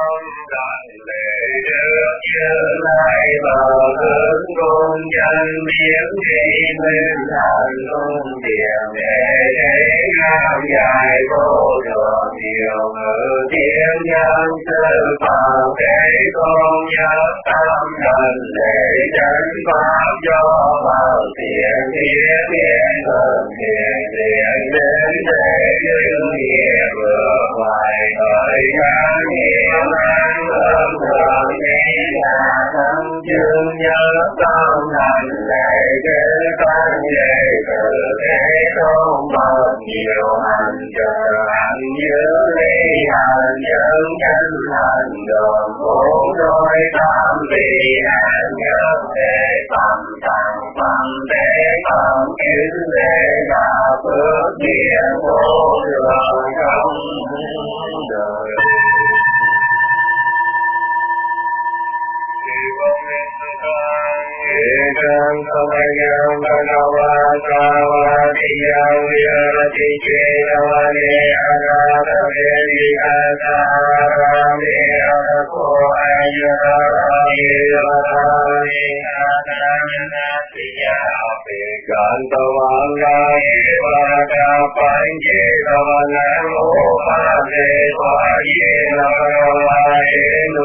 tâm đảnh lễ Đức Như Lai bờ hướng cung chân biến tri minh thành cung điện đệ thế nam dài vô lượng nhiều ngữ thiên nhân sư phạm thế con nhớ tâm đảnh lễ chánh pháp do vào thiện thiên thiên thần thiện thiện đến thế dương nghĩa vừa ngoài thời gian nghĩa mang âm thường nghĩ là thân chương nhớ tâm đảnh lễ chánh pháp lễ từ thế tôn bậc nhiều hành trợ hành như ly hành chân chân hành đường bốn đôi tam vị hành nhân đệ tâm tăng tâm đệ tâm cứu đệ là phước điện vô lượng trong đời. Ekam samayam bhagavata vadiyam virati chetavane anatame vihatarame anako ayarame varame ananatiya apikantavanga evaka panchedavanam opade vayena vayena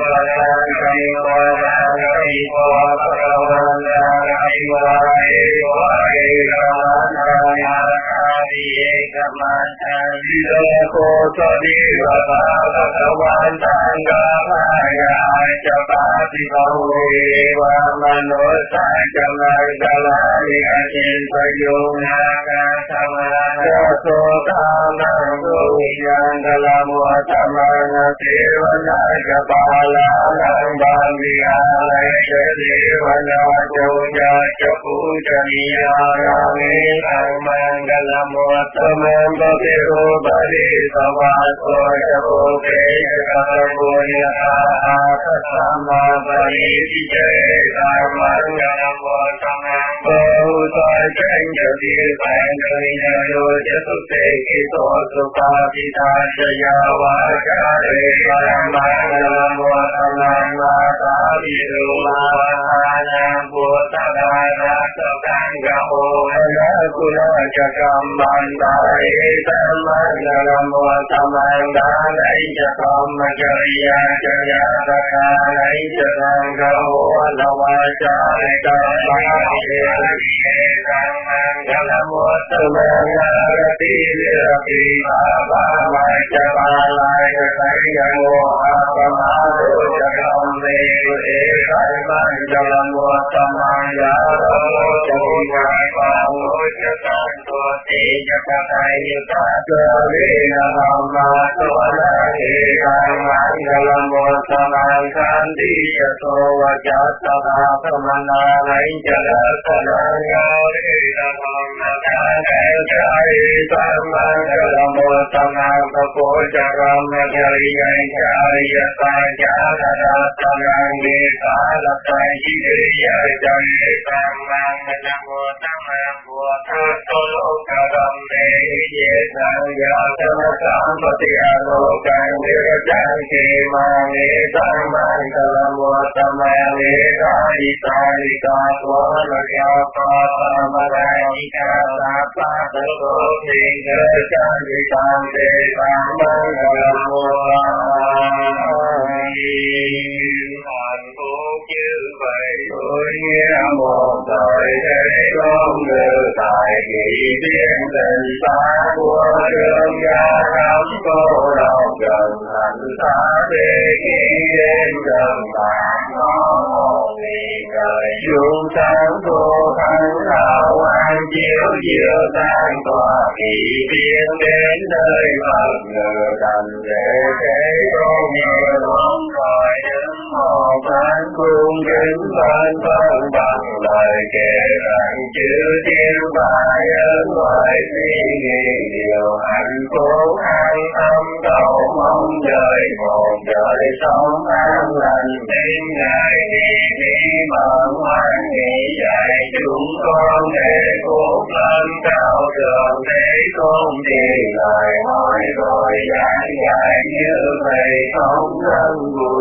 Hãy subscribe cho kênh Ghiền Mì Gõ để không bỏ lỡ những video hấp dẫn.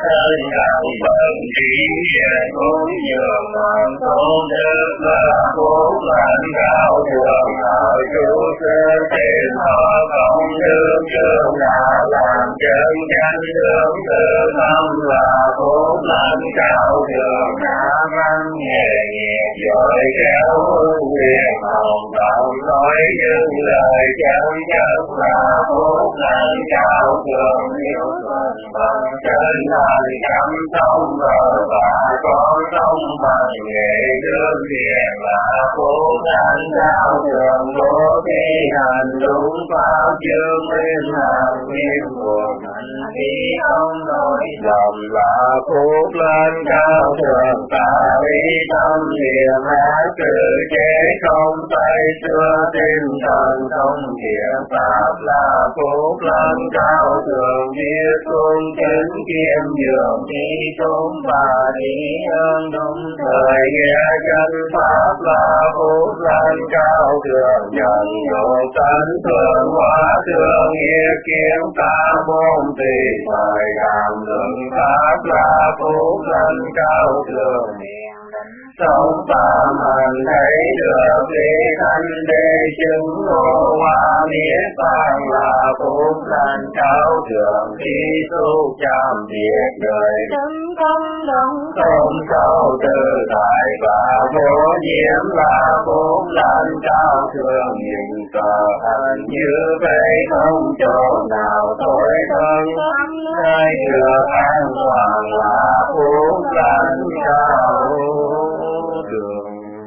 thân đạo bần trí cúng dường hoàn tu đức là phúc lành cao thượng ở chú sư tiền họ công đức trường đã làm chân chánh đường tự tâm là phúc lành cao thượng đã văn nghề nghiệp giỏi khéo hương quyền hồng động nói những lời chân nhất là phúc lành cao thượng hiếu thuận bằng chân thành chăm sông rồi và con sông bằng nghề đương thiện là phúc lành cao thượng bố thí hành đúng pháp chương nguyên hàng nguyên buồn hành khí không nói dòng là phúc lành cao thượng ta lý tâm niệm hát sự chế không tay xưa tinh thần không thiện pháp là phúc lành cao thượng biết cung kính kiêm nhường đi chúng và đi ơn đúng thời nghe chân pháp là phúc lành cao thượng nhận độ tấn thượng hóa thượng nghĩa kiếm ta môn tùy thời cảm lượng pháp là phúc lành cao thượng sống phạm hành thấy được lý thanh đế chứng ngộ hoa miết tăng là phúc lành cao thượng khi tu chạm việc đời tấn công đồng không sâu tự tại và vô nhiễm là phúc lành cao thượng nhìn cờ hành như vậy không chỗ nào tối thân nơi được an toàn là phúc lành cao thượng.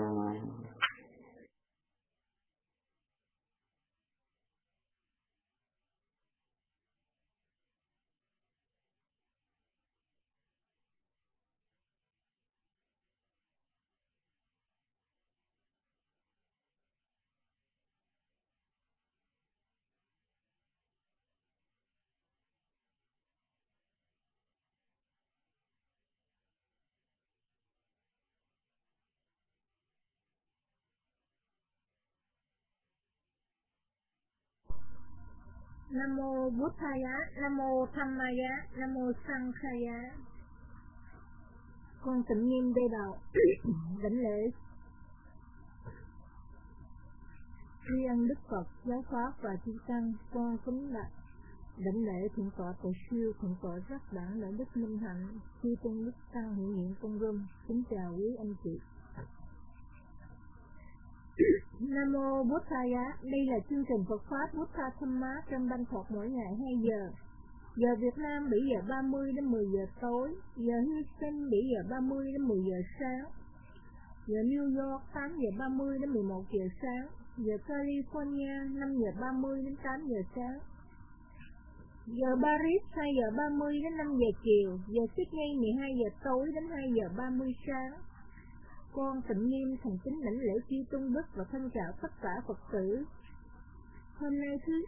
Nam mô Buddhaya, Nam mô Dhammaya, Nam mô Sanghaya. Con tịnh nghiêm đê đầu đảnh lễ tri ân Đức Phật, giáo pháp và chư tăng. Con kính đảnh lễ thượng tọa Từ Siêu, thượng tọa Giác Đẳng, đại đức Minh Hạnh, chư tôn đức tăng hiện diện trong room. Kính chào quý anh chị. Nam mô Buddhaya, đây là chương trình Phật pháp Buddha Dhamma trong Bangkok Phật mỗi ngày 2 giờ. Giờ Việt Nam 7 giờ 30 đến 10 giờ tối, giờ Houston 7 giờ 30 đến 10 giờ sáng, giờ New York 8 giờ 30 đến 11 giờ sáng, giờ California 5 giờ 30 đến 8 giờ sáng, giờ Paris 2 giờ 30 đến 5 giờ chiều, giờ Sydney 12 giờ tối đến 2 giờ 30 sáng. Con tịnh nghiêm thành kính đảnh lễ chư tôn đức và thân chào tất cả Phật tử. Hôm nay thứ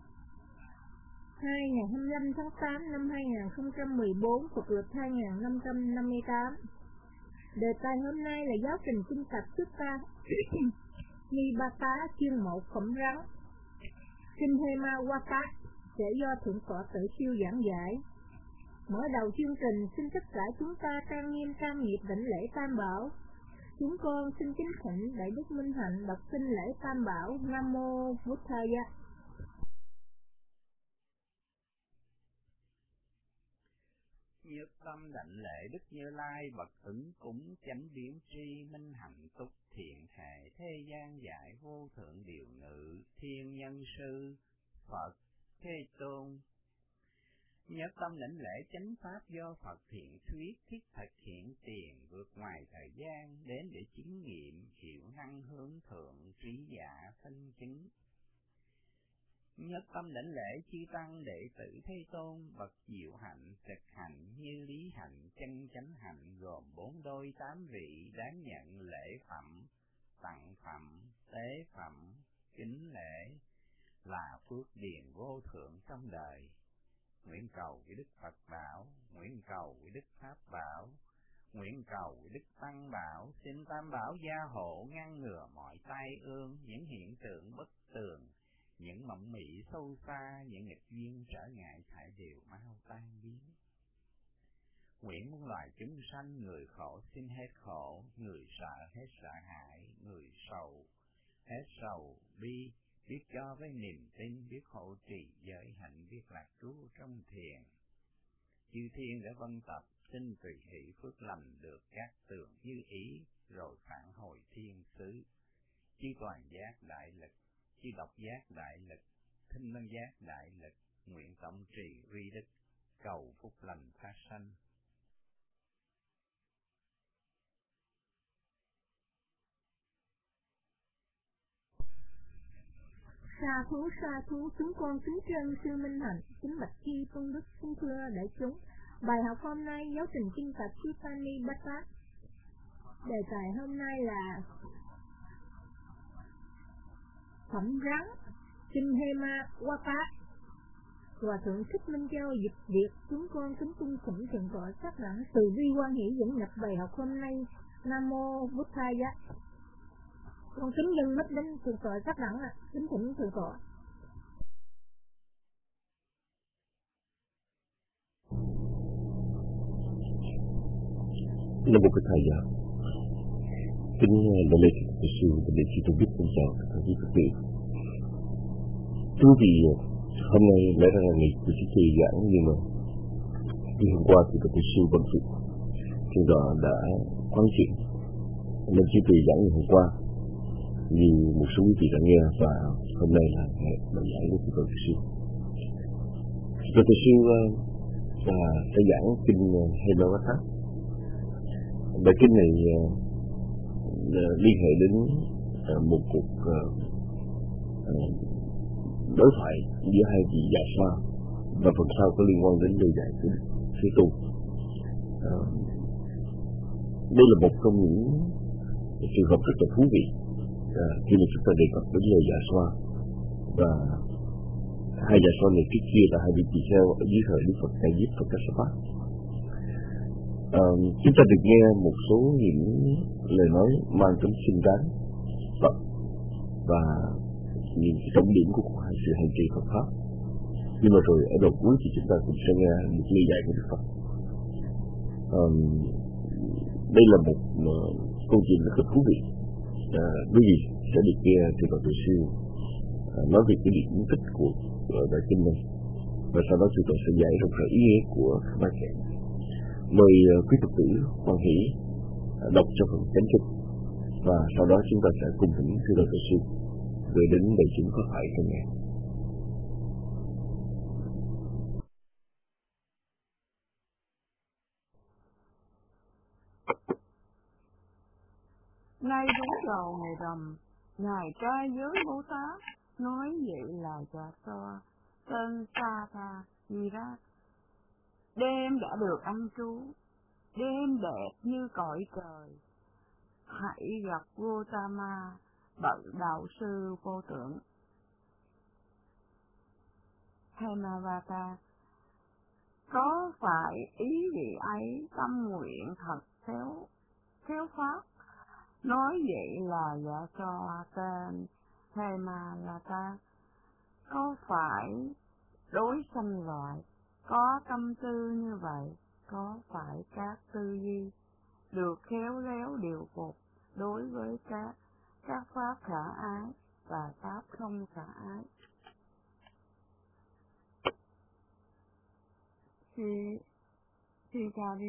hai ngày 25 tháng 8 năm 2014, Phật lịch 2558. Đề tài hôm nay là giáo trình kinh tập Sutta Nibata chương 1 phẩm rắn. Kinh Hema Waka sẽ do thượng tọa Tử Siêu giảng giải. Mở đầu chương trình, xin tất cả chúng ta trang nghiêm tam nghiệp đảnh lễ Tam Bảo. Chúng con xin kính thỉnh Đại đức Minh Hạnh đọc kinh lễ Tam Bảo. Nam mô Buddhaya. Nhất tâm đảnh lễ Đức Như Lai bậc ứng cúng chánh biến tri minh hạnh túc thiện hệ thế gian giải vô thượng điều ngự thiên nhân sư Phật Thế Tôn. Nhất tâm đảnh lễ chánh pháp do Phật thiện thuyết thiết thực hiện tiền vượt ngoài thời gian đến để chứng nghiệm hiệu năng hướng thượng trí giả phân chứng. Nhất tâm đảnh lễ chư tăng đệ tử Thế Tôn bậc diệu hạnh thực hành như lý hạnh chân chánh hạnh gồm 4 đôi 8 vị đáng nhận lễ phẩm, tặng phẩm, tế phẩm, kính lễ là phước điền vô thượng trong đời. Nguyện cầu với Đức Phật bảo, nguyện cầu với Đức Pháp bảo, nguyện cầu với Đức Tăng bảo, xin Tam bảo gia hộ ngăn ngừa mọi tai ương, những hiện tượng bất tường, những mộng mị sâu xa, những nghịch duyên trở ngại phải đều mau tan biến. nguyện muôn loài chúng sanh, người khổ xin hết khổ, người sợ hết sợ hãi, người sầu hết sầu bi, biết cho với niềm tin, biết hộ trì giới hạnh, biết lạc trú trong thiền. Chư thiên đã vân tập, xin tùy hỷ phước lành được các tường như ý, rồi phản hồi thiên xứ. Chư toàn giác đại lực, chư độc giác đại lực, thinh lân giác đại lực, nguyện tổng trì uy đức, cầu phúc lành phát sanh. Sa thú, chúng con kính trân sư Minh Hạnh, kính bạch chi tôn đức xin thưa đại chúng. Bài học hôm nay giáo trình kinh Phật Tiffany Bata. Đề tài hôm nay là Phẩm Rắn, Kinh Hema Wapa. Hòa thượng Thích Minh Châu dịch việc, chúng con kính cung thỉnh thượng tọa Sắc Đẳng từ bi quan hỷ dẫn nhập bài học hôm nay. Nam mô Buddhaya. Con kính dân mất đến thượng tọa Sắc Đẳng ạ, kính thỉnh thượng tọa. Nam mô Buddhaya. Kính đại lễ Phật sư, đại lễ chư tôn đức, xin chào tất cả quý Phật tử. Thưa quý vị, hôm nay lẽ ra là ngày của chúng tôi giảng, nhưng mà vì hôm qua thì Phật sư bận việc, thượng tọa đã quán chuyện nên chúng tôi giảng ngày hôm qua như một số quý vị đã nghe, và hôm nay là ngày bài giảng của Phật sư. Phật sư sẽ giảng kinh Hema Wapa. Bài kinh này liên hệ đến một cuộc đối thoại giữa hai vị Dạ Xoa, và phần sau có liên quan đến lời dạy của Thế Tôn. Đây là một trong những trường hợp rất là thú vị khi mà chúng ta đề cập đến lời Dạ Xoa, và hai Dạ Xoa này trước kia là hai vị tỳ kheo ở dưới thời Đức Phật Ca Diếp và Kassapa. Chúng ta được nghe một số những lời nói mang tính xứng đáng Phật và những trọng điểm của hai sự hành trì Phật pháp. Nhưng mà rồi ở đầu cuối thì chúng ta cũng sẽ nghe một lời dạy của Đức Phật. Đây là một câu chuyện rất là thú vị. Quý vị sẽ được nghe từ Phật Tử Sư nói về cái điểm tích của bài kinh này, và sau đó chúng tôi sẽ giải rộng rãi ý nghĩa của các bài kệ. Mời quý Phật tử hoan hỷ đọc cho phần chánh kinh, và sau đó chúng ta sẽ cùng thỉnh thưa Phật sư gửi đến đại chúng có phải trong ngày. Ngay đúng đầu ngày rằm, ngài trai giới Bồ Tát nói vậy là Dạ Xoa tên Sa Tha Di Rát. Đêm đã được ăn trú, đêm đẹp như cõi trời, hãy gặp Gotama bậc đạo sư vô tưởng. Hemavata, có phải ý vị ấy tâm nguyện thật khéo pháp, nói vậy là Dạ Xoa tên Hemavata. Có phải đối sanh loại có tâm tư như vậy, có phải các tư duy được khéo léo điều phục đối với các pháp khả ái và pháp không khả ái. Thì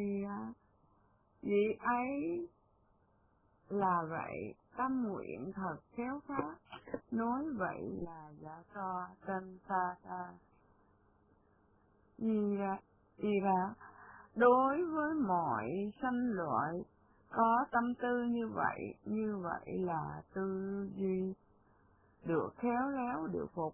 vì ấy là vậy, tâm nguyện thật khéo pháp, nói vậy là Dạ Xoa tên Sa Tha Di Rát. Đối với mọi sanh loại có tâm tư như vậy là tư duy được khéo léo điều phục.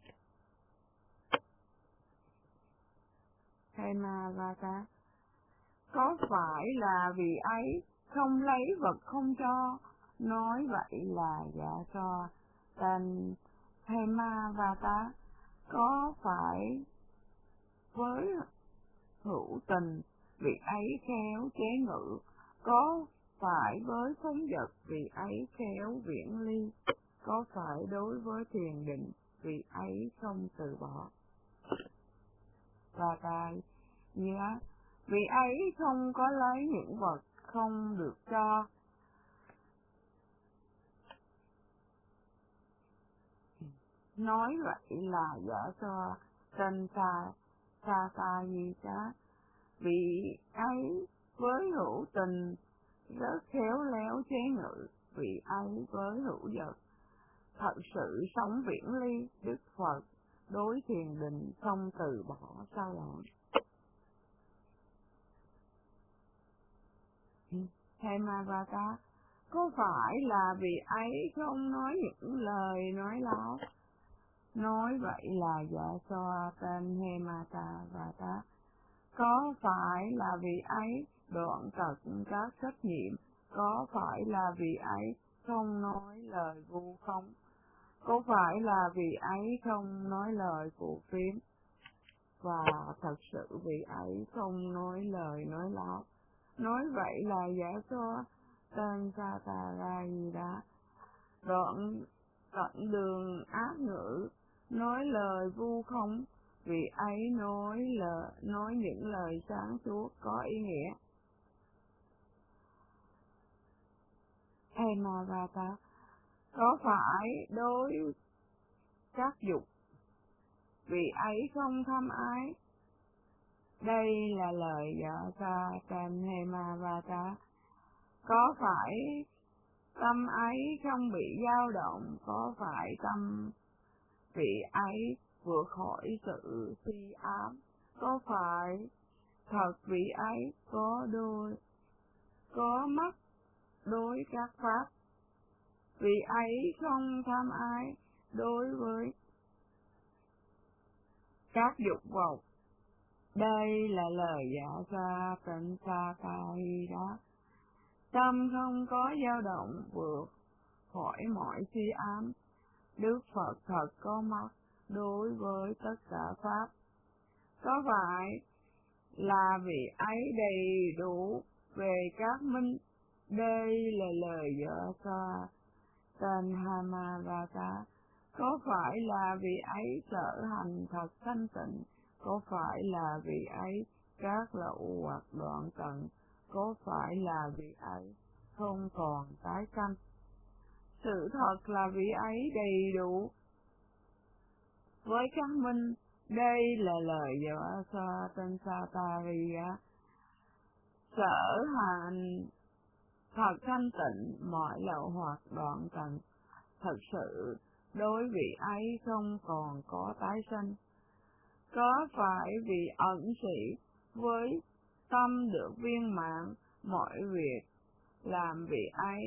Hemavata, có phải là vì ấy không lấy vật không cho, nói vậy là Dạ Xoa tên Hemavata. Có phải với hữu tình vì ấy khéo chế ngự, có phải với phóng dật vì ấy khéo viễn ly, có phải đối với thiền định vì ấy không từ bỏ. Và tài Vị ấy không có lấy những vật không được cho. Nói vậy là giả cho tên Satayita. Vị ấy với hữu tình rất khéo léo chế ngự. Vị ấy với hữu vật thật sự sống viễn ly. Đức Phật đối thiền định không từ bỏ sao lãng. Hemavata, có phải là vì ấy không nói những lời nói láo? Nói vậy là giả so tên Hemavata. Có phải là vì ấy đoạn tật các trách nhiệm? Có phải là vì ấy không nói lời vu khống? Có phải là vì ấy không nói lời phù phiếm? Và thật sự vì ấy không nói lời nói láo. Nói vậy là giả so tên Satayita. Đoạn tận đường ác ngữ, nói lời vu khống. Vì ấy nói những lời sáng suốt có ý nghĩa. Hemavata, có phải đối các dục? Vì ấy không tham ái. Đây là lời giả ca tên Hemavata. Có phải tâm ấy không bị dao động? Có phải tâm vị ấy vượt khỏi sự suy ám? Có phải thật vị ấy có mắt đối các pháp? Vị ấy không tham ái đối với các dục vọng. Đây là lời giả ra tịnh Satayita. Tâm không có dao động vượt khỏi mọi suy ám. Đức Phật thật có mắt đối với tất cả pháp. Có phải là vì ấy đầy đủ về các minh? Đây là lời giả ra tên Hemavata. Có phải là vì ấy sở hành thật thanh tịnh? Có phải là vì ấy các lậu hoặc đoạn tận? Có phải là vì ấy không còn tái sanh? Sự thật là vì ấy đầy đủ với các minh. Đây là lời giả sa tên Satayita. Sở hành thật thanh tịnh, mọi lậu hoặc đoạn tận. Thật sự đối vị ấy không còn có tái sanh. Có phải vì ẩn sĩ với tâm được viên mãn, mọi việc làm vị ấy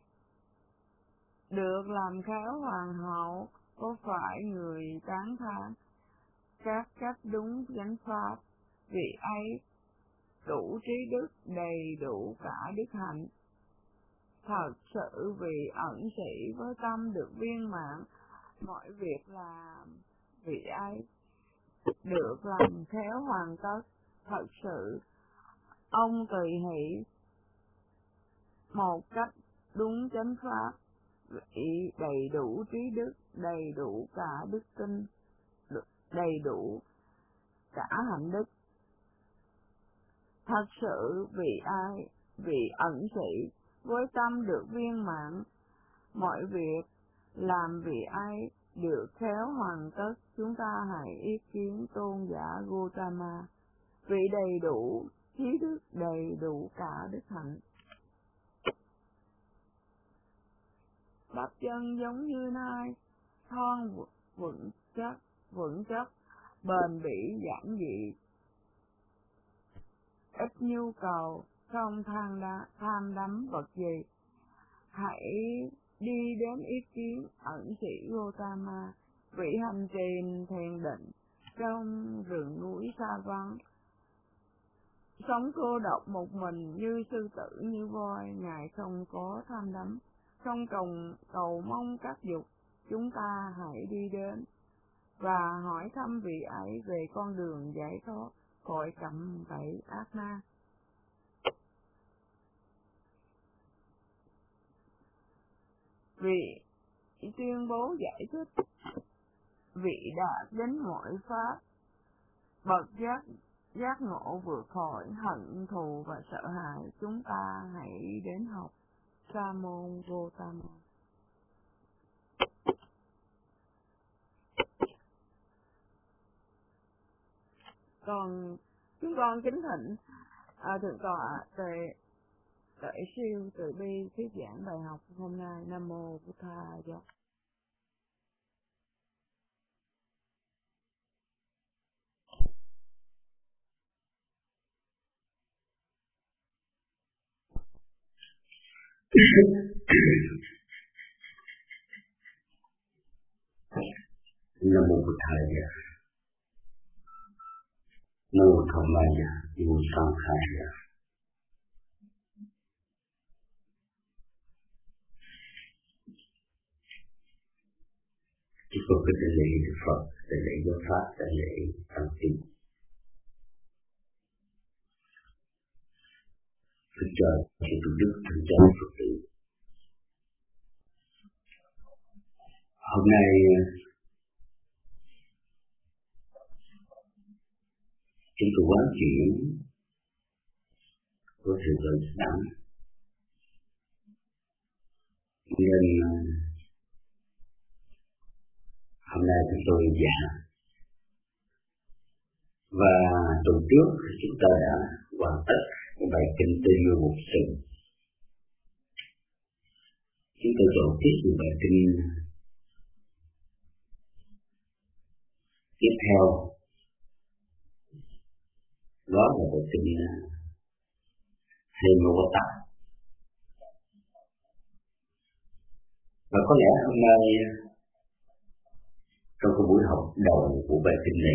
được làm khéo hoàn hậu? Có phải người tán thán các cách đúng chánh pháp? Vị ấy đủ trí đức, đầy đủ cả đức hạnh. Thật sự vì ẩn sĩ với tâm được viên mãn, mọi việc làm vị ấy được làm khéo hoàn tất. Thật sự ông tùy hỷ một cách đúng chánh pháp, vị đầy đủ trí đức, đầy đủ cả đức tin, đầy đủ cả hạnh đức. Thật sự vì ẩn sĩ với tâm được viên mãn, mọi việc làm vị ấy được khéo hoàn tất. Chúng ta hãy ý kiến tôn giả Gautama, vị đầy đủ trí đức, đầy đủ cả đức hạnh. Bắp chân giống như nai, thon vững chắc, bền bỉ giản dị, ít nhu cầu, không tham đắm vật gì. Hãy đi đến ý kiến ẩn sĩ Gautama, vị hành trì thiền định trong rừng núi xa vắng, sống cô độc một mình như sư tử như voi. Ngài không có tham đắm, không cầu mong các dục. Chúng ta hãy đi đến và hỏi thăm vị ấy về con đường giải thoát khỏi cạm bẫy ác ma. Vị tuyên bố giải thích, vị đạt đến mọi pháp, bậc giác giác ngộ vượt khỏi hận thù và sợ hãi, chúng ta hãy đến học Sa môn Gotama. Còn chúng con kính thỉnh thượng tọa Tuệ Siêu từ bi thuyết giảng bài học hôm nay. Nam mô Bụt Thaya. Nam mô Bụt Thaya. Nam mô Dhammaya. Nam mô Sanghaya. Chúng tôi có đại lễ Đức Phật, đại lễ Giáo Pháp, đại lễ Tăng Tín. Kính chào chư tu đức, thân chào Phật tử. Hôm nay chúng tôi quán chuyển có sự đơn giản, nên hôm nay chúng tôi giảng và tuần trước chúng ta đã hoàn tất bài kinh Tây Lưu Một Sự. Chúng tôi dọn tiếp một bài kinh tiếp theo, đó là bài kinh Hemavata. Và có lẽ hôm nay trong cái buổi học đầu của bài kinh này,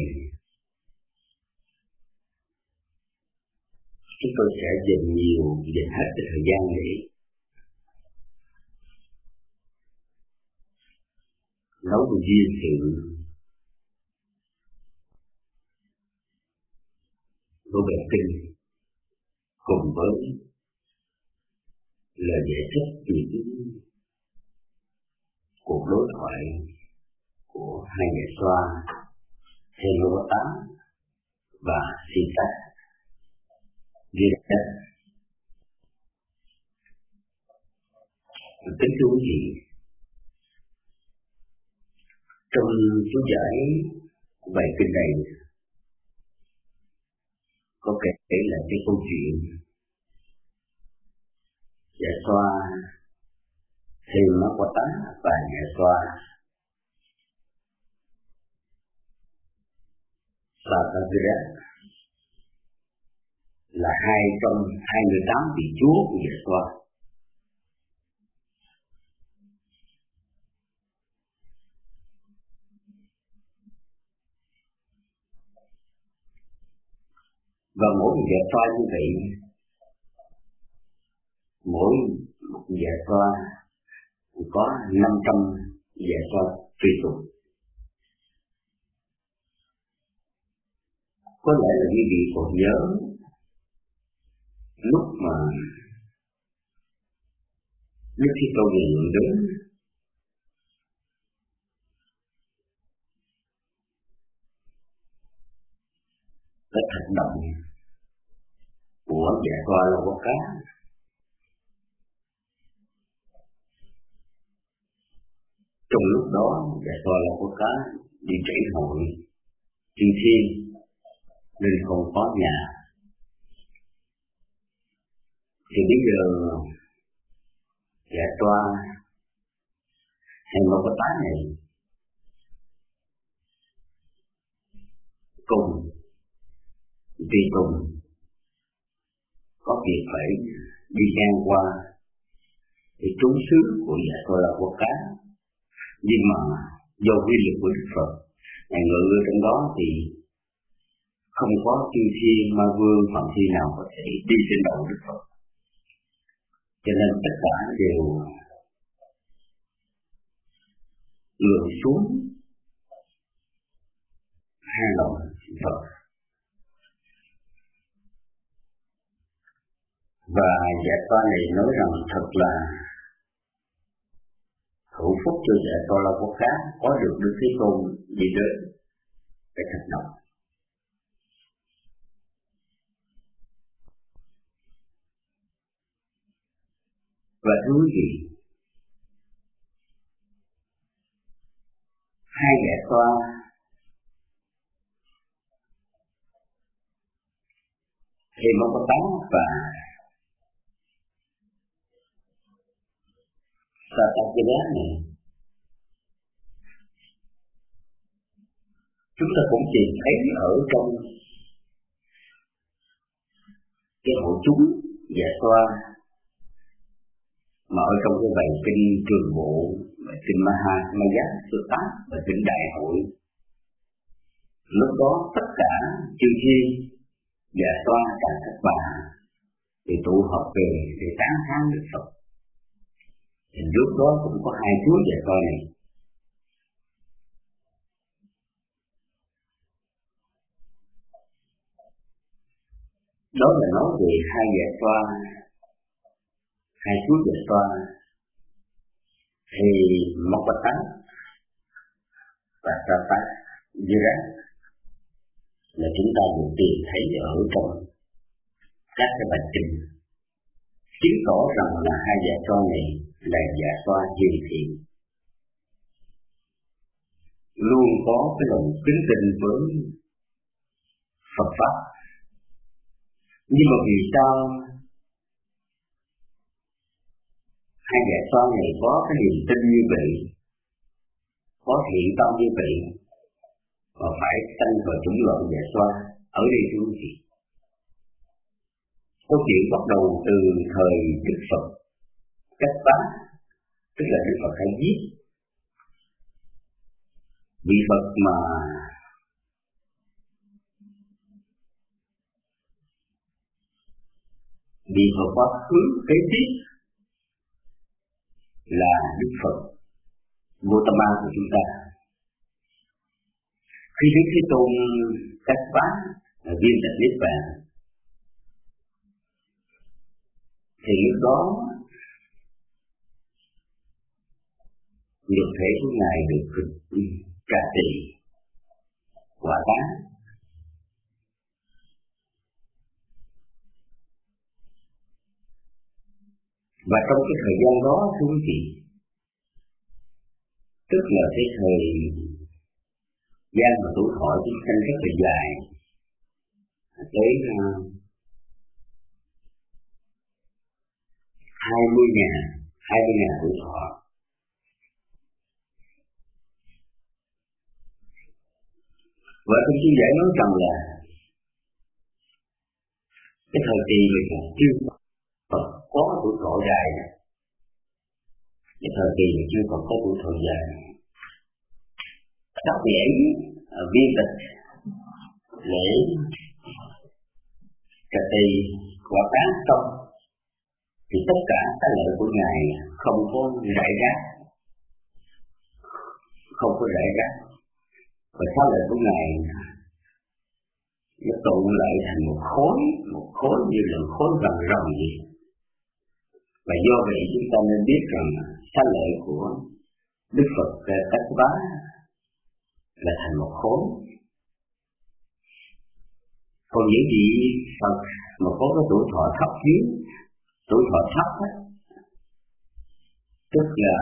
chúng tôi sẽ dành hết cái thời gian để nói về duyên sự của bài kinh cùng với lời giải thích những cuộc đối thoại của hai nhà xoa Hemavata và Sita. Kính thưa quý vị, trong chú giải của bài kinh này có kể là cái câu chuyện nhà xoa Hemavata và nhà xoa Sattavira là hai trong 28 vị chúa của nhà xoa. Và mỗi nhà xoa như vậy, mỗi nhà xoa có 500 nhà xoa tùy tục. Có lẽ là quý vị còn nhớ lúc mà Đức Thế Tôn hiện đến cái hành động của nhà xoa là có cá. Trong lúc đó nhà xoa là có cá đi trải hội chư thiên nên không có nhà. Thì bây giờ nhà xoa Hemavata này cùng tùy tùng có việc phải đi ngang qua để trốn xứ của nhà xoa là có cá. Nhưng mà do quy lực của Đức Phật Ngài ngự ở trong đó thì không có chư thiên ma vương phạm thi nào có thể đi trên đầu Đức Phật, cho nên tất cả đều lượn xuống hai lòng Phật. Và giải toa này nói rằng thật là hữu phúc cho giải toa là có cá có được Đức Thế Tôn đi đến để hành động. Và thưa quý vị, hai giải thoa thì một có tán và Satyajaya này chúng ta cũng tìm thấy ở trong cái hội chúng giải thoa mà ở trong cái bài kinh Trường Bộ, bài kinh Mahamaya Sutta và kinh Đại Hội. Lúc đó tất cả chư thiên giải thoa cả các bà thì tụ họp về để tán thán Đức Phật. Thì lúc đó cũng có hai chúa giải thoa này. Đó là nói về hai giải thoa, hai chúa giải thoa. Thì Mokpata và Satyajaya là chúng ta được tìm thấy ở trong các cái bài kinh, chứng tỏ rằng là hai giải thoa này là giải thoa hiền thiện, luôn có cái lòng kính tin với Phật pháp. Nhưng mà vì sao hai giải thoa này có cái niềm tin như vậy, có thiện tâm như vậy, mà phải sanh vào chủng loại giải thoa? Ở đây thưa quý vị, câu chuyện bắt đầu từ thời Đức Phật Cách Bá, tức là Đức Phật hay giết vị Phật mà vị Phật quá khứ kế tiếp là Đức Phật Gautama của chúng ta. Khi Đức Thế Tôn Cách Bá viên tịch Niết Bàn thì lúc đó nhục thể của Ngài được trà tỳ quả tán. Và trong cái thời gian đó thưa quý vị, tức là cái thời gian mà tuổi thọ chúng sanh rất là dài, tới 20.000 tuổi thọ. Và trong chú giải nói rằng là cái thời kỳ này chưa có tuổi thọ dài, cái thời kỳ này chưa còn có tuổi thọ dài. Sau khi ấy viên tịch lễ trà tỳ quả tán xong thì tất cả các lợi của Ngài không có rải rác, và các lợi của Ngài nó tụ lại thành một khối như là khối vàng rồng vậy. Và do vậy chúng ta nên biết rằng các lợi của Đức Phật Cách Bá là thành một khối. Còn những vị Phật mà có cái tuổi thọ thấp dưới, tuổi thọ thấp á, tức là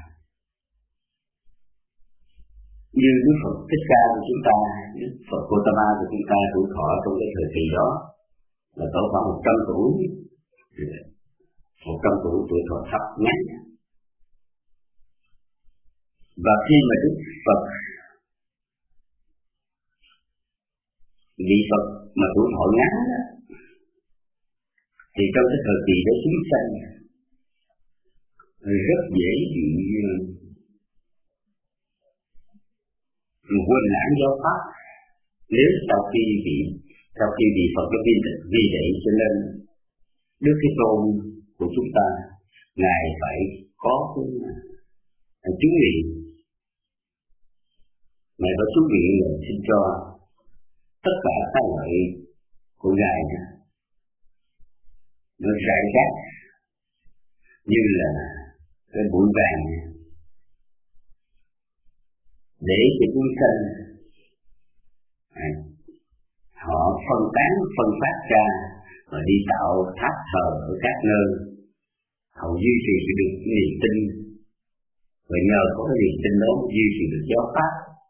như Đức Phật Thích Ca của chúng ta, Đức Phật Gautama của chúng ta, tuổi thọ trong cái thời kỳ đó là tổ khoảng 100 tuổi, 100 tuổi tuổi thọ thấp ngắn. Và khi mà Đức Phật, vị Phật mà tuổi thọ ngắn đó, thì trong cái thời kỳ đó chúng sanh rất dễ bị quên lãng giáo pháp. Nếu sau khi vị Phật có viên tịch vì vậy cho nên Đức Thế Tôn của chúng ta, Ngài phải có cái chứng nghiệm. Ngài có chứng nghiệm là xin cho tất cả các lợi của Ngài nó rải rác như là cái bụi vàng để cho chúng sanh họ phân phát ra và đi tạo tháp thờ ở các nơi hầu duy trì được niềm tin, và nhờ có cái niềm tin đó duy trì được giáo pháp.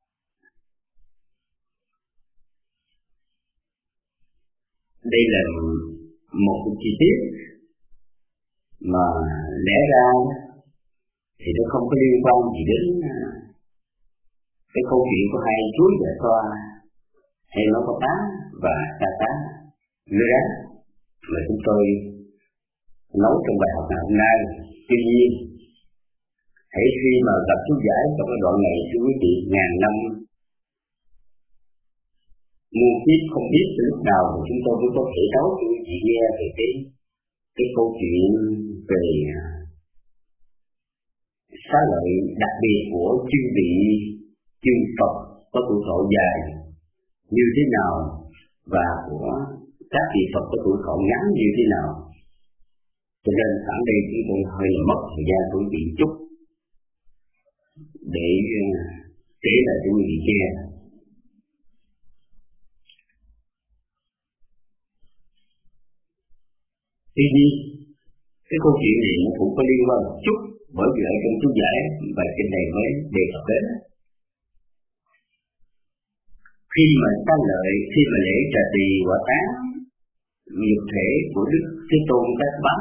Đây là một cái chi tiết mà lẽ ra thì nó không có liên quan gì đến cái câu chuyện của hai chú Dạ Xoa hay nó có tá và Sa Tá nữa đó mà chúng tôi nói trong bài học ngày hôm nay. Tuy nhiên, hãy khi mà gặp chú giải trong cái đoạn này, thưa quý vị, ngàn năm muôn kiếp không biết từ lúc nào mà chúng tôi mới có thể nói cho quý vị nghe về cái câu chuyện về xá lợi đặc biệt của chư vị chư Phật có tuổi thọ dài như thế nào và của các vị Phật có tuổi thọ ngắn như thế nào. Cho nên sẵn đây chúng tôi hơi mất thời gian của quý vị chút để kể lại cho quý vị nghe. Tuy nhiên, cái câu chuyện này nó cũng có liên quan một chút, bởi vì ở trong chú giải bài kinh này mới đề cập đến. Khi mà xá lợi, khi mà lễ trà tỳ quả tán nhục thể của Đức Thế Tôn Tát Bá,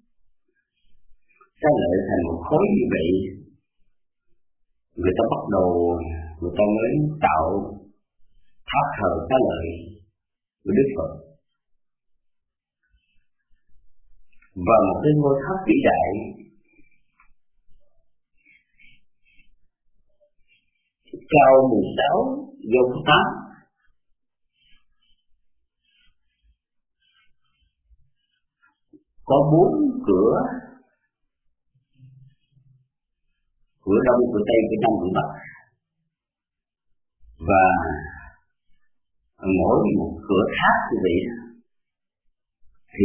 xá lợi thành một khối như vậy, người ta bắt đầu, người ta mới tạo tháp thờ xá lợi của Đức Phật. Và một cái ngôi tháp vĩ đại cao 16 dòng tháp, có 4 cửa đông, cửa tây, cửa nam, cửa bắc, và mỗi một cửa tháp như vậy thì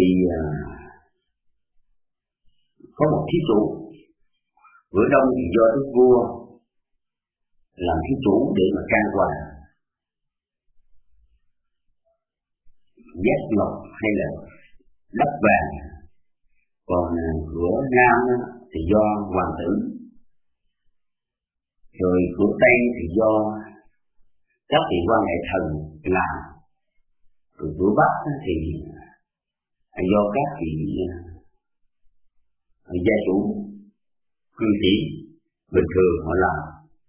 có một thí chủ. Cửa đông thì do Đức Vua làm thí chủ để mà can hoàng, giác ngọc hay là đất vàng. Còn cửa nam thì do hoàng tử, rồi cửa tây thì do các vị quan hệ thần làm, rồi cửa bắc thì do các vị gia chủ cư sĩ bình thường họ làm.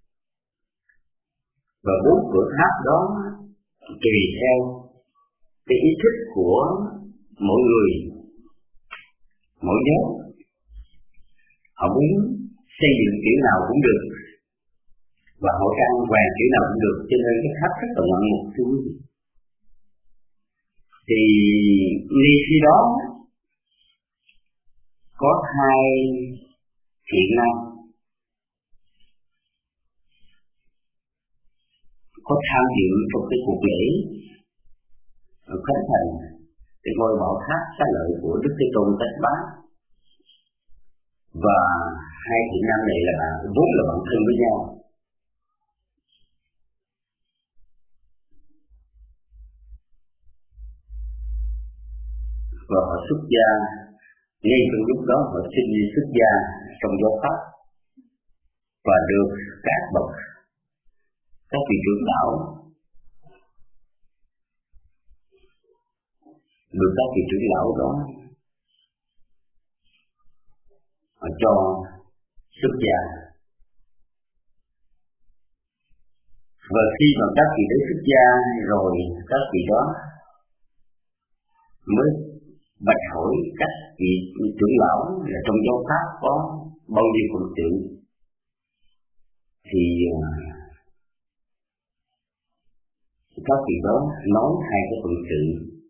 Và 4 cửa tháp đó tùy theo cái ý thích của mỗi người, mỗi nhóm, họ muốn xây dựng kiểu nào cũng được, và họ trang hoàng kiểu nào cũng được, cho nên cái tháp rất là ngoạn mục thưa quý vị. Thì ngay khi đó có 2 thiện nam có tham dự trong cái cuộc lễ khánh thành cái ngôi bảo tháp xá lợi của Đức Thế Tôn Tát Bá. Và 2 thiện nam này là vốn là bạn thân với nhau. Và họ xuất gia, ngay trong lúc đó họ xin đi xuất gia trong giáo pháp, và được các bậc, các vị trưởng lão, được các vị trưởng lão đó họ cho xuất gia. Và khi mà các vị đến xuất gia rồi, các vị đó mới bạch hỏi các vị trưởng lão là trong giáo pháp có bao nhiêu phận sự. Thì các vị đó nói 2 cái phận sự.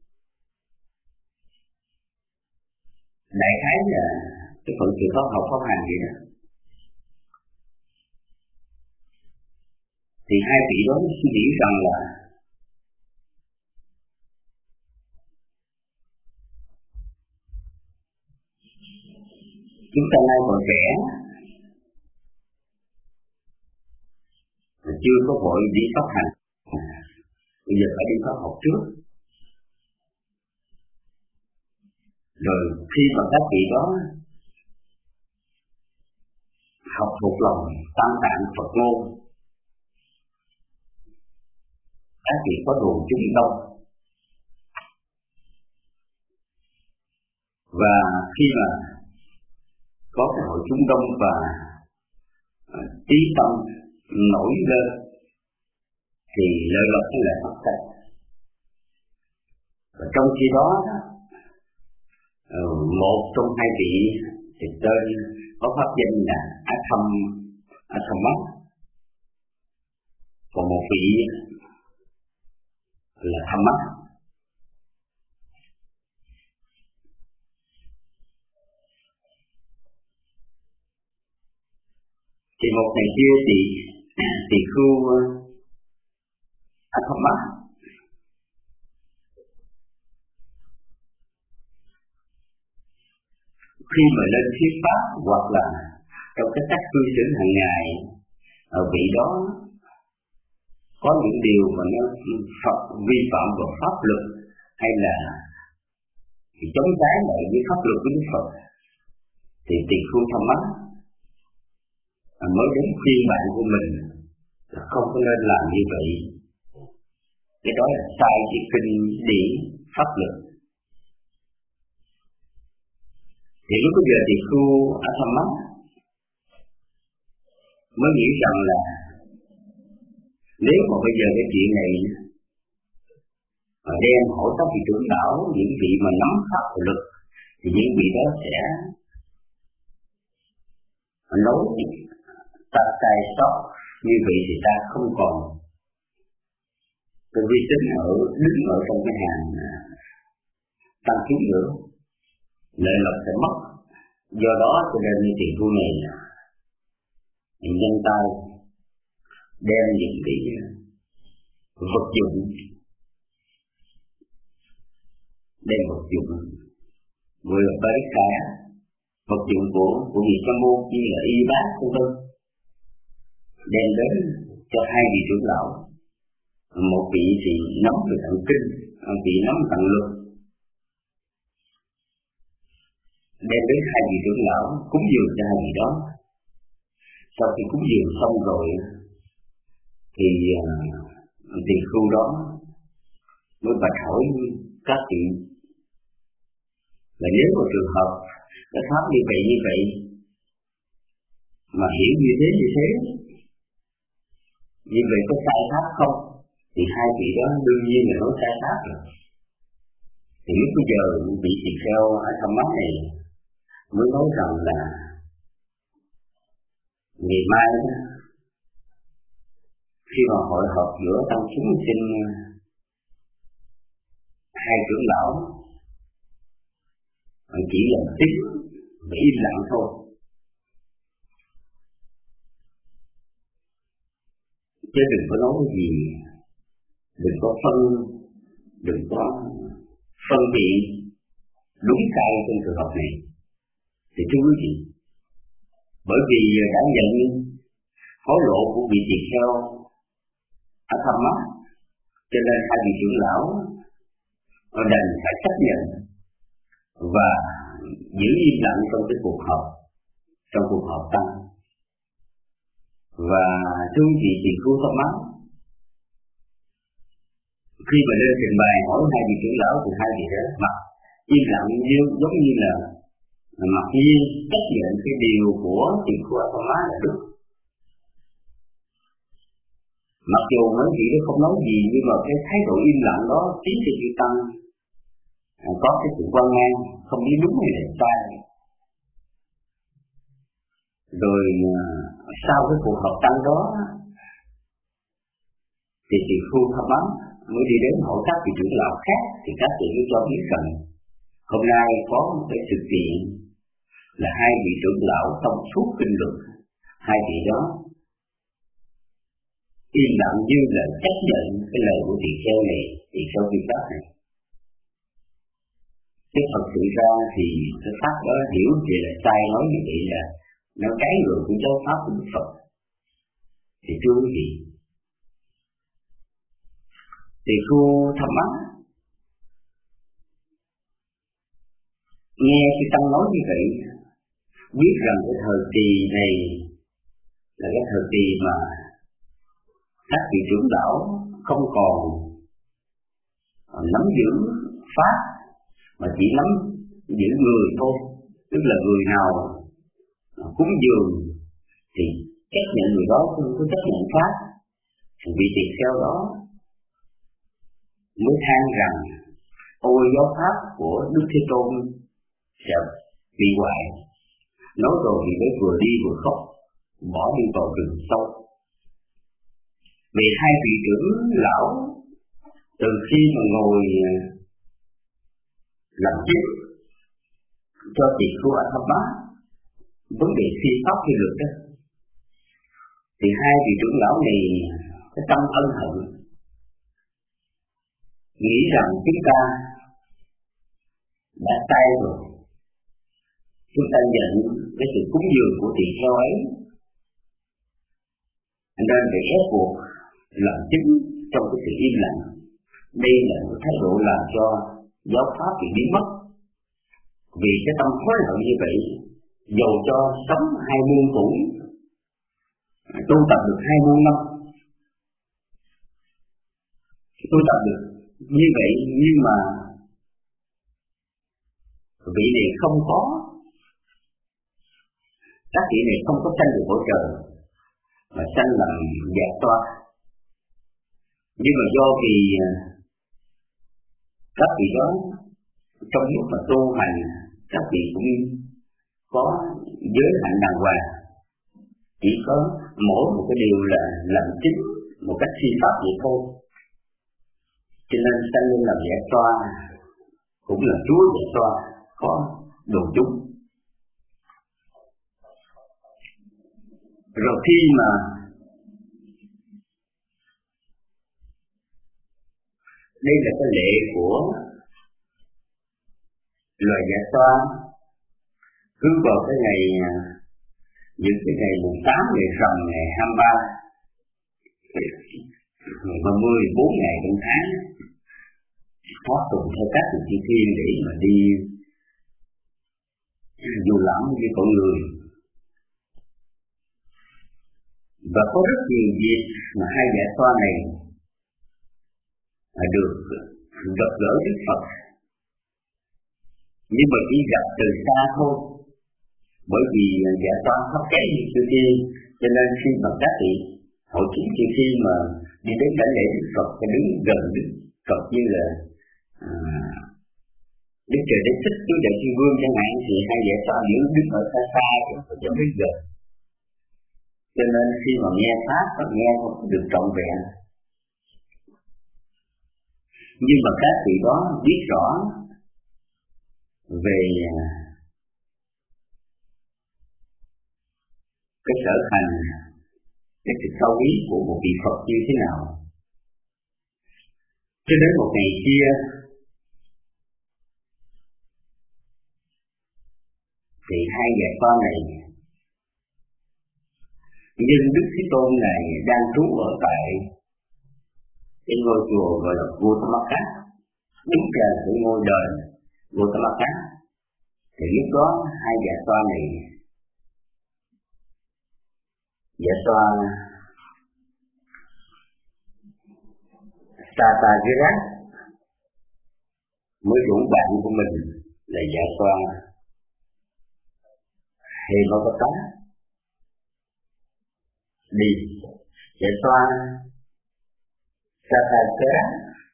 Đại khái là cái phận sự pháp học pháp hành vậy đó. Thì 2 vị đó suy nghĩ rằng là chúng ta nay còn trẻ, chưa có vội đi pháp hành, bây giờ phải đi pháp học trước. Rồi khi mà các vị đó thuộc lòng tam tạng Phật ngôn. Các vị có đồ chúng đông, và khi mà có cái hội chúng đông và trí tâm nổi lên thì lợi lộc nó lại phát sinh. Và trong khi đó một trong hai vị thì tên có pháp danh là Athamma, còn một vị là Thamma. Thì một ngày kia thì tỳ khưu Athamma khi mà lên thuyết pháp hoặc là trong cái cách cư xử hàng ngày, ở vị đó có những điều mà nó vi phạm vào pháp luật hay là chống trái lại với pháp luật của Đức Phật, thì tỳ khưu Thamma mới đến khuyên bạn của mình là không có nên làm như vậy. Cái đó là sai cái kinh điển pháp luật. Thì lúc bây giờ tỳ khưu Athamma mới nghĩ rằng là nếu mà bây giờ cái chuyện này đem hỏi các vị trưởng lão, những vị mà nắm pháp luật, thì những vị đó sẽ nói ta sai sót, như vậy thì ta không còn cái uy tín đứng ở trong cái hàng tăng chúng nữa, lợi lộc sẽ mất. Do đó cho nên như tỳ khưu này nhân tay đem những cái vật dụng, vừa tới cả vật dụng của vị sa môn như là y bát vân vân, đem đến cho hai vị trưởng lão. Một vị thì nắm về tạng kinh, một vị nắm tạng luật, đem đến hai vị trưởng lão cúng dường cho hai vị đó. Sau khi cúng dường xong rồi thì tỳ khưu đó mới bạch hỏi các vị là nếu mà trường hợp cái pháp như vậy mà hiểu như thế như vậy có sai pháp không? Thì hai vị đó đương nhiên là nói sai pháp rồi. Thì lúc bây giờ vị tỳ kheo Athamma này mới nói rằng là ngày mai khi mà hội họp giữa tăng chúng xin hai trưởng lão chỉ làm tiếp và im lặng thôi, chứ đừng có nói gì, đừng có phân biệt đúng sai trong trường hợp này. Thì thưa quý vị, bởi vì đã nhận hối lộ của vị tỳ kheo Athamma, cho nên hai vị trưởng lão đành phải chấp nhận và giữ im lặng trong cái cuộc họp tăng. Và thưa vị tỳ khưu Athamma, khi mà lên trình bày hỏi hai vị trưởng lão thì hai vị đó mặt im lặng giống như là mặc nhiên chấp nhận cái điều của tỳ khưu Athamma là đúng. Mặc dù mấy vị đó không nói gì, nhưng mà cái thái độ im lặng đó khiến cho chư tăng có cái sự quan mang, không biết đúng hay là sai. Rồi sau cái cuộc họp tăng đó thì tỳ khưu Athamma mới đi đến hỏi các vị trưởng lão khác, thì các vị mới cho biết rằng hôm nay có một cái sự kiện là hai vị trưởng lão trong suốt kinh luật, hai vị đó im lặng như là chấp nhận cái lời của tỳ kheo này, tỳ kheo vi pháp này. Chứ thật sự ra thì cái pháp đó hiểu vậy là sai, nói như vậy là nó trái ngược với giáo pháp của Đức Phật. Thì thưa quý vị, tỳ khưu Athamma nghe khi tăng nói như vậy, biết rằng cái thời kỳ này là cái thời kỳ mà các vị trưởng lão không còn nắm giữ pháp mà chỉ nắm giữ người thôi, tức là người nào cúng dường thì chấp nhận người đó, không có chấp nhận pháp. Vị tỳ kheo đó mới than rằng ôi giáo pháp của Đức Thế Tôn sẽ bị hoại. Nói rồi thì mới vừa đi vừa khóc, bỏ đi vào rừng sâu. Vì hai vị trưởng lão từ khi mà ngồi làm chức cho tỳ khưu A Tham Bá vấn đề phi pháp phi luật đó, thì hai vị trưởng lão này cái tâm ân hận, nghĩ rằng chúng ta đã sai rồi, chúng ta nhận cái sự cúng dường của tỳ kheo ấy, nên phải ép buộc làm chứng trong cái sự im lặng. Đây là một thái độ làm cho giáo pháp bị biến mất. Vì cái tâm hối hận như vậy, dầu cho sống 20 tuổi, tu tập được 20 năm, tu tập được như vậy, nhưng mà vị này không có, các vị này không có sanh được cõi trời, mà sanh làm giác toa. Nhưng mà do vì các vị đó trong lúc mà tu hành, các vị cũng có giới hạnh đàng hoàng, chỉ có mỗi một cái điều là làm chính một cách phi pháp vậy thôi, cho nên sanh lên làm giải toa, cũng là chúa giải toa, có đồ chúng. Rồi khi mà đây là cái lệ của loài giải toa, cứ vào cái ngày những cái ngày mùng 8 ngày rằm, ngày 23, ngày 30, 4 ngày trong tháng thoát tuần theo các vị chư thiên để mà đi du lãm với con người. Và có rất nhiều dịp mà hai giải toa này được gặp gỡ Đức Phật, nhưng mà chỉ gặp từ xa thôi, bởi vì giải toa thấp kém như chư thiên, cho nên khi mà các vị hội chúng chư thiên mà đi đến đảnh lễ Đức Phật phải đứng gần Đức Phật như là Đức Trời Đế Thích, Chúa Đại Thiên Vương chẳng hạn, thì hai giải toa giữ đứng ở xa xa chứ không cho biết gần. Cho nên khi mà nghe pháp và nghe không được trọn vẹn. Nhưng mà các vị đó biết rõ về cái sở hành, cái sự sâu ý của một vị Phật như thế nào. Cho đến một ngày kia thì hai mẹ con này nhưng Đức Thế Tôn này đang trú ở tại cái ngôi chùa gọi là Gautama, đúng là cái ngôi đền Gautama. Thì lúc đó hai mẹ con này, mẹ con Satagiraj mới rủ bạn của mình là mẹ con Hemavata đi. Mẹ con Satagiraj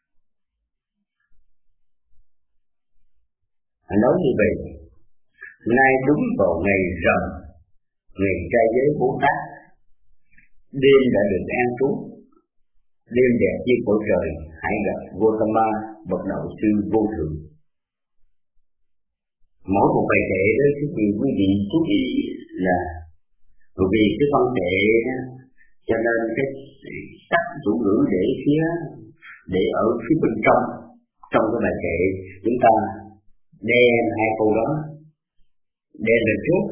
nói như vậy: nay đúng vào ngày rằm, ngày trai giới Bố Tát, đêm đã được an trú, đêm đẹp như cõi trời, hãy gặp Gautama bậc đạo sư vô thượng. Mỗi một bài kệ đó thì quý vị chú ý là vì cái văn kệ cho nên cái sắc chủ ngữ để ở phía bên trong cái bài kệ chúng ta đem hai câu đó đem lên trước.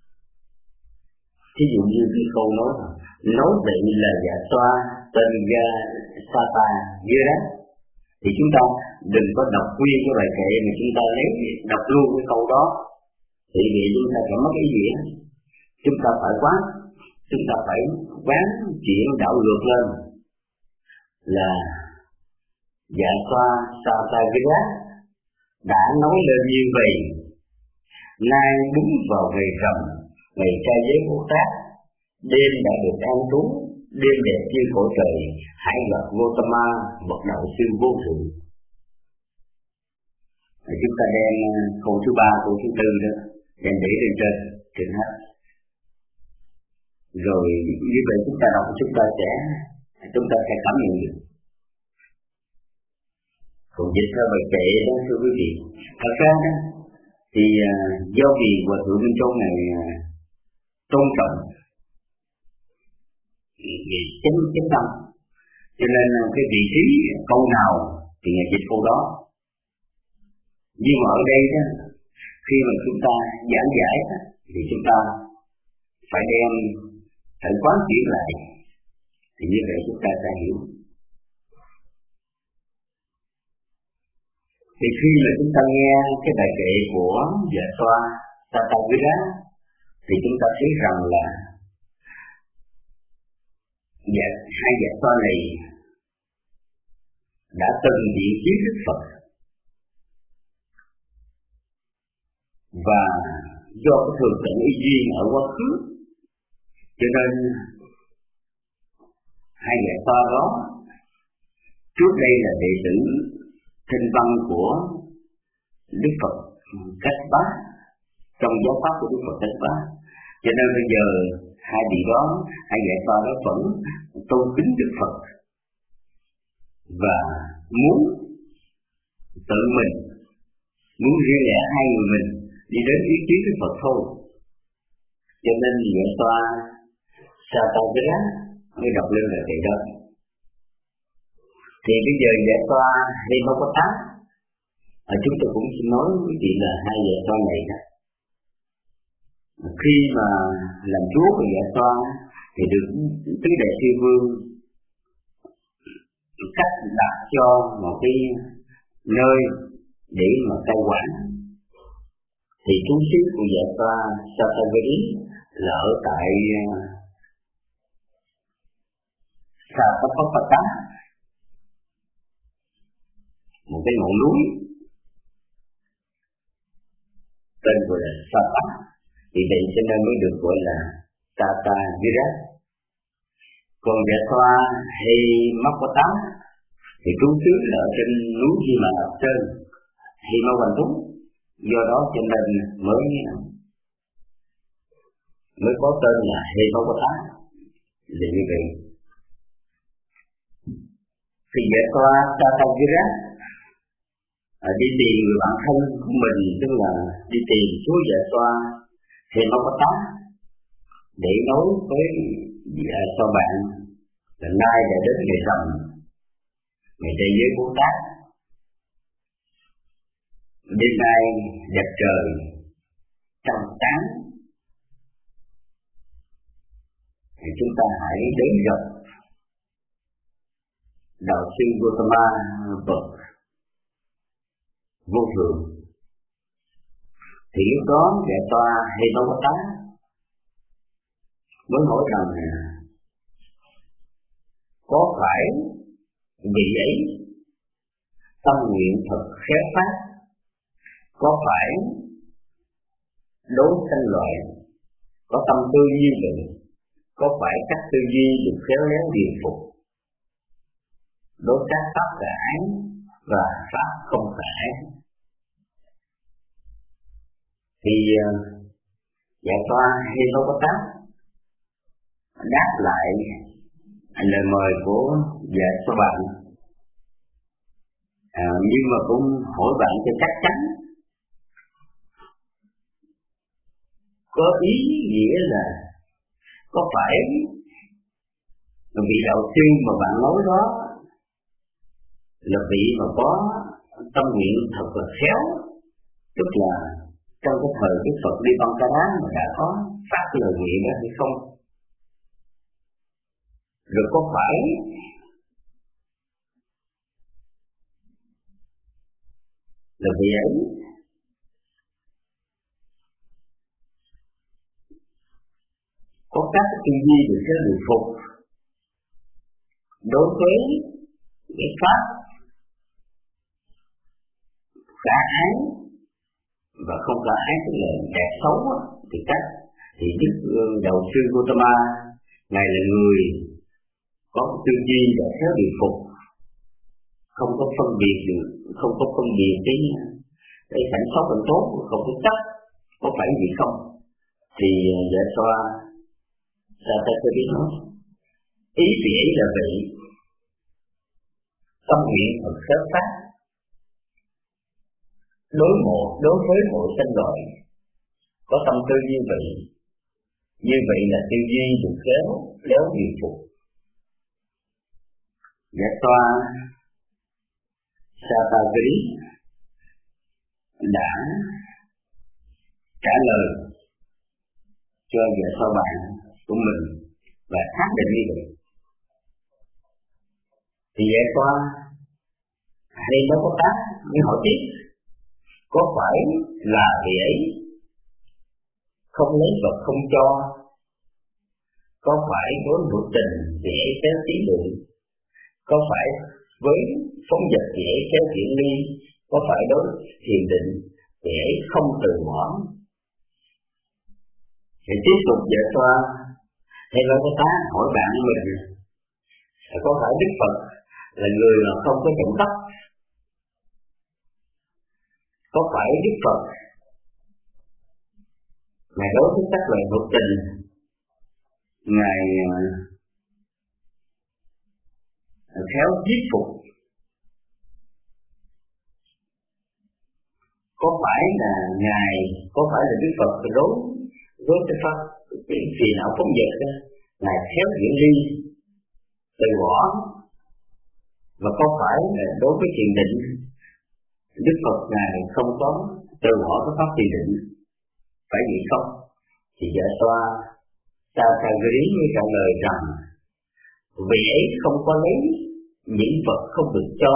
Ví dụ như cái câu nói vậy là dạ xoa tên ga Sata dưới đó, thì chúng ta đừng có đọc nguyên cái bài kệ mà chúng ta lấy đọc luôn cái câu đó, thì vì chúng ta sẽ mất ý nghĩa. Chúng ta phải quán chúng ta phải quán chuyển đảo ngược lên là Dạ Xoa Satavira đã nói lên như vậy: nay đúng vào ngày rằm, ngày trai giới Bồ Tát, đêm đã được an trú, đêm đẹp như cõi trời, hãy gặp Gautama, bậc đạo sư vô thượng. Chúng ta đem câu thứ 3, câu thứ 4 đó đem để lên trên hết. Rồi như vậy chúng ta đọc, chúng ta sẽ cảm nhận được. Còn dịch theo bài kệ đó thưa quý vị, thật ra đó thì do vì Hòa Thượng Minh Châu này tôn trọng chánh tâm, cho nên cái vị trí câu nào thì Ngài dịch câu đó. Nhưng mà ở đây đó, khi mà chúng ta giảng giải đó, thì chúng ta phải quán chuyển lại, thì như vậy chúng ta sẽ hiểu. Thì khi mà chúng ta nghe cái bài kệ của Dạ Xoa Satavira thì chúng ta thấy rằng là hai Dạ Xoa này đã từng diện kiến Đức Phật, và do cái thường tận ý duyên ở quá khứ, cho nên hai Dạ Xoa đó trước đây là đệ tử kinh văn của Đức Phật Cách Bá, trong giáo pháp của Đức Phật Cách Bá, cho nên bây giờ hai vị đó, hai Dạ Xoa đó vẫn tôn kính Đức Phật và muốn tự mình, muốn riêng lẻ hai người mình đi đến ý kiến Đức Phật thôi. Cho nên Dạ Xoa Satavira mới đọc lên lời kệ đó. Thì bây giờ Dạ Xoa Hemavata, chúng tôi cũng xin nói với quý vị là hai Dạ Xoa này đó, khi mà làm chúa của Dạ Xoa thì được tứ đại thiên vương cách đặt cho một cái nơi để mà cai quản. Thì trú xứ của Dạ Xoa Sataviri là ở tại Satapapata, một cái ngọn núi tên gọi là Sapa. Vì vậy cho nên mới được gọi là Satavira. Còn Dạ Xoa Hemavata thì trú xứ là ở trên núi Di Mà Đạp Sơn, Hemavanta. Do đó cho nên mới có tên là Hemavata là như vậy. Thì Dạ Xoa Satavira đi tìm người bạn thân của mình, tức là đi tìm chúa Dạ Xoa Hemavata để nói với Dạ Xoa bạn là nay đã đến ngày rằm, ngày trai giới Bồ Tát. Đêm nay đẹp trời trong sáng, thì chúng ta hãy đến gặp đạo sư Gautama bậc vô thường. Thì lúc đó Dạ Xoa Hemavata mới hỏi rằng có phải vị ấy tâm nguyện thật khéo phát, có phải đối sanh loại, có tâm tư như vậy, có phải các tư duy được khéo léo điều phục, đối các pháp khả ái và pháp không khả ái. Thì Dạ Xoa Hemavata đáp lại lời mời của Dạ Xoa bạn, nhưng mà cũng hỏi bạn cho chắc chắn, có ý nghĩa là có phải vị đạo sư mà bạn nói đó là vị mà có tâm nguyện thật là khéo, tức là trong cái thời Đức Phật đi Bangkara mà đã có phát lời nguyện đó hay không? Rồi có phải là vị ấy có có các tư duy được theo điều phục đối với cái pháp khả ái và không khả ái, tức là kẻ xấu thì các thì Đức Đạo sư Gautama ngài là người có tư duy để theo điều phục, không có phân biệt được, không có phân biệt cái cảnh xấu cảnh tốt, không có chấp có phải gì không. Thì Dạ Xoa Satakiri nói ý vị ấy là vậy, tâm nguyện Phật khớp phát đối với mỗi sinh loại có tâm tư như vậy là tư duy được khéo điều phục. Dạ Xoa Satakiri đã trả lời cho Dạ Xoa bạn của mình và xác định như vậy. Thì Dạ Xoa hay nó có tác nhưng hỏi tiếp, có phải là vị ấy không lấy vật không cho, có phải đối hữu tình vị ấy kéo tiến lượng, có phải với phóng vật vị ấy kéo thiện ly, có phải đối thiền định vị ấy không từ bỏ. Thì tiếp tục Dạ Xoa hay nói có tá hỏi bạn của mình, có phải Đức Phật là người mà không có trọng tắc? Có phải Đức Phật Ngài đối với các loài hữu tình Ngài khéo thuyết phục? Có phải là Đức Phật đối với cái pháp cái phiền não phóng dật đó, Ngài khéo diễn ly từ bỏ? Và có phải là đối với thiền định Đức Phật Ngài không có từ bỏ cái pháp thiền định, phải vậy không? Thì Dạ Xoa Satakiri mới trả lời rằng vị ấy không có lấy những vật không được cho,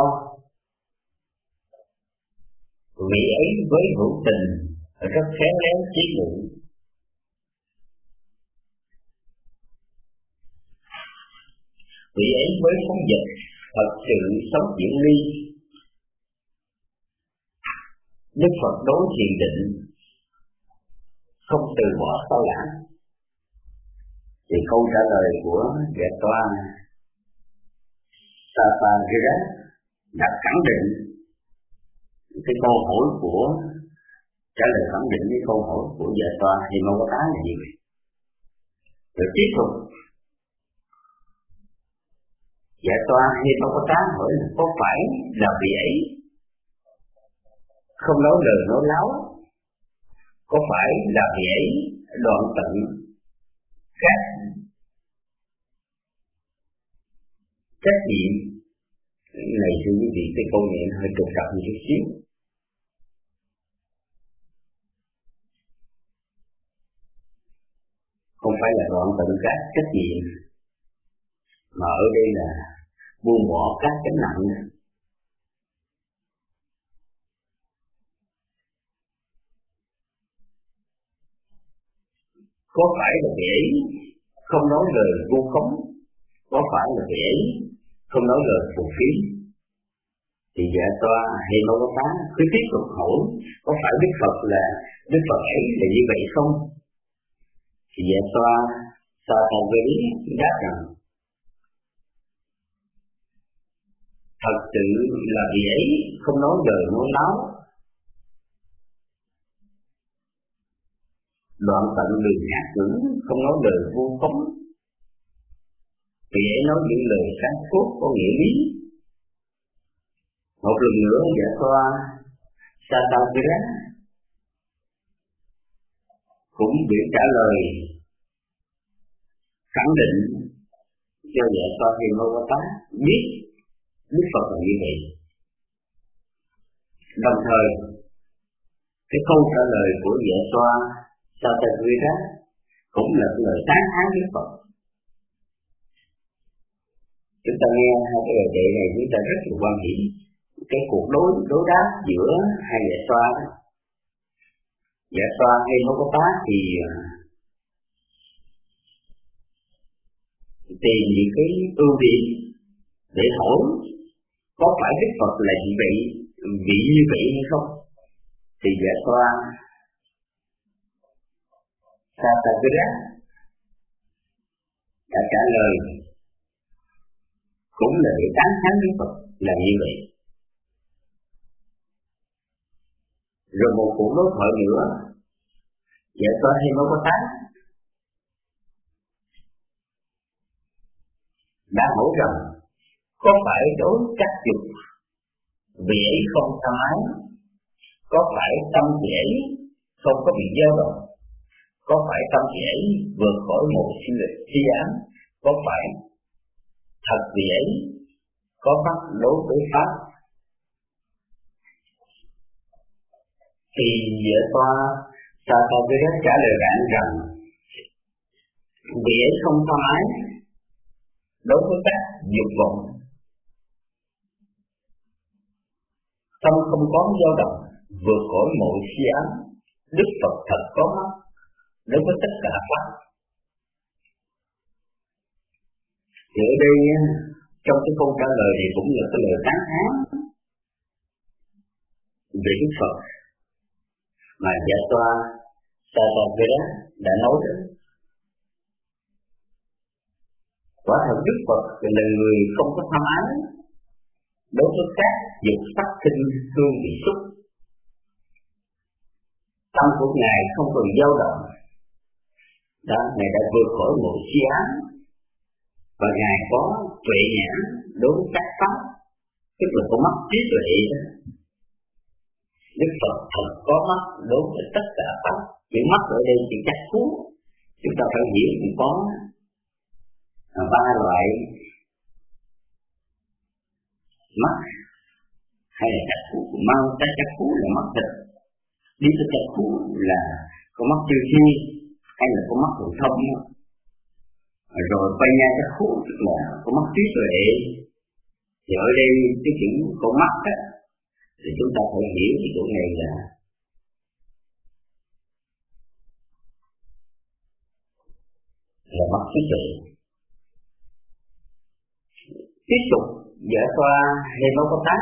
vị ấy với hữu tình rất khéo léo trí lượng. Vị ấy với phóng dật thật sự sống diễn ly. Đức Phật đối thiền định không từ bỏ sao lãng. Thì câu trả lời của Dạ Xoa Satakiri đã khẳng định cái câu hỏi của trả lời khẳng định cái câu hỏi của Dạ Xoa thì nó có tá là gì vậy? Rồi tiếp tục Dạ Xoa hay nó có tá hỏi là có phải là vị ấy không nói lời nói láo, có phải là vị ấy đoạn tận các trách nhiệm? Này thưa quý vị, cái câu này hơi trục trặc một chút xíu. Không phải là đoạn tận các trách nhiệm, mà ở đây là buông bỏ các gánh nặng. Có phải là vị ấy không nói lời vô khống, có phải là vị ấy không nói lời phù phí? Thì Dạ Xoa hay nói có tá cứ tiếp tục hỏi có phải Đức Phật ấy là như vậy không? Thì Dạ Xoa Satakiri đáp rằng thật sự là vị ấy không nói lời nói láo, đoạn tận đường ác tưởng, không nói lời vô khống. Vị ấy nói những lời sáng suốt có nghĩa lý. Một lần nữa Dạ Xoa Satakiri cũng bị trả lời khẳng định cho Dạ Xoa Himalaya biết Đức Phật là như vậy. Đồng thời cái câu trả lời của Dạ Xoa Satakiri cũng là lời tán thán Đức Phật. Chúng ta nghe hai cái lời kệ này chúng ta rất là quan hỷ. Cái cuộc đối đáp giữa hai Dạ Xoa đó. Dạ Xoa hay nó có tá thì tìm những cái ưu điểm để hỏi có phải Đức Phật là vị như vậy hay không, thì Giải Thoa Sattagara đã trả lời cũng là để tán thán Đức Phật là như vậy. Rồi một cuộc đối thoại nữa, Giải Thoa Hemokata đã hỏi rằng có phải đối các dục vị ấy không tham ái, có phải tâm vị ấy không có bị dao động, có phải tâm vị ấy vượt khỏi một suy ám, có phải thật vị ấy có mắt đối với pháp. Thì Giải Thoa Sattagara trả lời bạn rằng vị ấy không tham ái đối với các dục vọng, tâm không có dao động, vượt khỏi mọi suy ám. Đức Phật thật có mắt đối với tất cả pháp. Thì ở đây trong cái câu trả lời thì cũng là cái lời tán thán về Đức Phật mà Giải Thoa Sattagara đã nói đến. Quả thật Đức Phật là người không có tham ái đối với các dục sắc thinh hương vị xúc. Tâm của Ngài không còn dao động. Đó, Ngài đã vượt khỏi mọi suy ám và Ngài có tuệ nhãn đối với các pháp, tức là có mắt trí tuệ đó. Đức Phật thật có mắt đối với tất cả pháp. Chữ mắt ở đây chỉ chắc cú. Chúng ta phải hiểu cũng có ba loại mắt, hay là chắc cú. Mau cái chắc cú là mắt thịt, đi tới chắc cú là có mắt tư duy hay là có mắt phổ thông. Rồi quay nha chắc cú tức là có mắt trí tuệ. Thì ở đây cái chữ con mắt á, thì chúng ta phải hiểu cái chỗ này là mắt trí tuệ. Tiếp tục Giải Thoa Hemokata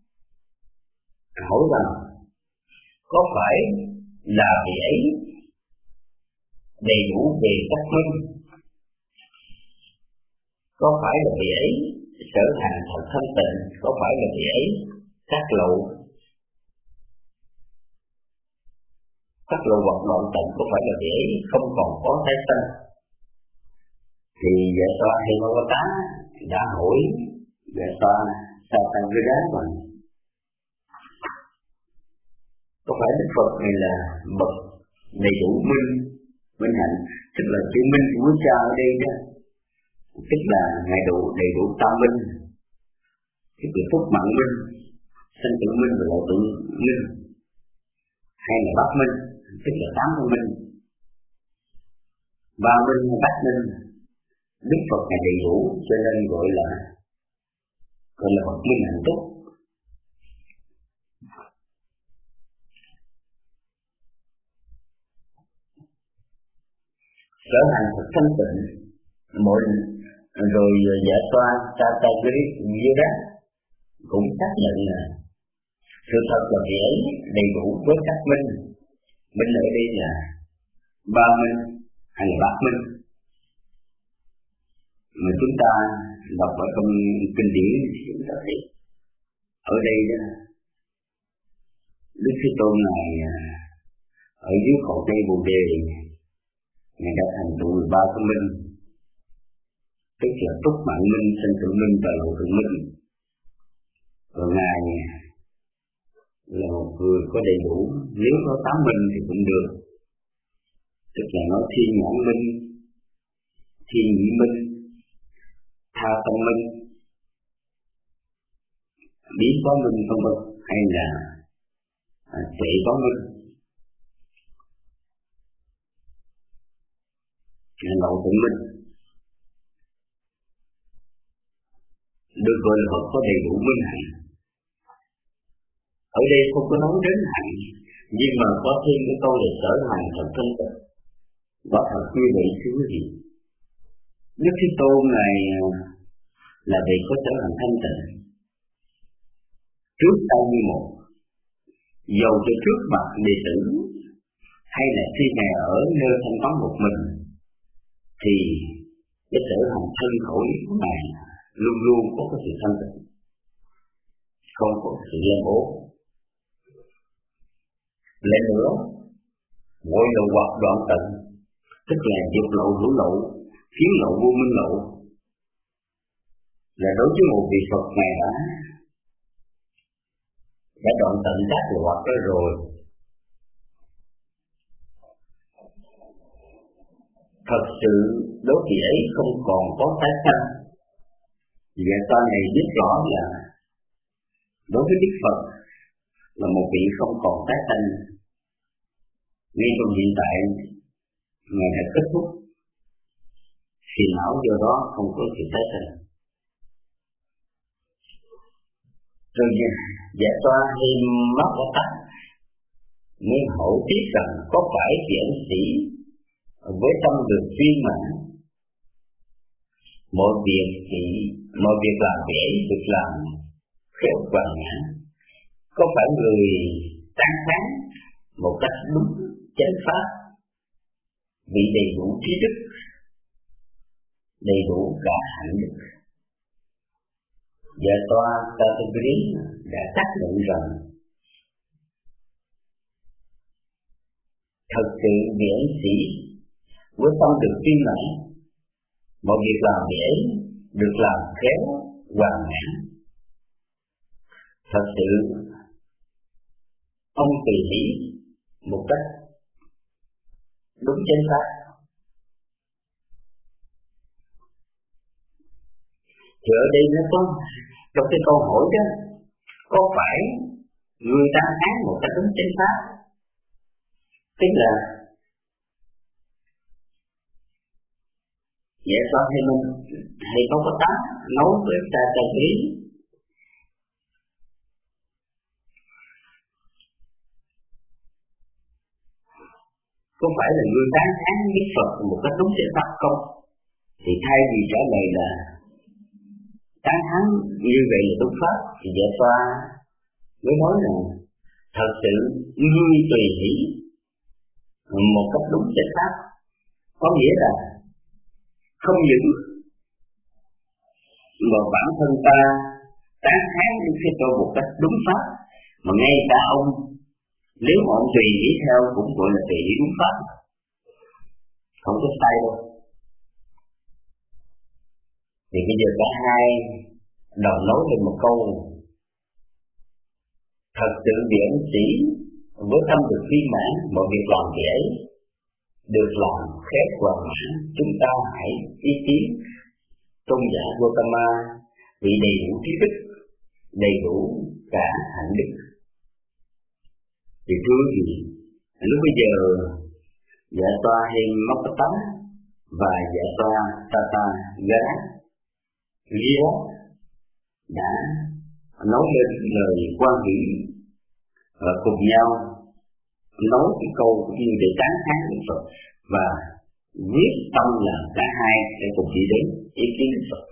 hỏi rằng có phải là vị ấy đầy đủ về các minh, có phải là vị ấy sở hành thật thanh tịnh, có phải là vị ấy các lộ hoạt động tịnh, có phải là vị ấy không còn có tái sanh. Thì Giải Thoa Hemokata đã hỏi Giải Thoa Sattagara rằng có phải Đức Phật này là bậc đầy đủ minh hạnh, tức là chữ minh của Chúa Cha ở đây đó, tức là Ngài đầy đủ tam minh, tức là phúc mạng minh, sanh tử minh và lộ tử minh, hay là bát minh, tức là tám minh, ba minh hay bát minh. Đức Phật Ngài đầy đủ cho nên gọi là bậc minh hạnh túc. Sở hành thật thanh tịnh, rồi Giải Thoa Sattagara cũng xác nhận là sự thật là vị ấy đầy đủ với các minh. Minh ở đây là ba minh hay là bát minh. Mà chúng ta đọc ở trong kinh điển chúng ta thấy ở đây đó, Đức Thế Tôn Ngài ở dưới cội cây Bồ Đề, Ngài đã thành tựu 13 cái minh, tức là túc mạng minh, sanh tử minh và lộ tử minh. Rồi Ngài là một người có đầy đủ, nếu có 8 minh thì cũng được, tức là nói thiên nhãn minh, thiên nhĩ minh, tha tâm minh, biến có minh vân vân, hay là tuệ có minh, lộ tử minh, được gọi là Phật có đầy đủ minh hạnh. Ở đây không có nói đến hạnh, nhưng mà có thêm cái câu là sở hành thật thanh tịnh. Đó thật quý vị xứ gì Đức Thế Tôn Ngài là vị có sở hành thanh tịnh, trước sau như một, dầu cho trước mặt đệ tử hay là khi Ngài ở nơi thanh vắng một mình, thì cái sở hành thân khẩu của Ngài luôn luôn có cái sự thanh tịnh, không có sự lem ố. Lại nữa, mọi lậu hoặc đoạn tận, tức là dục lậu, hữu lậu, phiến lậu, vô minh lậu, là đối với một vị Phật Ngài đã đoạn tận các lậu hoặc đó rồi. Thật sự đối vị ấy không còn có tái sanh. Và sau này biết rõ là đối với Đức Phật là một vị không còn tái sanh. Ngay trong hiện tại, Ngài đã kết thúc phiền não, do đó không có sự tái sanh. Rồi giải toa hay mắc ở tắt, nên hậu tiếc rằng có phải vị ẩn sĩ với tâm được viên mãn, mọi việc làm vẻ được làm khéo hoàn nhãn, có phải người tán thán một cách đúng chánh pháp, bị đầy đủ trí đức, đầy đủ cả hạnh đức. Và toa Tatagiri đã xác nhận rằng thật sự vị ẩn sĩ với tâm được viên mãn, mọi việc làm dễ được làm khéo hoàn mãn. Thật sự ông tùy hỷ một cách đúng chánh pháp. Thì ở đây nó có trong cái câu hỏi đó, có phải người ta án một cách đúng chánh pháp, tức là vậy sao hay không có tác nói với ta chân lý. Có phải là người tán thán Đức Phật một cách đúng chánh pháp không? Thì thay vì trả lời là tán thán như vậy là đúng pháp, thì giải toa mới nói rằng thật sự ngươi tùy hỷ một cách đúng chánh pháp, có nghĩa là không những mà bản thân ta tán thán Đức Thế Tôn một cách đúng pháp, mà ngay cả ông, nếu mà ông tùy hỷ theo cũng gọi là tùy hỷ đúng pháp, không có sai đâu. Thì bây giờ cả hai đồng nói lên một câu: thật sự vị ẩn sĩ với tâm được viên mãn, mọi việc làm dễ được làm khép hoàn mãn. Chúng ta hãy ý kiến tôn giả Gautama vì đầy đủ trí đức, đầy đủ cả hạnh đức. Thì thưa gì lúc bây giờ Dạ toa Hiên Móc Tấm và Dạ toa Tata Giá Ria đã nói lên lời quan điểm và cùng nhau nói cái câu cũng như để tán thán Đức Phật và quyết tâm là cả hai để cùng đi đến ý kiến Đức Phật.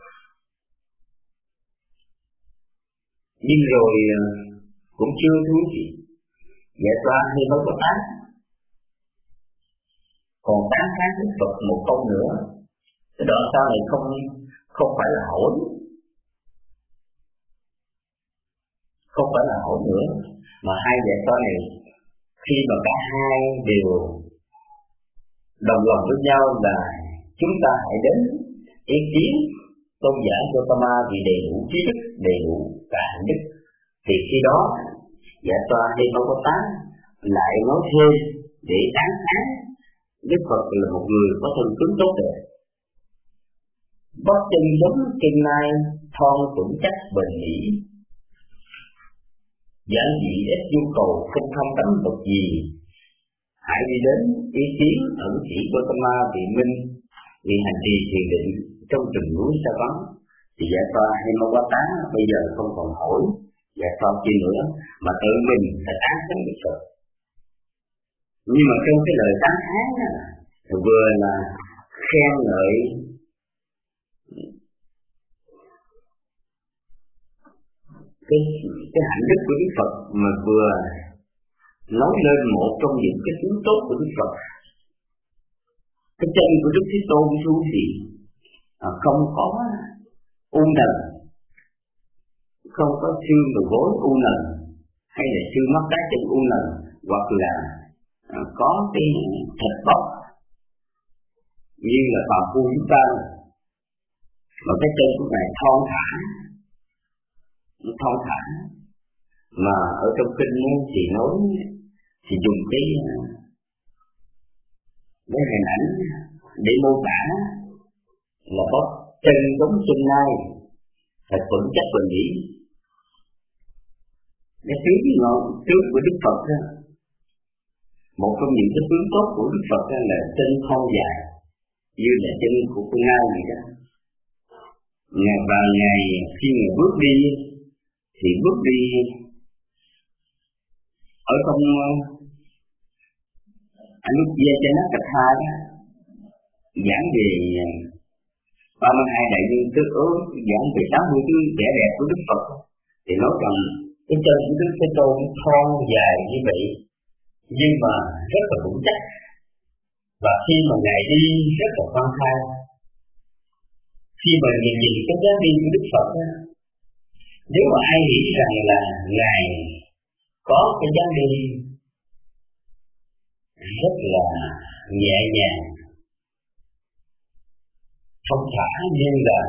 Nhưng rồi cũng chưa thú gì, Dạ toa hay mới có tán, còn tán thán Đức Phật một câu nữa. Cái đoạn sau này không phải là hỏi, không phải là hỏi nữa, mà hai Dạ toa này khi mà cả hai đều đồng lòng với nhau là chúng ta hãy đến ý kiến tôn giả Gautama vì đầy đủ trí đức, đầy đủ cả hạnh đức, thì khi đó Dạ toa hay không có tán lại nói thêm để tán thán Đức Phật là một người có thân tướng tốt đẹp, bất chân giống chân nai, thon vững chắc bền bỉ, giản dị ít nhu cầu, không tham đắm vật gì. Hãy đi đến ý kiến ẩn chỉ Gautama vị minh vì hành trì thiền định trong rừng núi Sa Vắng. Thì Dạ toa hay mau quá tán bây giờ không còn hỏi Dạ toa chi nữa, mà tự mình sẽ tán thán Đức Phật. Nhưng mà trong cái lời tán thán vừa là khen ngợi cái hạnh đức của Đức Phật mà vừa nói lên một trong những cái tướng tốt của Đức Phật. Cái chân của Đức Thế Tôn xuống thì không có u nần, không có xương đầu gối u nần, hay là xương mắt cá chân u nần, hoặc là có cái thịt bóc như là phàm phu chúng ta. Mà cái chân của Ngài thon thả, mà ở trong kinh thì nói thì dùng cái hình ảnh để mô tả là có chân giống chân nai, thật vững chắc bền bỉ. Cái tướng của Đức Phật đó, một trong những cái tướng tốt của Đức Phật đó là chân thon dài, như là chân của con nai vậy đó. Và Ngài khi Ngài bước đi thì bước đi ở trong Anuttara đó, giảng về 32 đại dương tứ ước, giảng về 80 cái vẻ đẹp của Đức Phật, thì nói rằng cái chân của Đức Thế Tôn thon dài như vậy nhưng mà rất là vững chắc, và khi mà Ngài đi rất là khoan thai. Khi mà nhìn cái dáng đi của Đức Phật đó, nếu mà ai nghĩ rằng là Ngài có cái dáng đi rất là nhẹ nhàng, thông thả như là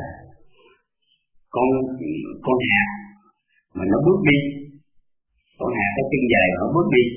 con hạt mà nó bước đi, con hạt cái chân dài nó bước đi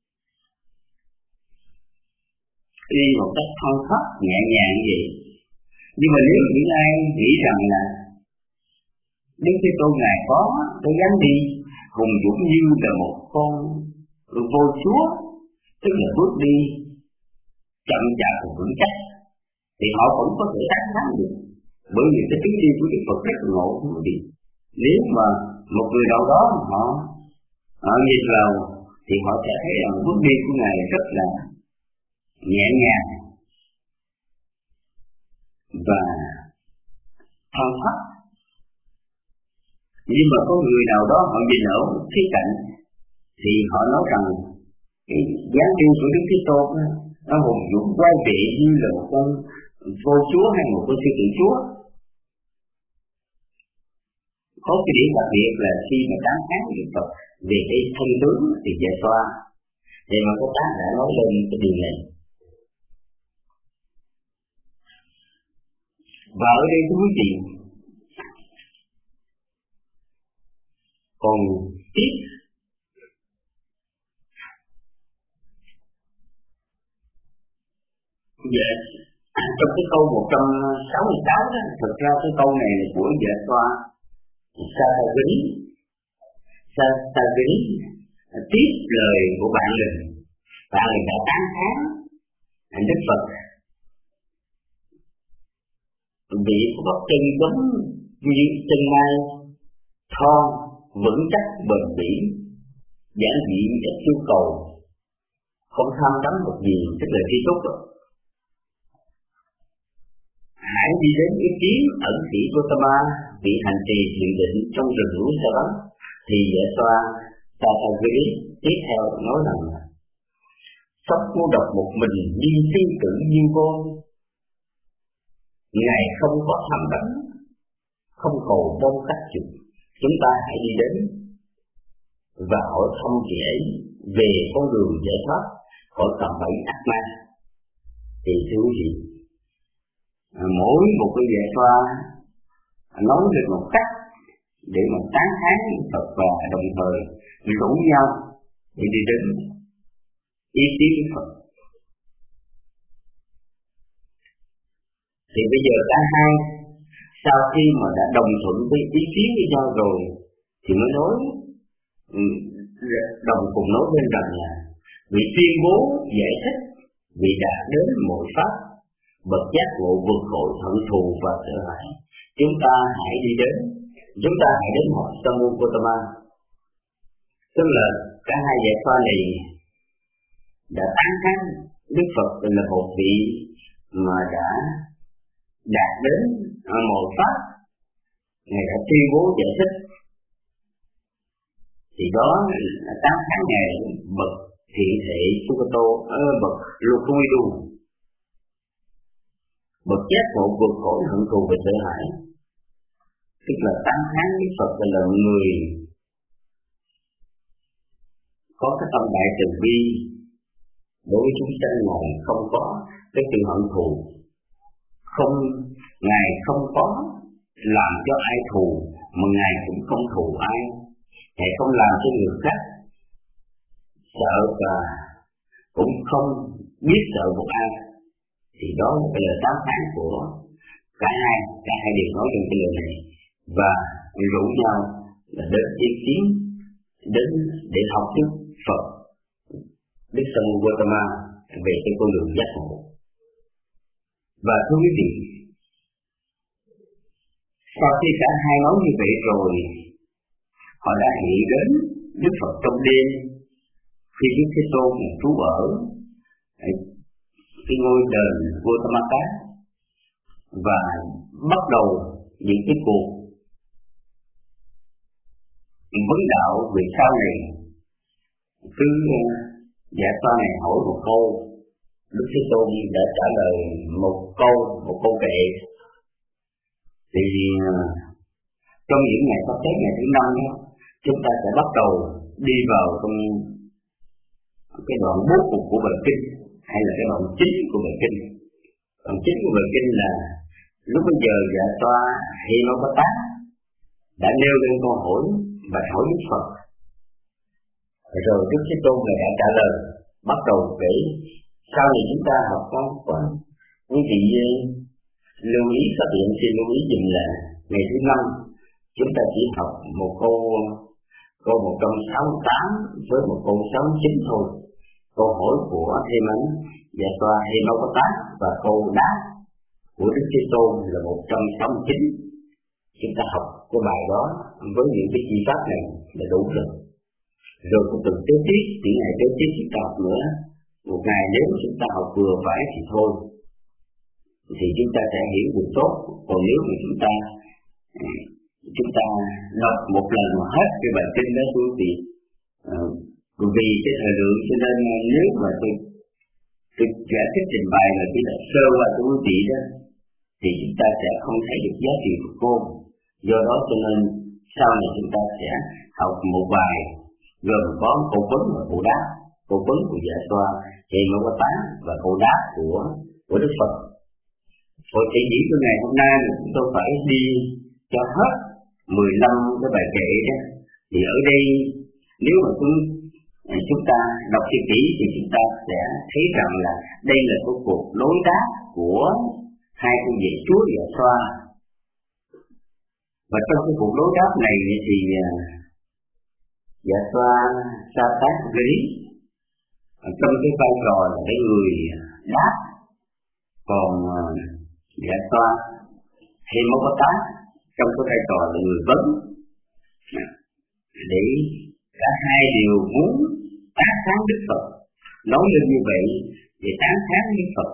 một cách thon thắt nhẹ nhàng như vậy. Nhưng mà nếu những ai nghĩ rằng là Đức Thế Tôn Ngài có cái dáng đi hùng dũng như là một con vua chúa, tức là bước đi chậm chạp và vững chắc, thì họ cũng có thể tán thán được, bởi vì cái tiếng đi của Đức Phật rất là ngộ quý vị. Nếu mà một người nào đó họ nhìn vào thì họ sẽ thấy rằng bước đi của Ngài rất là nhẹ nhàng và thon thắt. Nhưng mà có người nào đó họ nhìn ở khía cạnh thì họ nói rằng cái dáng đi của Đức Thế Tôn nó hùng dũng quay vệ như là một con vua chúa hay một con sư tử chúa. Có cái điểm đặc biệt là khi mà tán thán Đức Phật về cái thân tướng thì Giải Thoa, thì mà có tác đã nói lên cái điều này. Và ở đây thưa quý vị, còn tiếp trong cái câu 166 đó, thực ra cái câu này là của Giải Thoa Satagiri tiếp lời của bạn mình đã tán thán Đức Phật vì có bắp chân giống như chân mai, thon vững chắc bền bỉ, giản dị ít yêu cầu, không tham đắm một gì, tức là tri túc. Hãy đi đến ý kiến ẩn sĩ Gotama, vị hành trì thiền định trong rừng núi Sa Bát, thì Giải Thoa Satagiri tiếp theo nói rằng sắp cô độc một mình như tiên tử như con. Ngài không có tham đắm, không cầu mong cách chụp. Chúng ta hãy đi đến và hỏi thăm chị ấy về con đường giải thoát khỏi cạm bẫy ác ma. Thì thưa quý vị, mỗi một cái Giải Thoa nói được một cách để mà tán thán Phật, và đồng thời rủ nhau để đi đến ý kiến Phật. Thì bây giờ cả hai sau khi mà đã đồng thuận với ý kiến với nhau rồi thì mới nói đồng cùng nói bên rằng là vì tuyên bố giải thích vì đạt đến mọi pháp bậc giác ngộ vượt khỏi hận thù và sợ hãi. Chúng ta hãy đến hỏi Samu Gotama. Tức là cả hai Giải Thoa này đã tán thán Đức Phật là một vị mà đã đạt đến mọi pháp. Ngài đã tuyên bố giải thích thì đó là tán thán Ngài bậc thiện thể Sugato, bậc Lokuidu, bậc giác ngộ vượt khỏi hận thù và sợ hãi, tức là tán thán Đức Phật là người có cái tâm đại từ bi đối với chúng sanh. Ngài không có cái sự hận thù, Ngài không có làm cho ai thù, mà Ngài cũng không thù ai. Ngài không làm cho người khác sợ và cũng không biết sợ một ai. Thì đó là lời tán thán của cả hai đều nói trong cái lời này, và rủ nhau là đến ý kiến, đến để học Đức Phật, Đức Son Gautama về cái con đường giác ngộ. Và thưa quý vị, sau khi cả hai nói như vậy rồi, họ đã hiện đến Đức Phật trong đêm khi Đức Thế Tôn trú ở cái ngôi đền Gautamata, và bắt đầu những cái cuộc vấn đạo về sau này. Cứ Dạ Xoa này hỏi một câu, Đức Thế Tôn đã trả lời một câu kệ. Thì trong những ngày sắp tới, ngày thứ 5 đó, chúng ta sẽ bắt đầu đi vào trong cái đoạn 4 của bài kinh, hay là cái đoạn 9 của bài kinh. Đoạn 9 của bài kinh là lúc bây giờ Dạ Xoa Hinokata đã nêu lên câu hỏi và hỏi Đức Phật, rồi Đức Thế Tôn đã trả lời. Bắt đầu kể sau này chúng ta học con quý vị lưu ý, các bạn xin lưu ý dùm là ngày thứ 5 chúng ta chỉ học một câu 168 với một câu 69 thôi. Câu hỏi của Thê Mẫn Dạ Xoa Hinokata và câu đáp của Đức Thế Tôn là 169. Chúng ta học cái bài đó với những cái chi pháp này là đủ rồi. Rồi cũng từng kế tiếp, chỉ ngày kế tiếp chúng ta học nữa. Một ngày nếu chúng ta học vừa phải thì thôi, thì chúng ta sẽ hiểu được tốt. Còn nếu mà chúng ta đọc một lần mà hết cái bài kinh đó quý vị, vì cái thời lượng cho nên nếu mà tôi giải thích trình bày mà chỉ là sơ qua cho quý vị đó, thì chúng ta sẽ không thấy được giá trị của cô. Do đó cho nên sau này chúng ta sẽ học một bài gồm có câu vấn và câu đáp. Câu vấn của Dạ Xoa Hinokata và câu đáp của Đức Phật. Rồi chỉ diễn của ngày hôm nay chúng tôi phải đi cho hết 15 cái bài kệ đó. Thì ở đây nếu mà chúng ta đọc kỹ thì chúng ta sẽ thấy rằng là đây là cái cuộc đối đáp của hai con vị Chúa Dạ Xoa. Và trong cái cuộc đối đáp này thì Dạ Xoa Sattagiri trong cái vai trò là cái người đáp, còn Dạ Xoa Hinokata trong cái vai trò là người vấn. Để cả hai đều muốn tán thán Đức Phật, nói lên như vậy để tán thán Đức Phật.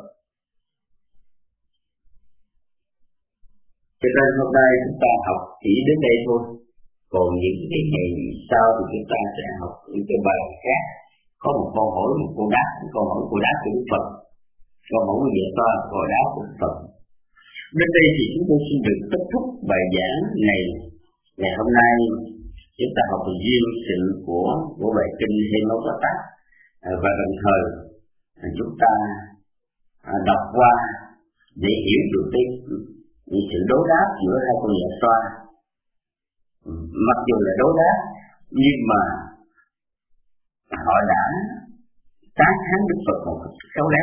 Cho nên hôm nay chúng ta học chỉ đến đây thôi. Còn những cái ngày sau thì chúng ta sẽ học những cái bài khác. Có một câu hỏi, một câu đáp, một câu hỏi, câu đáp của Đức Phật, câu hỏi của Dạ Xoa, câu đáp của Đức Phật. Đến đây thì chúng tôi xin được kết thúc bài giảng này. Ngày hôm nay chúng ta học về duyên sự của bài kinh Hinokata, và đồng thời chúng ta đọc qua để hiểu được cái sự đối đáp giữa hai con Dạ Xoa. Mặc dù là đối đáp nhưng mà họ đã tán thán Đức Phật một cách khéo léo.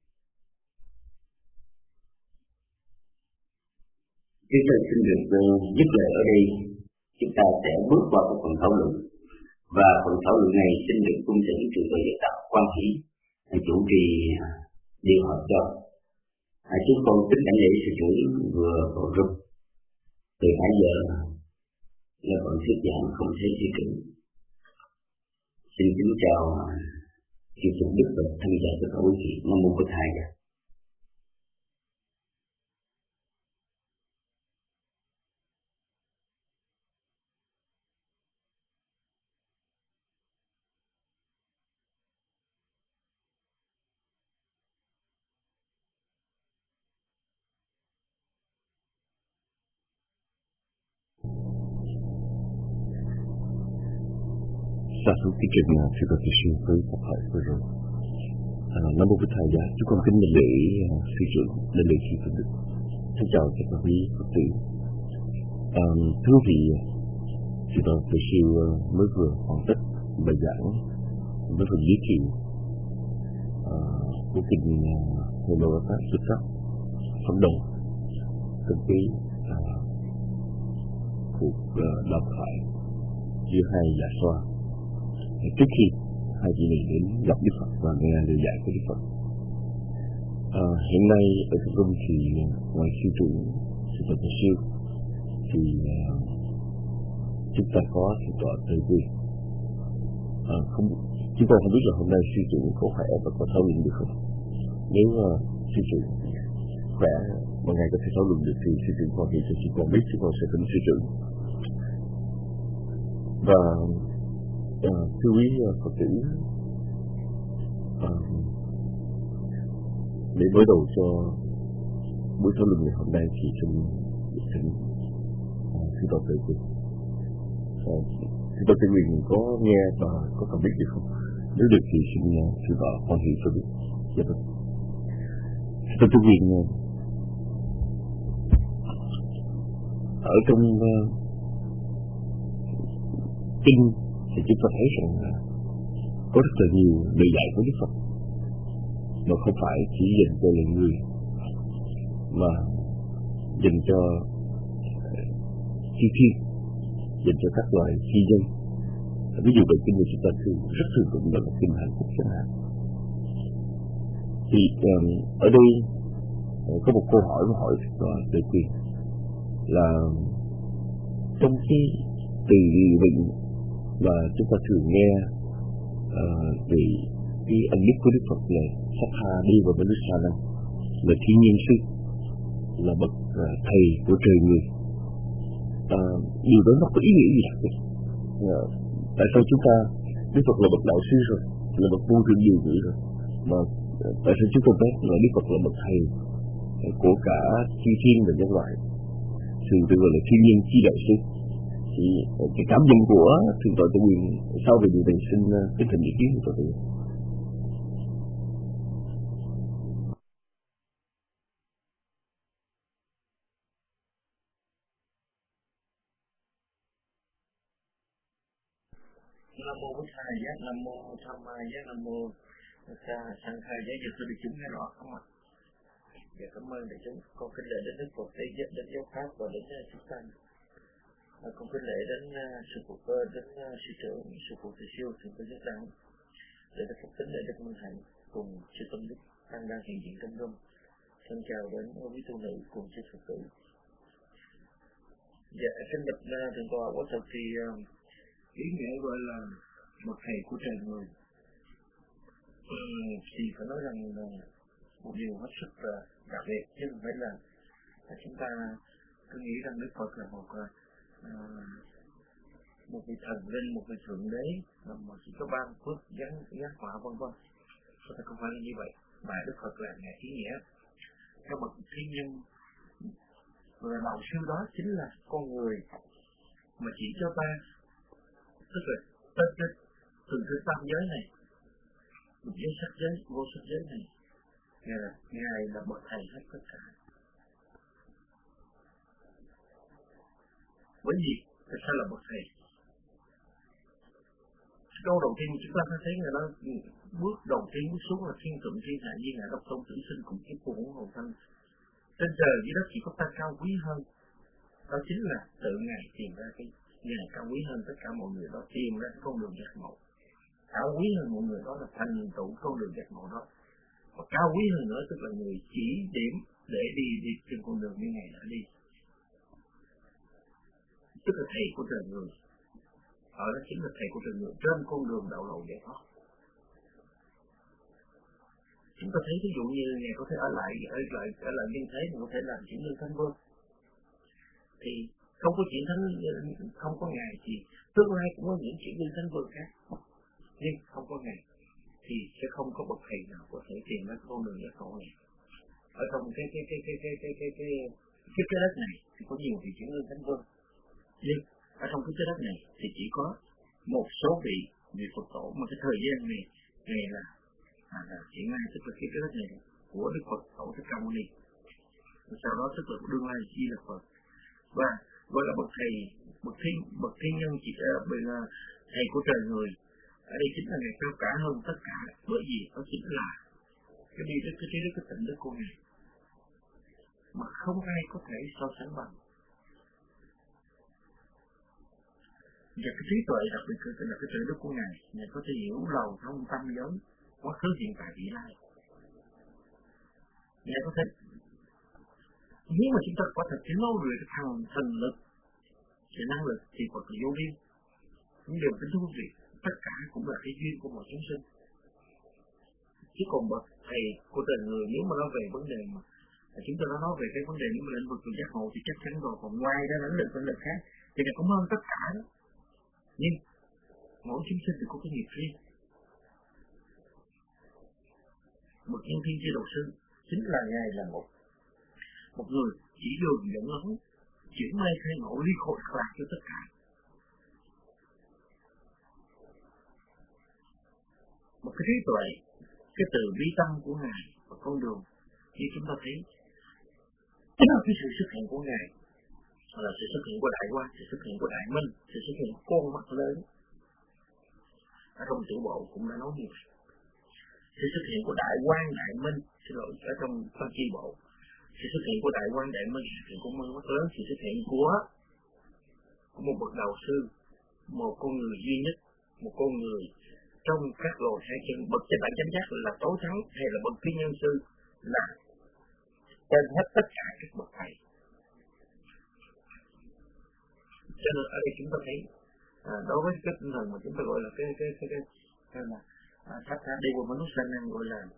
Chúng tôi xin được dứt lời ở đây. Chúng ta sẽ bước vào một phần thảo luận, và phần thảo luận này xin được cung thỉnh Chủ tọa Giác Đạo Quan Hỷ chủ trì điều hợp cho. Chúng con kính đảnh lễ sự chủ vừa vào rút từ 2 giờ là còn thuyết giảng không thể thi cử. Xin kính chào Chủ tịch Đức Phật, thân giả tất cả quý vị. Nam mô Bổn Thầy. ta xuống cái trình sư Phật Tử Sư với pháp hội vừa rồi. Nam mô Bổn Thầy Giá, chúng con kính lễ sư trưởng, lễ sư Phật Đức. Xin chào tất cả quý Phật tử. Thưa quý vị, sư Phật Tử Sư mới vừa hoàn tất bài giảng, mới vừa giới thiệu của kinh Hồi Lô Pháp xuất sắc phẩm đầu trong cái cuộc đàm thoại giữa hai nhà xoa trước khi hai vị này đến gặp Đức Phật và nghe lời dạy của Đức Phật. Hiện nay ở trong rung thì ngoài sư trưởng sư Phật Tử Sư thì chúng ta có thượng tọa Từ Quy. Chúng tôi không biết là hôm nay sư trưởng có khỏe và có thảo luận được không. Nếu sư trưởng khỏe một ngày có thể thảo luận được thì sư trưởng còn thì sư còn biết sư còn sẽ thỉnh sư trưởng. Và thưa quý Phật tử, để mở đầu cho buổi thảo luận ngày hôm nay thì xin thỉnh sư Tọa Tự Quyền. Sư Tọa Tự Quyền có nghe và có cảm biết được không? Nếu được thì xin sư Tọa hoan hỷ cho biết. Dạ vâng. Sư Tọa Tự Quyền ở trong kinh thì chúng ta thấy rằng có rất là nhiều lời dạy của Đức Phật mà không phải chỉ dành cho loài người mà dành cho chư thiên, dành cho các loài phi nhân. Ví dụ về kinh của chúng ta rất thường tụng là kinh hạnh phúc chẳng hạn. Thì ở đây có một câu hỏi mà hỏi Tọa Tự Quyền là trong cái từ định mà chúng ta thường nghe về cái ân đức của Đức Phật là Sattha Deva Manusana, là thiên nhiên sư, là bậc thầy của trời người. Điều đó nó có ý nghĩa gì đặc biệt? Tại sao chúng ta Đức Phật là bậc đạo sư rồi, là bậc vô thượng điều ngữ rồi, mà tại sao chúng ta biết là Đức Phật là bậc thầy của cả chư thiên và nhân loại, thường được gọi là thiên nhiên chi đạo sư? Thì cái cảm nhận của thượng tọa Tự Quyền sau về điều này xin kính thỉnh ý kiến của Tự Quyền. Nam mô Bổn Thầy Giá, Nam mô Tham Ma Giá, Nam mô Sang Khai Giá. Giờ tôi được chúng nghe rõ không ạ? Dạ cảm ơn đại chúng. Con kính lễ đến Đức Phật, đến giáo pháp và đến chúng sanh. Con kính lễ đến sư phụ cơ, đến sư trưởng, sư phụ Từ Siêu, thượng tọa Giác Đăng, để Đức Phật kính lễ Đức Minh Hạnh cùng sư Tâm Đức đang hiện diện trong room. Thân chào đến quý tu nữ cùng sư Phật tử. Dạ xin bạch thượng tọa quá thật thì ý nghĩa gọi là một thầy của trời người thì phải nói rằng là một điều hết sức là đặc biệt, chứ không phải là chúng ta cứ nghĩ rằng Đức Phật là một vị thần linh, một vị thượng đế mà chỉ có ban phước giác họa vân vân. Thật ra không phải là như vậy, mà Đức Phật là ngài ý nghĩa các bậc thiên nhân. Người đạo sư đó chính là con người mà chỉ cho ta, tức là từ cái tam giới này, một giới sắc giới, vô sắc giới này, ngài là bậc thầy hết tất cả. Bởi vì tại sao là bậc thầy? Câu đầu tiên chúng ta thấy người đó bước đầu tiên bước xuống là thiên thượng thiên hạ với ngài độc tôn tử sinh cùng kiếp phù hộ hồn thân. Trên trời dưới đất chỉ có ta cao quý hơn. Đó chính là tự ngài tìm ra cái ngài cao quý hơn tất cả mọi người đó, tìm ra con đường giác ngộ. Cao quý hơn mọi người đó là thành tựu con đường giác ngộ đó. Và cao quý hơn nữa tức là người chỉ điểm để đi trên con đường như ngài đã đi. Tức là thầy của trời người. Ở đó chính là thầy của trời người trên con đường đạo lộ giải thoát. Chúng ta thấy ví dụ như ngài có thể ở lại nhân thế mà có thể làm chuyển lương thánh vương. Thì không có chuyện thánh, không có ngài thì tương lai cũng có những chuyện lương thánh vương khác. Nhưng không có ngài thì sẽ không có bậc thầy nào có thể tìm ra con đường giác ngộ này. Ở trong cái đất này thì có nhiều vị chuyển lương thánh vương. Nhưng ở trong cái trái đất này thì chỉ có một số vị vị Phật tổ, mà cái thời gian này là hiện nay tức là cái đất này của Đức Phật Tổ Thích Ca Mâu Ni, sau đó tức là đương lai Di Lặc Phật, và gọi là bậc thầy, bậc thiên nhân chỉ là thầy của trời người. Ở đây chính là ngày cao cả hơn tất cả, bởi vì đó chính là cái bi đức, cái trí đức, cái tịnh đức của ngài mà không ai có thể so sánh bằng. Và cái trí tuệ đặc biệt là cái trí đức của ngài có thể hiểu lầu thông tâm giới quá khứ hiện tại vị lai. Ngài có thể, nếu mà chúng ta có thật cái nô luyện cái thần lực, sự năng lực thì Phật là vô biên. Những điều kính thú vị, tất cả cũng là cái duyên của mọi chúng sinh. Chứ còn bậc thầy của đời người, nếu mà nói về vấn đề mà chúng ta đã nói về cái vấn đề những lĩnh vực của giác ngộ thì chắc chắn rồi, còn ngoài ra lĩnh vực khác thì nó cũng hơn tất cả đó. Nhưng mỗi chúng sinh thì có cái nghiệp riêng. Bậc nhân thiên chư đầu sư chính là ngài là một người chỉ đường dẫn lối, chuyển mê khai ngộ, ly khổ lạc cho tất cả. Một cái trí tuệ, cái từ bi tâm của ngài và con đường như chúng ta thấy cái sự xuất hiện của ngài là sự xuất hiện của Đại Quang, sự xuất hiện của Đại Minh, sự xuất hiện của con mắt lớn. Ở trong tiểu bộ cũng đã nói như vậy. Sự xuất hiện của Đại Quang, Đại Minh, ở trong phân chi bộ, sự xuất hiện của Đại Quang, Đại Minh, sự xuất hiện của con mắt lớn, sự xuất hiện của một bậc đạo sư, một con người duy nhất, một con người trong các lồi hai chân, bậc chánh bản chánh giác là tối thắng hay là bậc thiên nhân sư là trên hết tất cả các bậc thầy. Cho nên ở đây chúng ta thấy đối với cái tinh thần mà chúng ta gọi là cái là pháp ra đi qua manu sanh năng gọi là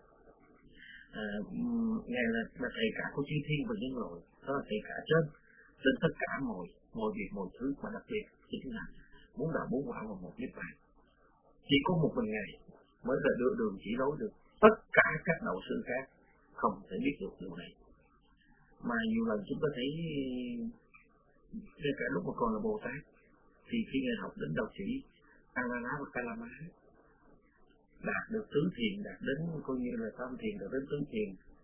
ngài là thầy cả của chư thiên và nhân loại, đó là thầy cả trên tất cả mọi việc mọi thứ, mà đặc biệt chính là bốn đạo bốn quả và một niết bàn. Chỉ có một mình ngài mới là đưa đường chỉ lối được tất cả các đạo sư khác không thể biết được điều này. Mà nhiều lần chúng ta thấy ngay cả lúc mà còn là Bồ Tát thì khi ngài học đến đạo sĩ Alala và Kalama đạt được tứ thiền, đạt đến coi như là tam thiền, đạt đến tứ thiền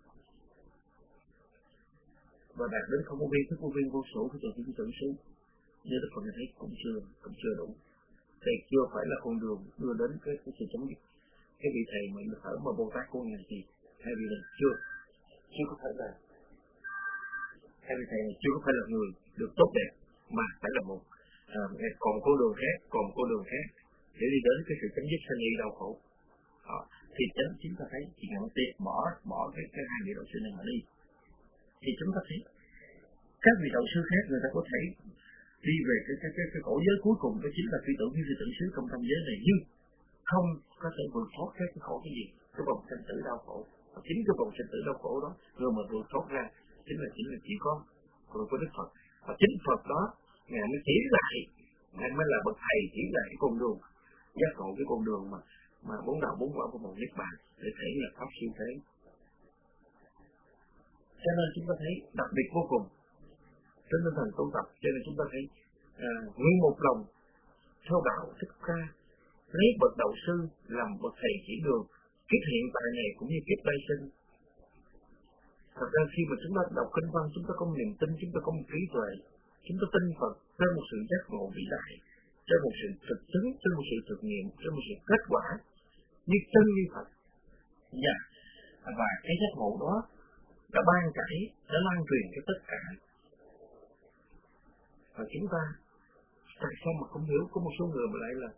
và đạt đến không có viên, thức vô viên vô số của tự tưởng xứ, như Đức Phật này thấy cũng chưa đủ. Thì chưa phải là con đường đưa đến cái sự chấm dứt. Cái vị thầy mà ở mà Bồ Tát của ngài thì hai vị này chưa có thể là hai vị thầy này chưa có phải là người được tốt đẹp, mà phải là một còn con đường khác để đi đến cái sự chấm dứt sanh ly đau khổ. Thì chính ta thấy chỉ cần tiệt bỏ cái hai vị đạo sư này mà đi, thì chúng ta thấy các vị đạo sư khác người ta có thể đi về cái cổ giới cuối cùng, đó chính là phi tưởng xứ trong tâm giới này, nhưng không có thể vượt thoát cái khổ cái gì, cái vòng sinh tử đau khổ. Và chính cái vòng sinh tử đau khổ đó người mà vượt thoát ra chính là chỉ có của Đức Phật. Và chính Phật đó ngài mới chỉ lại, ngài mới là bậc thầy chỉ lại cái con đường giác ngộ, cái con đường mà bốn đạo bốn quả của một niết bàn để thể nhập pháp siêu thế. Cho nên chúng ta thấy đặc biệt vô cùng trên tinh thần tu tập. Cho nên chúng ta thấy nguyên một lòng theo đạo Thích Ca, lấy bậc đạo sư làm bậc thầy chỉ đường kiếp hiện tại này cũng như kiếp lai sinh. Thật ra khi mà chúng ta đọc kinh văn, chúng ta có niềm tin, chúng ta có một trí tuệ, chúng ta tin Phật trên một sự giác ngộ vĩ đại, trên một sự thực chứng, trên một sự thực nghiệm, trên một sự kết quả như chân như Phật. Và cái giác ngộ đó đã ban chảy, đã lan truyền cho tất cả. Và chúng ta tại sao mà không hiểu, có một số người mà lại là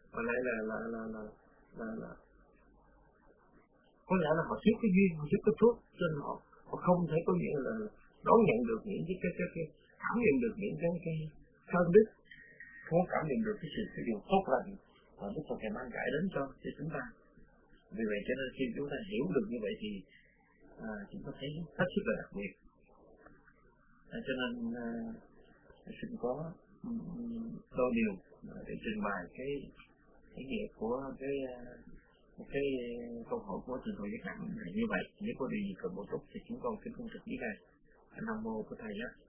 có lẽ là họ thiếu cái duyên, họ thiếu cái phước, cho nên họ không thể có nghĩa là đón nhận được những cái cảm nhận được những cái ơn đức, không có cảm nhận được cái điều tốt lành mà Đức Phật mang lại đến cho chúng ta. Vì vậy cho nên khi chúng ta hiểu được như vậy thì chúng ta thấy hết sức là đặc biệt. Cho nên xin có đôi điều để trình bày cái nghĩa của cái câu hỏi của Trường Hội Giác Nặng là như vậy. Nếu có điều gì cần bổ túc thì chúng con kính cung trực với Ngài. Nam mô của Thầy Giác.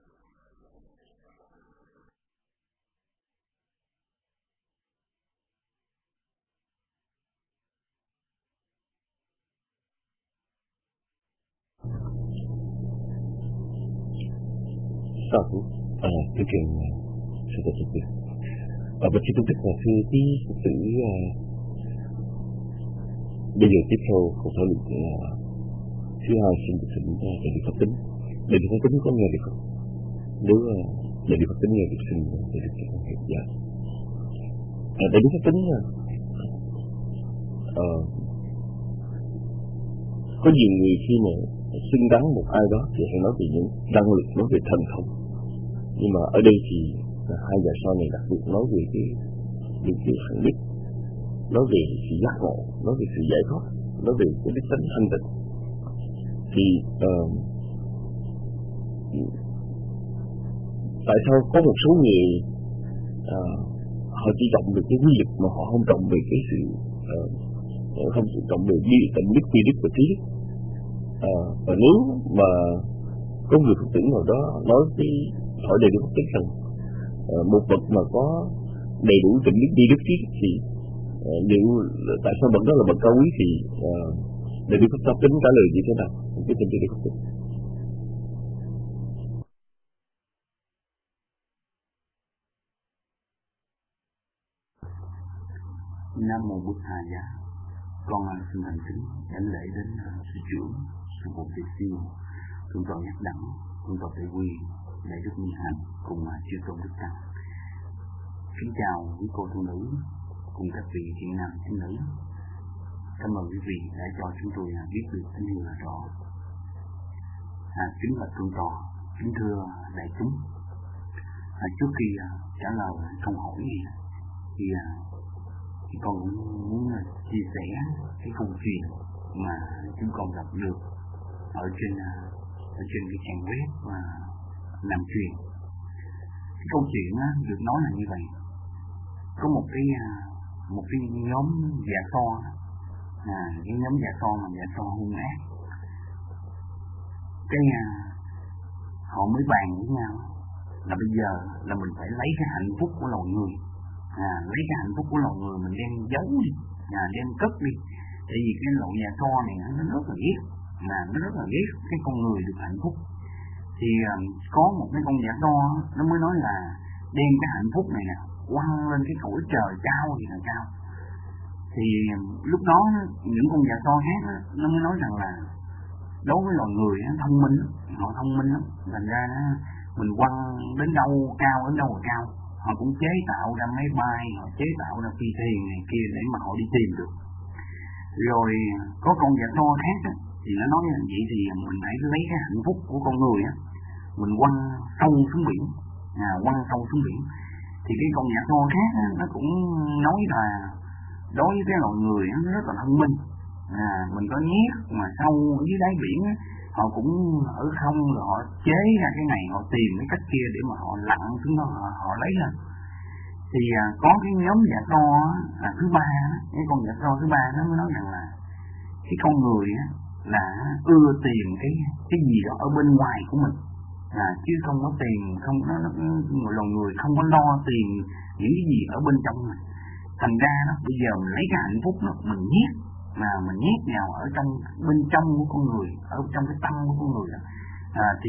Satu cái chuyện sự thật thực tiễn. Và khi tôi biết là thưa quý Phật tử, bây giờ tiếp theo câu thảo luận thứ hai xin được thỉnh đại đức Pháp Tính. Đại đức Pháp Tính có nghe được không? Nếu đại đức Pháp Tính nghe được xin đại đức cho con hiểu. Dạ. Đại đức Pháp Tính có nhiều người khi mà xứng đáng một ai đó thì hay nói về những năng lực, nói về thành công. Nhưng mà ở đây thì hai nhà so này đặc biệt nói về cái hạnh đức, nói về sự giác ngộ, nói về sự giải thoát, nói về cái đức tánh thanh tịnh. Thì tại sao có một số người họ chỉ trọng về cái quy lực mà họ không trọng về cái sự không trọng về tịnh đức, vi đức và trí đức. Và nếu mà có người Phật tử nào đó nói cái hỏi đầy đủ Phật tính rằng một bậc mà có đầy đủ tịnh đức, vi đức, trí đức thì liệu tại sao bậc đó là bậc cao quý thì đầy đủ Phật tính trả lời như thế nào? Cái tình đầy đủ Phật tính. Nam mô Bụt Thầy Giá. Con xin thành kính đảnh lễ đến sư trưởng, sư Bồ Tát Siêu, thượng tọa Nhất Đẳng, thượng tọa Tề Quy, đại đức Minh Hạnh cùng chư tôn đức tăng. Kính chào quý cô tu nữ cùng các vị thiện nam thiện nữ. Cảm ơn quý vị đã cho chúng tôi biết được tình hình rõ. Kính bạch thượng tọa, kính thưa đại chúng. Trước khi trả lời câu hỏi này thì con cũng muốn chia sẻ cái câu chuyện mà chúng con gặp được ở trên cái trang web và Nam Truyền. Cái câu chuyện được nói là như vậy. Có một cái nhóm dạ so, cái nhóm dạ so mà dạ so hung ác. Họ mới bàn với nhau là bây giờ là mình phải lấy cái hạnh phúc của loài người, lấy cái hạnh phúc của loài người mình đem giấu đi, đem cất đi. Tại vì cái loại dạ so này nó rất là ghét, nó rất là ghét cái con người được hạnh phúc. Thì có một cái con dạ so nó mới nói là đem cái hạnh phúc này nè quăng lên cái cõi trời cao thì là cao. Thì lúc đó những con dạ so khác nó mới nói rằng là đối với loài người thông minh, họ thông minh lắm, thành ra mình quăng đến đâu cao đến đâu là cao. Họ cũng chế tạo ra máy bay, họ chế tạo ra phi thuyền này kia để mà họ đi tìm được. Rồi có con dạ so khác thì nó nói như vậy thì mình hãy lấy cái hạnh phúc của con người mình quăng sâu xuống biển, quăng sâu xuống biển. Thì cái con dạ so khác nó cũng nói là đối với cái loài người nó rất là thông minh, mình có nhét mà sâu dưới đáy biển họ cũng ở không, rồi họ chế ra cái này, họ tìm cái cách kia để mà họ lặn xuống đó, họ lấy lên. Thì có cái nhóm dạ so thứ ba, cái con dạ so thứ ba nó mới nói rằng là cái con người là ưa tìm cái gì đó ở bên ngoài của mình, chứ không có tìm, không có loài người không có lo tìm những cái gì ở bên trong mình. Thành ra đó bây giờ mình lấy cái hạnh phúc đó mình nhét, mà mình nhét vào ở trong bên trong của con người, ở trong cái tâm của con người đó. Thì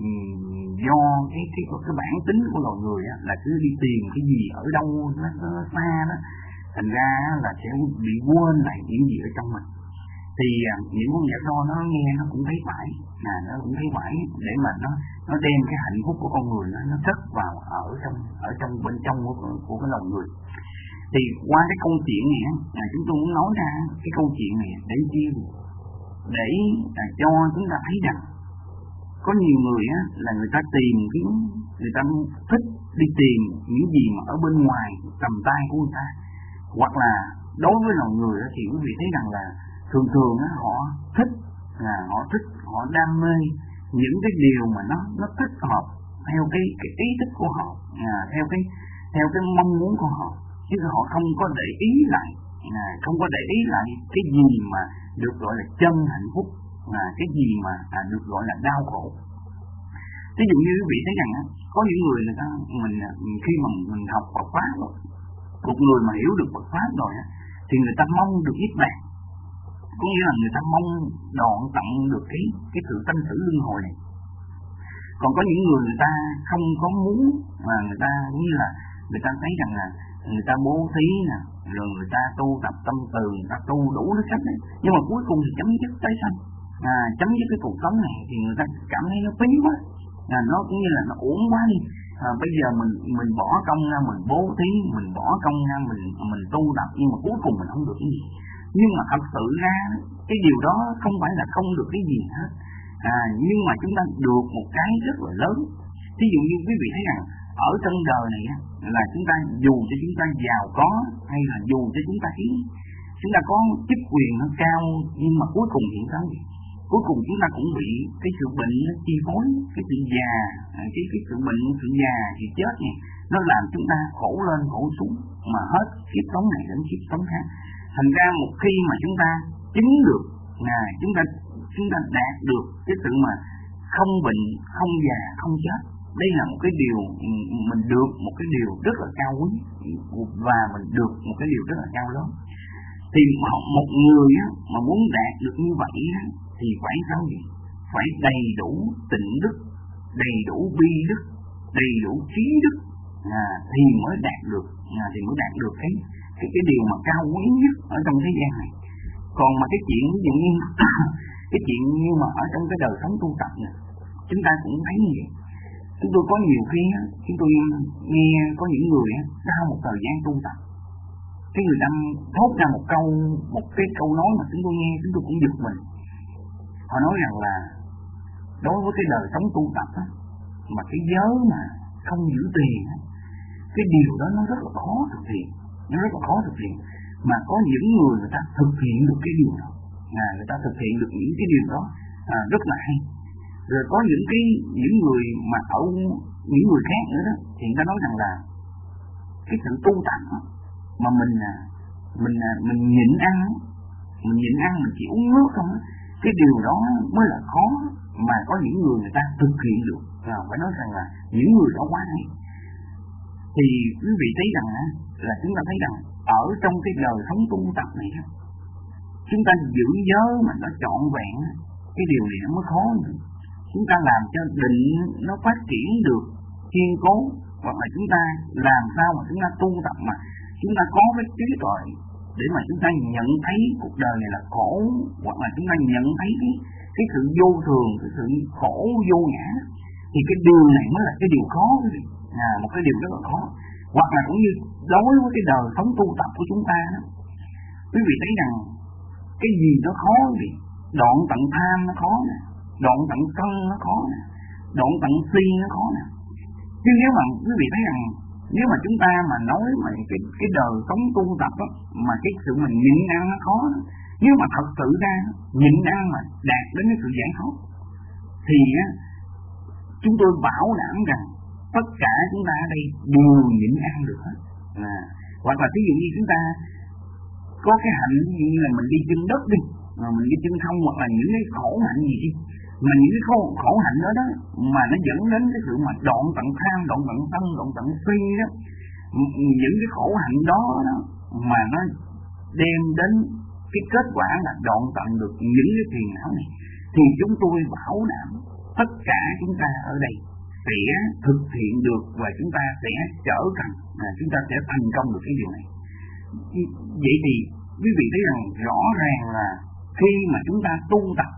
do cái bản tính của loài người là cứ đi tìm cái gì ở đâu nó xa đó, thành ra là sẽ bị quên lại những gì ở trong mình. Thì những con dạ so nó nghe nó cũng thấy phải, nó cũng thấy phải để mà nó đem cái hạnh phúc của con người nó cất vào ở trong bên trong của cái lòng người. Thì qua cái câu chuyện này chúng tôi muốn nói ra cái câu chuyện này để chi, để cho chúng ta thấy rằng có nhiều người là người ta tìm người ta thích đi tìm những gì mà ở bên ngoài tầm tay của người ta, hoặc là đối với loài người thì quý vị thấy rằng là thường họ thích, họ đam mê những cái điều mà nó thích hợp theo cái ý thích của họ, theo cái mong muốn của họ, chứ họ không có để ý lại, cái gì mà được gọi là chân hạnh phúc, cái gì mà được gọi là đau khổ. Ví dụ như quý vị thấy rằng có những người ta khi mà mình học Phật pháp rồi, một người mà hiểu được Phật pháp rồi thì người ta mong được niết bàn, có nghĩa là người ta mong đoạn tận được cái sự sanh tử luân hồi này. Còn có những người ta không có muốn, mà người ta cũng như là người ta thấy rằng là người ta bố thí nè, rồi người ta tu tập tâm từ, người ta tu đủ thứ cách đấy, nhưng mà cuối cùng thì chấm dứt tái sanh, chấm dứt cái cuộc sống này thì người ta cảm thấy nó phí quá, nó cũng như là nó uổng quá đi. Bây giờ mình bỏ công ra mình bố thí, mình bỏ công ra mình tu tập, nhưng mà cuối cùng mình không được cái gì. Nhưng mà thật sự ra cái điều đó không phải là không được cái gì hết, nhưng mà chúng ta được một cái rất là lớn. Ví dụ như quý vị thấy rằng ở trong đời này là chúng ta dù cho chúng ta giàu có, hay là dù cho chúng ta có chức quyền nó cao, nhưng mà cuối cùng hiện sao vậy? Cuối cùng chúng ta cũng bị cái sự bệnh nó chi phối, cái sự già, cái sự bệnh, sự già thì chết này, nó làm chúng ta khổ lên khổ xuống, mà hết kiếp sống này đến kiếp sống khác. Thành ra một khi mà chúng ta chứng được, chúng ta đạt được cái sự mà không bệnh, không già, không chết, đây là một cái điều mình được, một cái điều rất là cao quý, và mình được một cái điều rất là cao lớn. Thì một người mà muốn đạt được như vậy thì phải sao gì? Phải đầy đủ tịnh đức, đầy đủ bi đức, đầy đủ trí đức, thì mới đạt được, cái điều mà cao quý nhất ở trong thế gian này. Còn mà cái chuyện ví dụ như cái chuyện như mà ở trong cái đời sống tu tập này, chúng ta cũng thấy như vậy. Chúng tôi có nhiều khi chúng tôi nghe có những người sau một thời gian tu tập, cái người ta thốt ra một cái câu nói mà chúng tôi nghe chúng tôi cũng giật mình. Họ nói rằng là đối với cái đời sống tu tập mà cái giới mà không giữ tiền, cái điều đó nó rất là khó thực hiện, mà có những người ta thực hiện được cái điều đó, người ta thực hiện được những cái điều đó rất là hay. Rồi có những người mà ở những người khác nữa đó, thì người ta nói rằng là cái sự tu tập mà mình nhịn ăn, mình chỉ uống nước không, cái điều đó mới là khó, mà có những người ta thực hiện được. Phải nói rằng là những người đó quá hay. Thì quý vị thấy rằng là chúng ta thấy rằng ở trong cái đời sống tu tập này, chúng ta giữ giới mà nó trọn vẹn, cái điều này nó mới khó nữa. Chúng ta làm cho định nó phát triển được kiên cố, hoặc là chúng ta làm sao mà chúng ta tu tập mà chúng ta có cái trí tuệ để mà chúng ta nhận thấy cuộc đời này là khổ, hoặc là chúng ta nhận thấy cái sự vô thường, cái sự khổ vô ngã, thì cái điều này mới là cái điều khó, một cái điều rất là khó. Hoặc là cũng như đối với cái đời sống tu tập của chúng ta đó, quý vị thấy rằng cái gì nó khó gì, đoạn tận tham nó khó nè, đoạn tận sân nó khó nè, đoạn tận si nó khó nè. Nhưng nếu mà quý vị thấy rằng nếu mà chúng ta mà nói mà cái đời sống tu tập đó, mà cái sự mình nhịn ăn nó khó, nếu mà thật sự ra nhịn ăn mà đạt đến cái sự giải thoát thì chúng tôi bảo đảm rằng tất cả chúng ta ở đây đều nhịn ăn được hết. Hoặc là ví dụ như chúng ta có cái hạnh như là mình đi chân đất đi, mình đi chân không, hoặc là những cái khổ hạnh gì đi, mà những cái khổ hạnh đó mà nó dẫn đến cái sự mà đoạn tận tham, đoạn tận sân, đoạn tận si đó, những cái khổ hạnh đó mà nó đem đến cái kết quả là đoạn tận được những cái phiền não này, thì chúng tôi bảo đảm tất cả chúng ta ở đây sẽ thực hiện được, và chúng ta sẽ trở thành, chúng ta sẽ thành công được cái điều này. Vậy thì quý vị thấy rằng rõ ràng là khi mà chúng ta tu tập,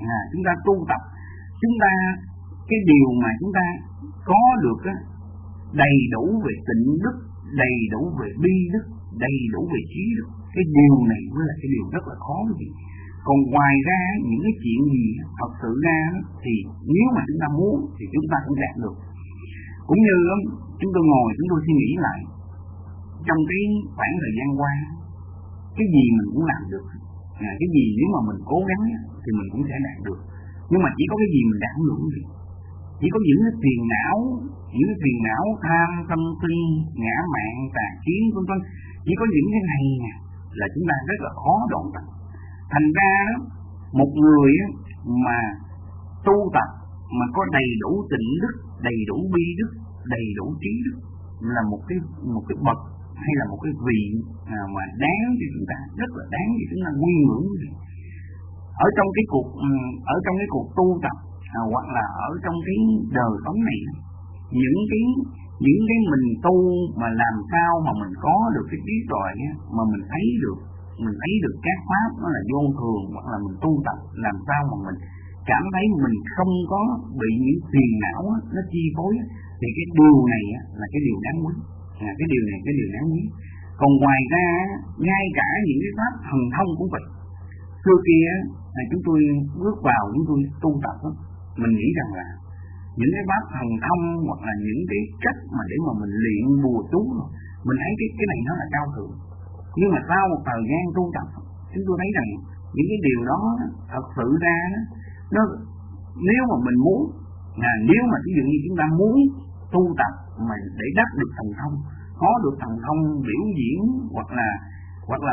chúng ta cái điều mà chúng ta có được đầy đủ về tịnh đức, đầy đủ về bi đức, đầy đủ về trí đức, cái điều này mới là cái điều rất là khó quý vị. Còn ngoài ra những cái chuyện gì thật sự ra thì nếu mà chúng ta muốn thì chúng ta cũng đạt được. Cũng như chúng tôi ngồi chúng tôi suy nghĩ lại trong cái khoảng thời gian qua, cái gì mình cũng làm được, cái gì nếu mà mình cố gắng thì mình cũng sẽ đạt được. Nhưng mà chỉ có cái gì mình đạt được gì? Chỉ có những cái phiền não tham sân si, ngã mạn, tà kiến vân vân, chỉ có những cái này nè là chúng ta rất là khó đoạn tận. Thành ra đó, một người mà tu tập mà có đầy đủ tịnh đức, đầy đủ bi đức, đầy đủ trí đức là một cái bậc hay là một cái vị mà đáng cho chúng ta, rất là đáng cho chúng ta quy ngưỡng. Ở trong cái cuộc tu tập, hoặc là ở trong cái đời sống này, những cái mình tu mà làm sao mà mình có được cái trí tuệ mà mình thấy được các pháp nó là vô thường, hoặc là mình tu tập làm sao mà mình cảm thấy mình không có bị những phiền não nó chi phối, thì cái điều này là cái điều đáng quý. Cái điều này cái điều đáng quý. Còn ngoài ra ngay cả những cái pháp thần thông cũng vậy. Xưa kia chúng tôi bước vào chúng tôi tu tập mình nghĩ rằng là những cái pháp thần thông hoặc là những cái cách mà để mà mình luyện bùa chú, mình thấy cái này nó là cao thượng. Nhưng mà sau một thời gian tu tập, chúng tôi thấy rằng những cái điều đó thật sự ra nó nếu mà mình muốn nếu mà ví dụ như chúng ta muốn tu tập mà để đắc được thần thông, có được thần thông biểu diễn, hoặc là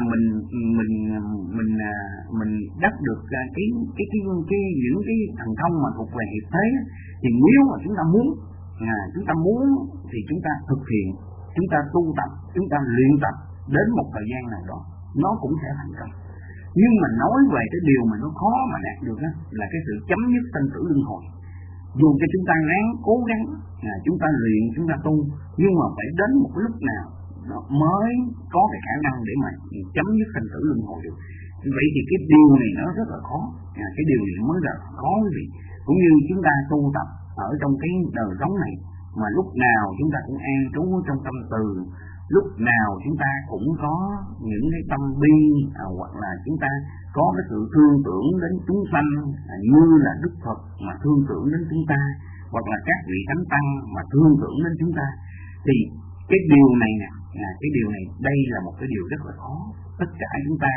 mình đắc được những cái thần thông mà thuộc về hiện thế, thì nếu mà chúng ta muốn thì chúng ta thực hiện, chúng ta tu tập, chúng ta luyện tập đến một thời gian nào đó nó cũng sẽ thành công. Nhưng mà nói về cái điều mà nó khó mà đạt được là cái sự chấm dứt sanh tử luân hồi. Dù cho chúng ta ráng cố gắng, chúng ta luyện, chúng ta tu, nhưng mà phải đến một lúc nào nó mới có cái khả năng để mà chấm dứt sanh tử luân hồi được. Vậy thì cái điều này nó rất là khó, cái điều này mới là khó quý vị. Cũng như chúng ta tu tập ở trong cái đời sống này, mà lúc nào chúng ta cũng an trú trong tâm từ, lúc nào chúng ta cũng có những cái tâm bi, hoặc là chúng ta có cái sự thương tưởng đến chúng sanh như là Đức Phật mà thương tưởng đến chúng ta, hoặc là các vị thánh tăng mà thương tưởng đến chúng ta, thì cái điều này cái điều này đây là một cái điều rất là khó. Tất cả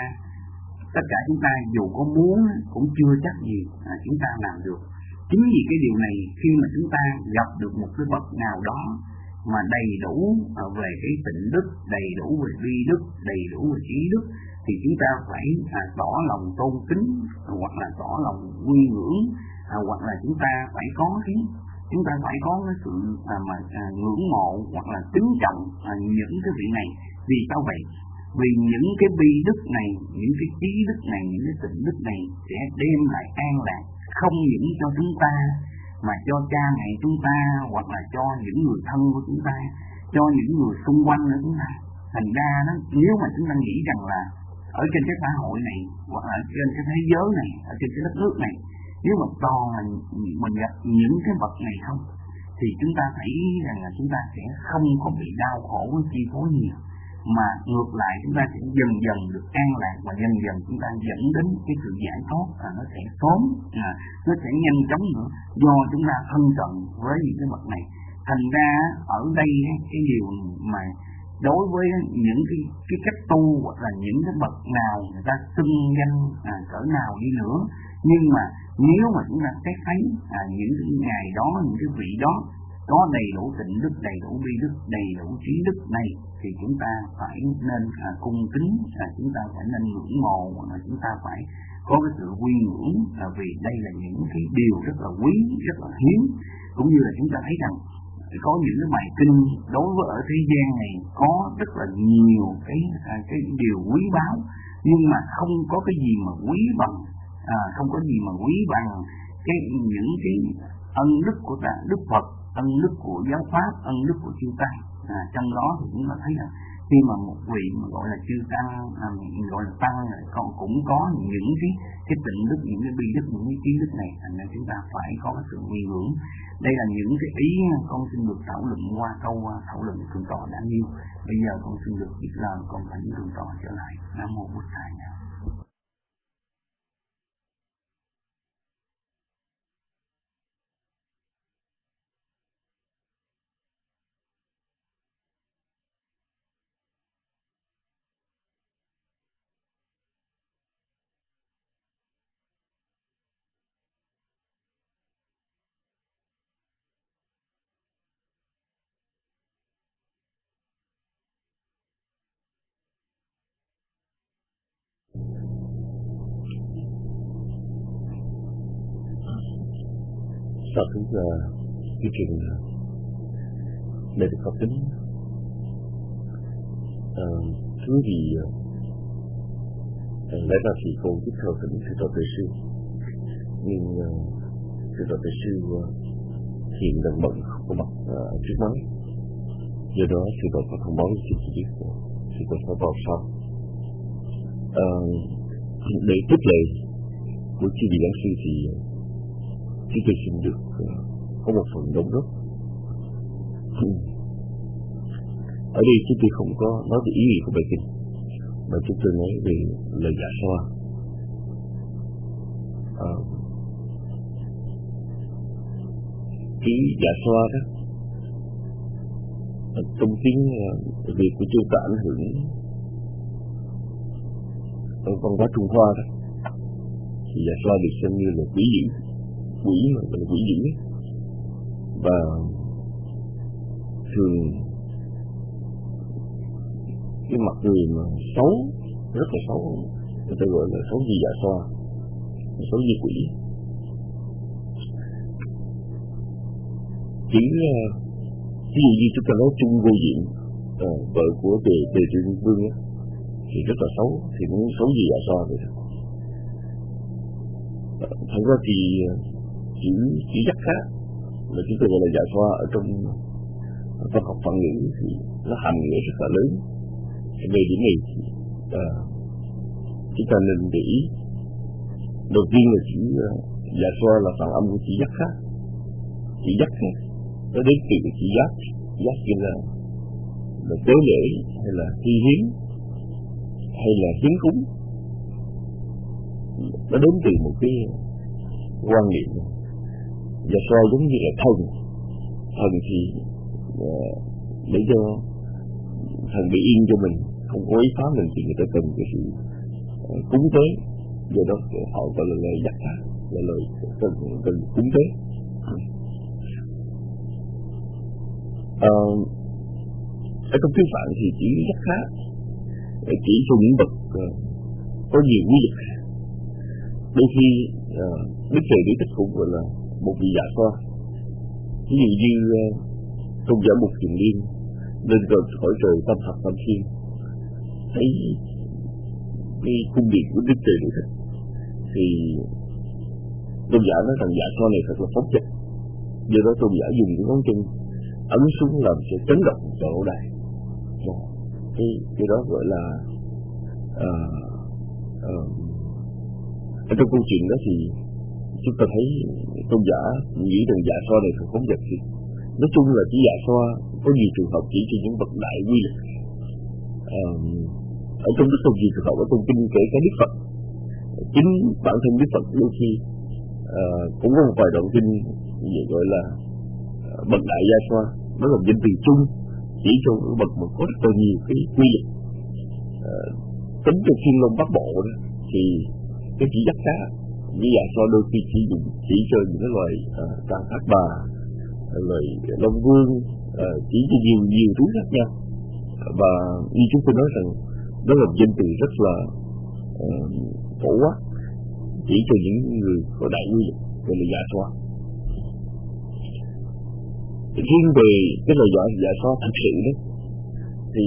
chúng ta dù có muốn cũng chưa chắc gì chúng ta làm được. Chính vì cái điều này, khi mà chúng ta gặp được một cái bậc nào đó mà đầy đủ về cái tịnh đức, đầy đủ về vi đức, đầy đủ về trí đức, thì chúng ta phải tỏ lòng tôn kính, hoặc là tỏ lòng quy ngưỡng, hoặc là chúng ta phải có cái sự ngưỡng mộ hoặc là kính trọng những cái vị này. Vì sao vậy? Vì những cái bi đức này, những cái trí đức này, những cái tịnh đức này sẽ đem lại an lạc không những cho chúng ta mà cho cha mẹ chúng ta, hoặc là cho những người thân của chúng ta, cho những người xung quanh của chúng ta. Thành ra đó, nếu mà chúng ta nghĩ rằng là ở trên cái xã hội này, hoặc là trên cái thế giới này, ở trên cái đất nước này, nếu mà toàn là mình gặp những cái bậc này không, thì chúng ta thấy rằng là chúng ta sẽ không có bị đau khổ với chi phối nhiều, mà ngược lại chúng ta sẽ dần dần được an lạc, và dần dần chúng ta dẫn đến cái sự giải thoát, nó sẽ sớm, nó sẽ nhanh chóng nữa, do chúng ta thân cận với những cái bậc này. Thành ra ở đây cái điều mà đối với những cái cách tu, hoặc là những cái bậc nào người ta xưng danh cỡ nào đi nữa, nhưng mà nếu mà chúng ta xét thấy những cái ngày đó, những cái vị đó có đầy đủ tịnh đức, đầy đủ vi đức, đầy đủ trí đức này, thì chúng ta phải nên cung kính, chúng ta phải nên ngưỡng mộ, hoặc là chúng ta phải có cái sự quy ngưỡng, vì đây là những cái điều rất là quý, rất là hiếm. Cũng như là chúng ta thấy rằng có những cái bài kinh đối với ở thế gian này có rất là nhiều cái điều quý báu, nhưng mà không có cái gì mà quý bằng những cái ân đức của Đức Phật, ân đức của giáo pháp, ân đức của chư tăng. Trong đó thì chúng ta thấy là khi mà một vị mà gọi là chư tăng, gọi là tăng, cũng có những cái tịnh đức, những cái bi đức, những cái trí đức này, thành ra chúng ta phải có cái sự quy ngưỡng. Đây là những cái ý con xin được thảo luận qua câu thảo luận thượng tọa đã nêu. Bây giờ con xin được biết lời con phải thượng tọa trở lại. Nam mô Bụt Thầy. Sau chúng ta chương trình để được học tính thưa quý vị lẽ ra thì con tiếp theo tính sự trò về sư, nhưng sư Tổ Đại Sư hiện đang bận không có mặt trước máy, do đó sư Tổ có thông báo cho chị biết sư Tổ phải vào sau. Để tiếp lệ của chư vị giảng sư thì chúng tôi xin được có một phần đóng góp. Ở đây chúng tôi không có nói về ý nghĩa của bài kinh, mà chúng tôi nói về lời dạ xoa. Cái dạ xoa đó trong tiếng Việt của chúng ta ảnh hưởng ở văn hóa Trung Hoa đó, thì dạ xoa được xem như là quỷ dữ, quỷ mà là quỷ dữ, và thường cái mặt người mà xấu, rất là xấu, người ta gọi là xấu như dạ xoa, xấu như quỷ. Chỉ ví dụ như chúng ta nói Trung Vô Diện, vợ của Tề Trương Vương á, thì rất là xấu, thì nó xấu như dạ xoa vậy thôi. Thật ra thì chữ dắt khác là chúng ta gọi là dạ xoa ở trong văn học Phạn ngữ thì nó hàm nghĩa rất là lớn. Về điểm này thì chúng ta nên để ý. Đầu tiên là chữ dạ xoa là phản âm của chữ dắt khác. Chữ dắt khác nó đến từ chữ giác, giác như là tế lễ hay là thi hiến hay là hiến cúng. Nó đến từ một cái quan niệm dạ xoa giống như là thần thì để cho thần bị yên cho mình, không có ý phá mình, thì người ta cần cái sự cúng tế, do đó họ gọi là lời dắt khác, là lời cần cúng tế. Ở trong tiếng Phạn thì chữ dắt khác chỉ cho những bậc có nhiều quy lực. Đôi khi Đức Trời Địa Thích cũng gọi là một vị dạ xoa. Ví dụ như tôn giả Mục Kiền Liên lên gần khỏi trời Tam Thập Tam Thiên, thấy cái cung điện của Đức Trời Địa Thích thì tôn giả nói rằng dạ xoa này thật là phóng dật, do đó tôn giả dùng cái ngón chân ấn xuống làm sẽ chấn động cho lỗ đài. Cái đó gọi là ở trong câu chuyện đó thì chúng ta thấy tôn giả nghĩ rằng dạ xoa này thật phóng dật. Thì nói chung là chỉ dạ xoa có nhiều trường hợp chỉ cho những bậc đại quy lực. Ở trong rất nhiều trường hợp ở trong kinh, kể cả Đức Phật, chính bản thân Đức Phật đôi khi cũng có một vài đoạn kinh gọi là bậc đại dạ xoa, đó là danh từ chung chỉ cho bậc mà có rất là nhiều cái quy lực. Tính cho Thiên Long Bát Bộ đó thì cái chỉ dắt cá với dạ xoa đôi khi chỉ dùng chỉ cho những cái loài Tam Thác Bà, loài Long Vương, chỉ cho nhiều thứ khác nhau. Và như chúng tôi nói rằng đó là danh từ rất là phổ quát, chỉ cho những người có đại quy lực, gọi là dạ xoa. Riêng về cái lời dạ xoa thật sự đó thì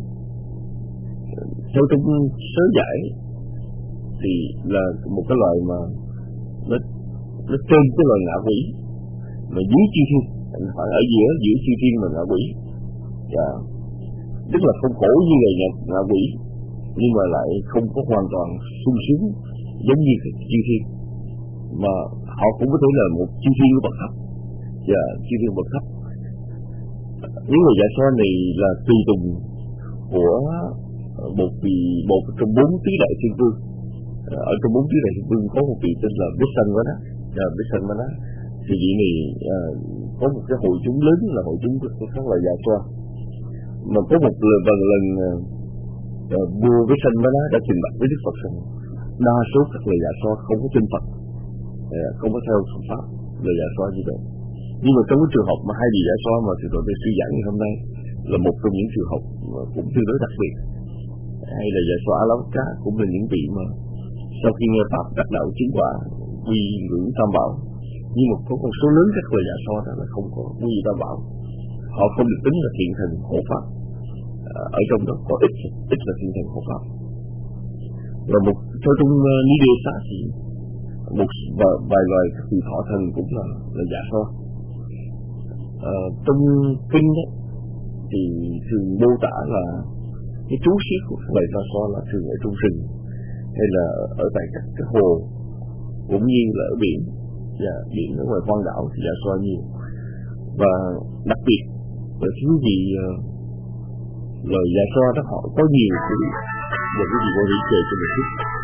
theo trong sớ giải thì là một cái loài mà nó trên cái loài ngạ quỷ, mà dưới chư thiên, phải ở giữa chư thiên và ngạ quỷ. Tức là không khổ như người ngạ quỷ, nhưng mà lại không có hoàn toàn sung sướng giống như chư thiên, mà họ cũng có thể là một chư thiên bậc thấp, chư thiên bậc thấp. Những người dạ xoa này là tùy tùng của một trong 4 tứ đại thiên vương. Ở trong 4 tứ đại thiên vương có một vị tên là Vishnu, thì vị này có một cái hội chúng lớn, là hội chúng của các loài dạ xoa. Mà có một lần vua Vishnu đã trình bày với Đức Phật rằng đa số các loài dạ xoa không có tin Phật, không có theo Phật pháp, loài dạ xoa như vậy. Nhưng mà trong cái trường hợp mà hai vị dạ xoa mà Thượng Tọa Sư giảng ngày hôm nay là một trong những trường hợp cũng tương đối đặc biệt. Hay là dạ xoa Láo Cá cũng là những vị mà sau khi nghe pháp đắc đạo chứng quả quy ngưỡng Tam Bảo, nhưng mà có một số lớn các loài dạ xoa đó là không có quy Tam Bảo, họ không được tính là thiện thần hộ pháp. Ở trong đó có ít là thiện thần hộ pháp. Và một theo trong Ni Đề Xá thì một vài loài các vị thọ thần cũng là dạ xoa. Trong kinh đó thì thường mô tả là cái trú xít của loài dạ xoa là thường ở trong rừng hay là ở tại các cái hồ, cũng như là ở biển, và biển ở ngoài hoang đảo thì dạ xoa nhiều. Và đặc biệt là thiếu gì loài dạ xoa đó họ có nhiều cái và cái gì có lý kể cho một chút.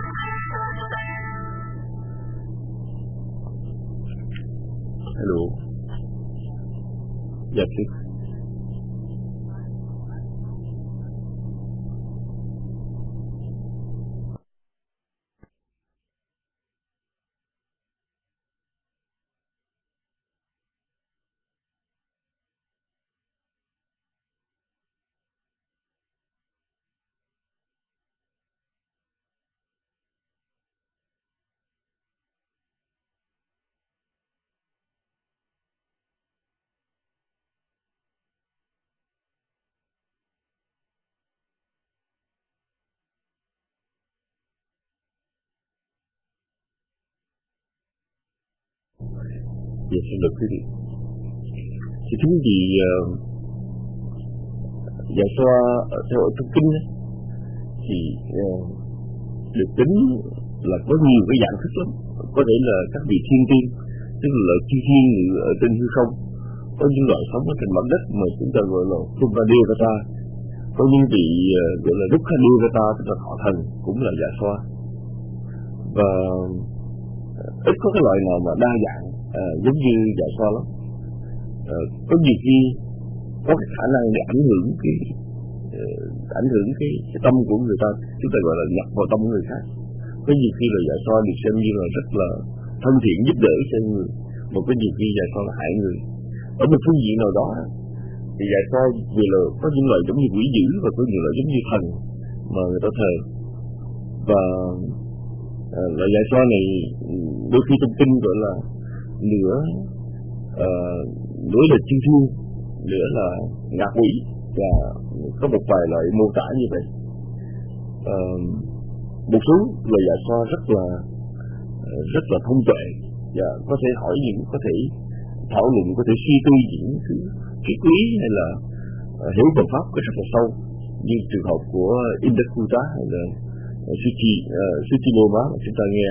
Hello. Dạ please. Dạ xin lỗi quý vị. Thì chính vì dạ xoa theo ở trong kinh thì được tính là có nhiều cái dạng thức lắm. Có thể là các vị thiên tiên, tức là chư thiên ở trên hư không, có những loại sống ở trên mặt đất mà chúng ta gọi là Devata, có những vị gọi là Devata, tức là họ thần, cũng là dạ xoa. Và ít có cái loại nào mà đa dạng giống như dạ xoa lắm. Có nhiều khi có cái khả năng để ảnh hưởng cái tâm của người ta, chúng ta gọi là nhập vào tâm của người khác. Có nhiều khi là dạ xoa được xem như là rất là thân thiện giúp đỡ cho người, mà có nhiều khi dạ xoa là hại người. Ở một phương diện nào đó thì dạ xoa vì là có những loại giống như quỷ dữ và có những loại giống như thần mà người ta thờ. Và loại dạ xoa này đôi khi trong kinh gọi là nửa là chư thiên, nửa là ngạ quỷ, và có một vài loại mô tả như vậy. Một số loài dạ xoa rất là thông tuệ và có thể hỏi những, có thể thảo luận, có thể suy tư những thứ triết lý hay là hiểu Phật pháp rất là sâu, như trường hợp của Indakuta hay là Suchiloma mà chúng ta nghe.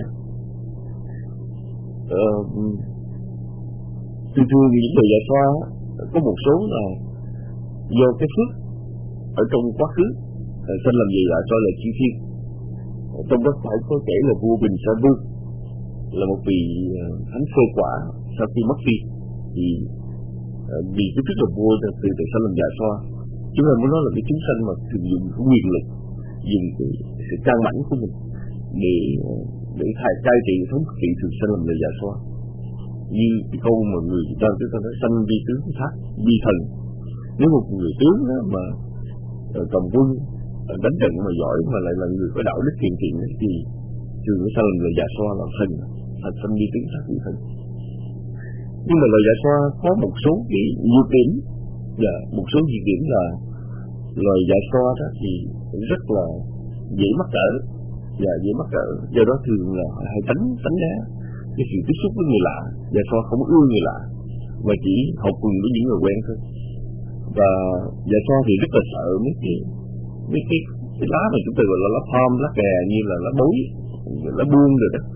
Thường những loài dạ xoa có một số là do cái phước ở trong quá khứ sanh làm gì dạ xoa là chư thiên. Trong đó phải có kể là vua Bình Sa Vu là một vị thánh sơ quả sau khi mất phi, thì vì cái chức là vua từ tại sao làm dạ xoa. Chúng ta muốn nói là cái chúng sanh mà thường dùng cái quyền lực, dùng cái sự can mãnh của mình để cai trị thống trị, thường sanh làm là dạ xoa. Như cái câu mà người ta nói sanh vi tướng thác vi thần. Nếu một người tướng mà cầm quân đánh trận mà giỏi mà lại là người có đạo đức hiền thiện thì thường nó sanh là dạ xoa, là thần, thành sanh vi tướng thác vi thần. Nhưng mà lời dạ xoa có một số cái nhược điểm, và một số nhược điểm là lời dạ xoa đó thì rất là dễ mắc cỡ, và dễ mắc cỡ, do đó thường là hay tránh né cái sự tiếp xúc với người lạ. Dạ xoa không ưa người lạ mà chỉ học cùng với những người quen thôi. Và dạ xoa thì rất là sợ mấy cái lá mà chúng ta gọi là lá palm, lá kè, như là lá bối, lá buông rồi đó.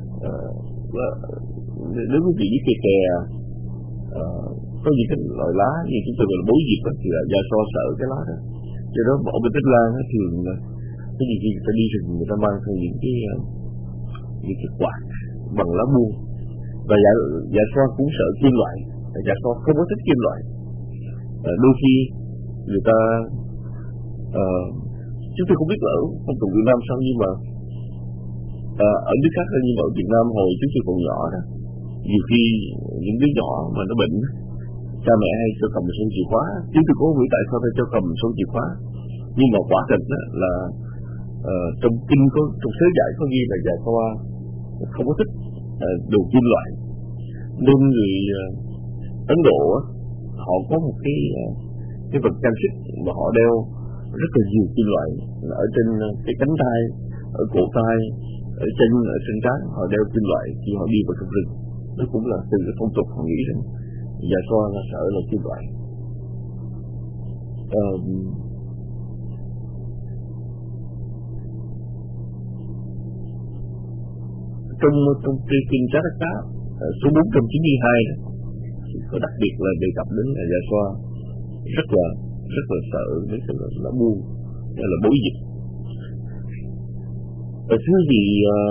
Nếu quý vị biết cây kè, có những cái loại lá như chúng ta gọi là bối diệp thì là dạ xoa sợ cái lá đó. Do đó ở bên Tích Lan thường là cái gì khi người ta đi rừng, người ta mang theo những cái quạt bằng lá buông. Và dạ xoa cũng sợ kim loại, dạ xoa không có thích kim loại. Đôi khi người ta chúng tôi không biết ở phong tục Việt Nam sao, nhưng mà ở nước khác nhưng mà ở Việt Nam hồi chúng tôi còn nhỏ đó, nhiều khi những đứa nhỏ mà nó bệnh, cha mẹ hay cho cầm số chìa khóa. Chúng tôi có nghĩ tại sao phải cho cầm số chìa khóa, nhưng mà quả thật đó là trong kinh có, trong sớ giải có ghi là dạ xoa không có thích đồ kim loại, nên người Ấn Độ họ có một cái vật trang sức mà họ đeo rất là nhiều kim loại ở trên cái cánh tay, ở cổ tay, ở chân trán họ đeo kim loại khi họ đi vào trong rừng. Đó cũng là từ cái phong tục họ nghĩ rằng Dạ Xoa là sợ là kim loại. Trong kinh Charaka số 492 đó, có đặc biệt là đề cập đến là Dạ Xoa rất là sợ với cái là buông, là bối dịch. Và thứ gì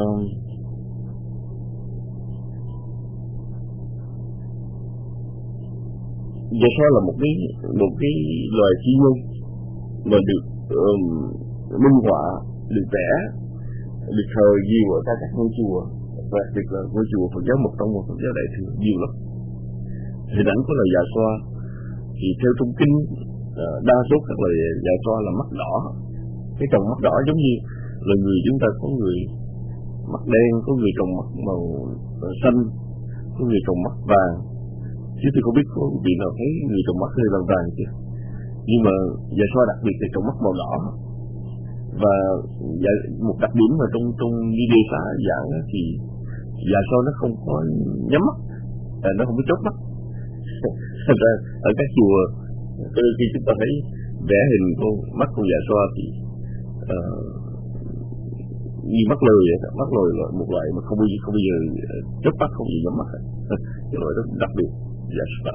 Dạ Xoa là một cái loài chi nhân mà được minh họa, được vẽ, được thờ nhiều ở các ngôi chùa, và đặc biệt là ngôi chùa Phật giáo Mật Tông và Phật giáo Đại Thừa nhiều lắm. Hình ảnh của loài Dạ Xoa thì theo trong kinh đa số các loài Dạ Xoa là mắt đỏ. Cái tròng mắt đỏ giống như là người chúng ta có người mắt đen, có người tròng mắt màu xanh, có người tròng mắt vàng. Chứ tôi không biết có vị nào thấy người tròng mắt hơi vàng chưa. Nhưng mà Dạ Xoa đặc biệt là tròng mắt màu đỏ. Và một đặc điểm mà trong Ni Đề Xá giảng thì Dạ Xoa nó không có nhắm mắt, nó không có chớp mắt. Ra ở các chùa khi chúng ta thấy vẽ hình mắt con Dạ Xoa thì như mắt lười vậy. Mắt lười là một loại mà không bao giờ chớp mắt, không bao giờ nhắm mắt. Cái loại đó đặc biệt Dạ Xoa.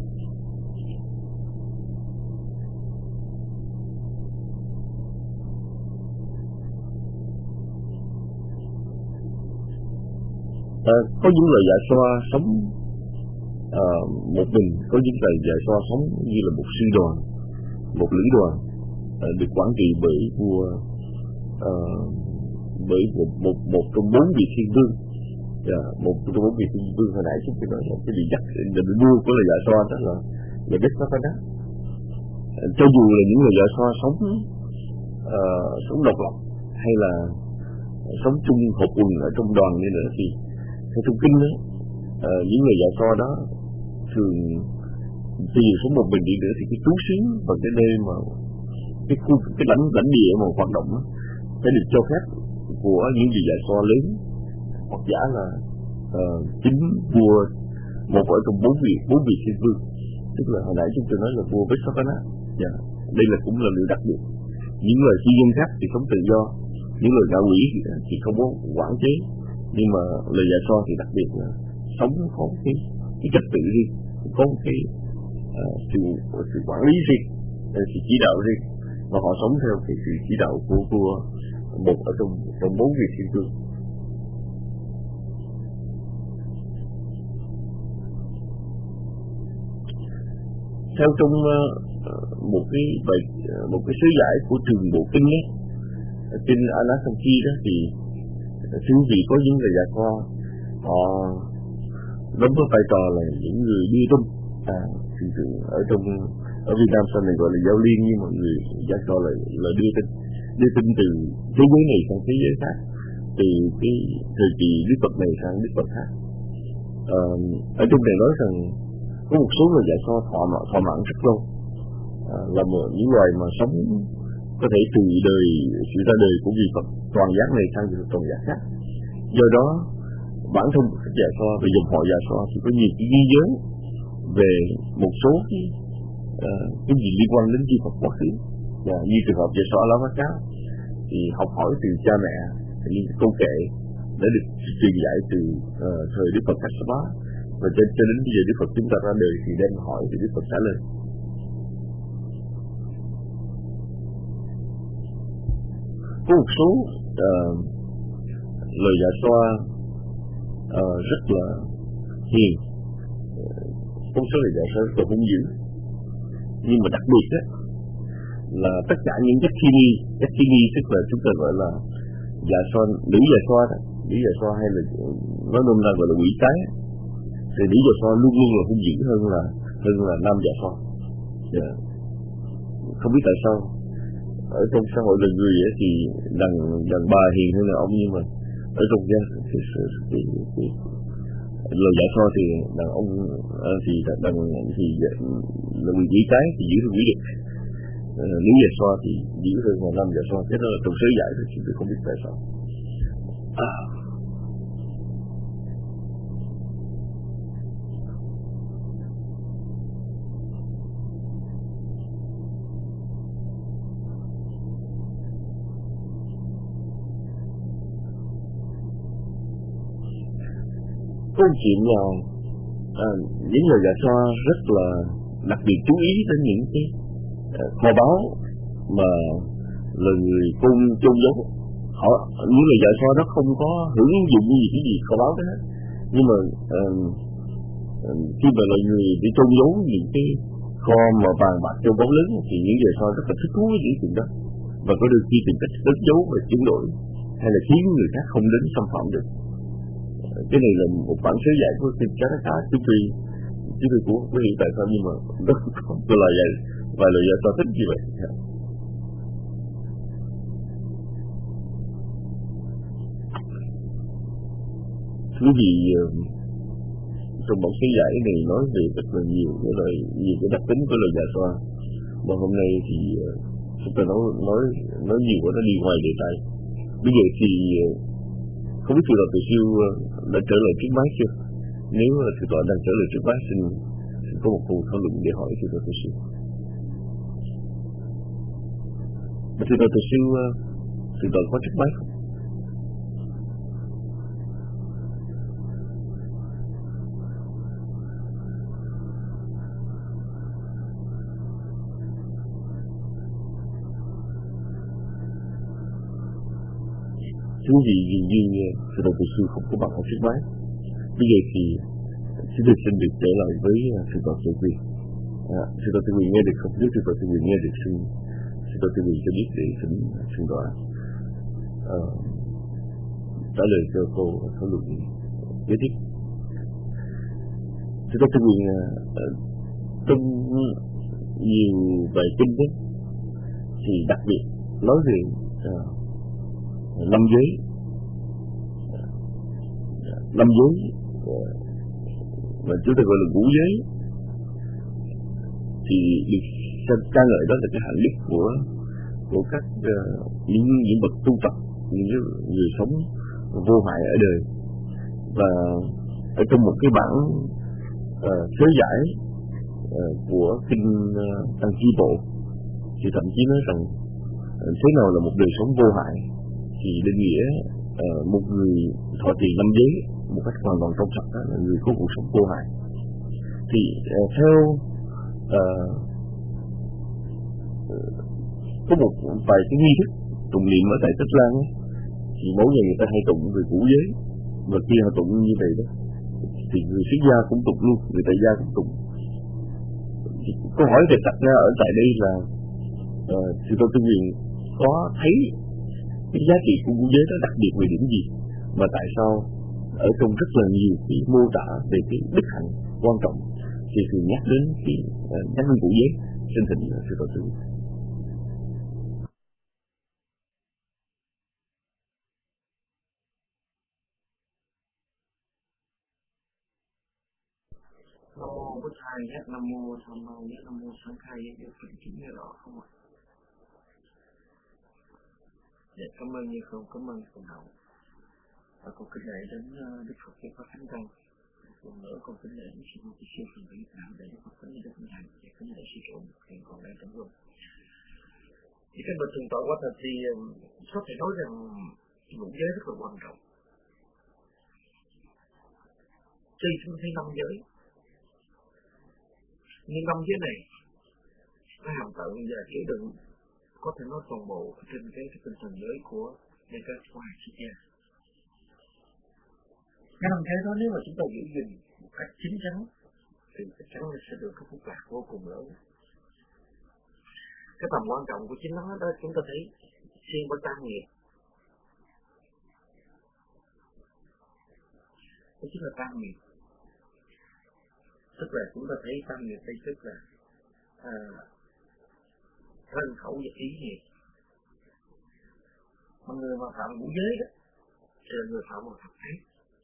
Có những loài Dạ Xoa sống một mình, có những loài Dạ Xoa sống như là một sư đoàn, một lữ đoàn, được quản trị bởi vua, bởi một trong 4 vị thiên vương. Một trong 4 vị thiên vương hồi nãy chúng tôi nói là cái vị dắt định vua của loài Dạ Xoa đó là Vessapana. Cho dù là những loài Dạ Xoa sống độc lập hay là sống chung hộp quần ở trong đoàn như nữa thì theo trong kinh đó, những người Dạ Xoa đó thường khi sống một mình đi nữa thì cái trú xứ và cái nơi mà cái lãnh địa mà hoạt động đó, phải được cho phép của những vị Dạ Xoa lớn, hoặc giả là chính vua, một ở trong 4 vị thiên vương, tức là hồi nãy chúng tôi nói là vua Vessapana. Đây là cũng là điều đặc biệt. Những loài chi nhân khác thì sống tự do, những loài ngạ quỷ thì không có quản chế, nhưng mà loài Dạ Xoa thì đặc biệt là sống có cái trật tự riêng, có cái sự quản lý riêng, sự chỉ đạo riêng, và họ sống theo cái sự chỉ đạo của vua một ở trong 4 vị thiên vương. Theo trong một cái sứ giải của trường bộ kinh ấy, trên Anasankhi đó thì thưa quý vị, có những người Dạ Xoa họ đóng có vai trò là những người đưa tin. Ở Việt Nam sau này gọi là giao liên, nhưng mọi người Dạ Xoa là đưa tin từ thế giới này sang thế giới khác, từ cái thời kỳ Đức Phật này sang Đức Phật khác. Ở trong này nói rằng có một số người Dạ Xoa thọ mạng rất lâu, là những loài mà sống có thể từ sự ra đời của vị Phật toàn giác này sang vị Phật toàn giác khác. Do đó bản thân của các Dạ Xoa và dòng họ Dạ Xoa thì có nhiều cái ghi nhớ về một số cái gì liên quan đến vị Phật quá khứ. Như trường hợp Dạ Xoa Lá Vá Cá thì học hỏi từ cha mẹ những câu kệ đã được truyền dạy từ thời Đức Phật Kassapa, và cho đến bây giờ Đức Phật chúng ta ra đời thì đem hỏi thì Đức Phật trả lời. Có một số lời Dạ Xoa rất là hiền, có một số lời Dạ Xoa rất là hung dữ, nhưng mà đặc biệt đó là tất cả những Yakini tức là chúng ta gọi là Dạ Xoa, nữ Dạ Xoa đó, nữ Dạ Xoa hay là nói nôm na gọi là quỷ cái, thì nữ Dạ Xoa luôn luôn là hung dữ hơn là nam Dạ Xoa. Không biết tại sao ở trong xã hội loài người ấy thì đàn bà hiền hơn là ông, nhưng mà ở trong gia loài Dạ Xoa thì đàn ông thì là người quỷ cái thì giữ hơn quỷ đực, nữ Dạ Xoa thì giữ hơn là nam Dạ Xoa. Thế đó là trong sớ giải thôi, chúng tôi không biết tại sao. Câu chuyện là những người dạ xoa rất là đặc biệt chú ý đến những cái kho báu mà là người cung chôn giấu. Những người dạ xoa đó không có hưởng dụng cái gì kho báu đó hết, nhưng mà khi mà là người đi chôn giấu những cái kho mà vàng bạc châu báu lớn thì những người dạ xoa rất là thích thú với những chuyện đó, và có đôi khi tìm cách cất giấu và chuyển đổi hay là khiến người khác không đến xâm phạm được. Cái này là một bản sớ giải của kinh cá chú Phi của quý vị tại sao, nhưng mà nó không có lời dạy và lời dạy cho thích như vậy. Quý vị trong bản sớ giải này nói về rất là nhiều cái đặc tính của lời dạy xoa, mà hôm nay thì chúng ta nói nhiều quá, nó đi ngoài đề tài. Bây giờ thì không biết thầy Đoàn Từ Siêu đã trở lại trước máy chưa? Nếu thầy Đoàn đang trở lại trước máy, xin có một cuộc thảo luận để hỏi thầy Đoàn Từ Siêu. Thầy Đoàn Từ Siêu, thầy Đoàn có trước máy không? Thưa quý vị, dường như thầy Đoàn Từ Siêu không có mặt ở trước máy. Bây giờ thì xin được trở lại với thầy Đoàn Từ Quyền. Thầy Đoàn Từ Quyền nghe được không? Nếu thầy Đoàn Từ Quyền nghe được, xin thầy Đoàn Từ Quyền cho biết để xin Đoàn trả lời cho cô thảo luận kế tiếp. Thầy Đoàn Từ Quyền, trong nhiều bài kinh đó thì đặc biệt nói về năm giới mà chúng ta gọi là ngũ giới, thì được ca ngợi đó là cái hạnh đức của các những bậc tu tập, những người sống vô hại ở đời. Và ở trong một cái bản sớ giải của kinh Tăng Chi Bộ thì thậm chí nói rằng thế nào là một đời sống vô hại, thì định nghĩa một người thọ trì năm giới một cách hoàn toàn trong sạch đó là người có cuộc sống vô hại. Thì theo có một vài cái nghi thức tụng niệm ở tại Tích Lan ấy, thì mỗi ngày người ta hay tụng về ngũ giới, và khi họ tụng như vậy đó thì người xuất gia cũng tụng luôn, người tại gia cũng tụng. Thì câu hỏi về đặt ra ở tại đây là sư Tôn Tư Quyền có thấy cái giá trị của ngũ giới đó đặc biệt về điểm gì, mà tại sao ở trong rất là nhiều cái mô tả về cái đức hạnh quan trọng thì thường nhắc đến ngũ giới. Xin thỉnh sư Tôn Tư Quyền. Nam mô Bụt Thầy Giác, Nam mô Tham Ma Giác, Nam mô Sáng Khai Giác, điều kiện chính như đó không ạ? Dạ, cảm ơn như không, cảm ơn phần hậu. Và con kính lễ đến Đức Phật Giáo Pháp Thánh Tăng. Lần nữa con kính lễ đến sự vô kỳ siêu phần Việt Nam để Phật Thánh Đức Thánh Hành và kính lễ sư trụ hiện còn đang trong quân. Thì các bậc thượng tọa quả thật thì có thể nói rằng ngũ giới rất là quan trọng. Tuy chúng thấy năm giới, nhưng năm giới này nó hàm tận và chứa đựng có thể nói toàn bộ trên cái tinh thần giới của nhân cách của hàng xuất gia. Cái năm giới đó nếu mà chúng ta giữ gìn một cách chính chắn thì chắc chắn là sẽ được cái phúc lạc vô cùng lớn. Cái tầm quan trọng của chính nó đó chúng ta thấy xuyên qua tam nghiệp. Đó chính là tam nghiệp. Tức là chúng ta thấy tam nghiệp đây tức là thân khẩu và ý nghiệp. Mà người mà phạm ngũ giới đó thì là người phạm một thập ác,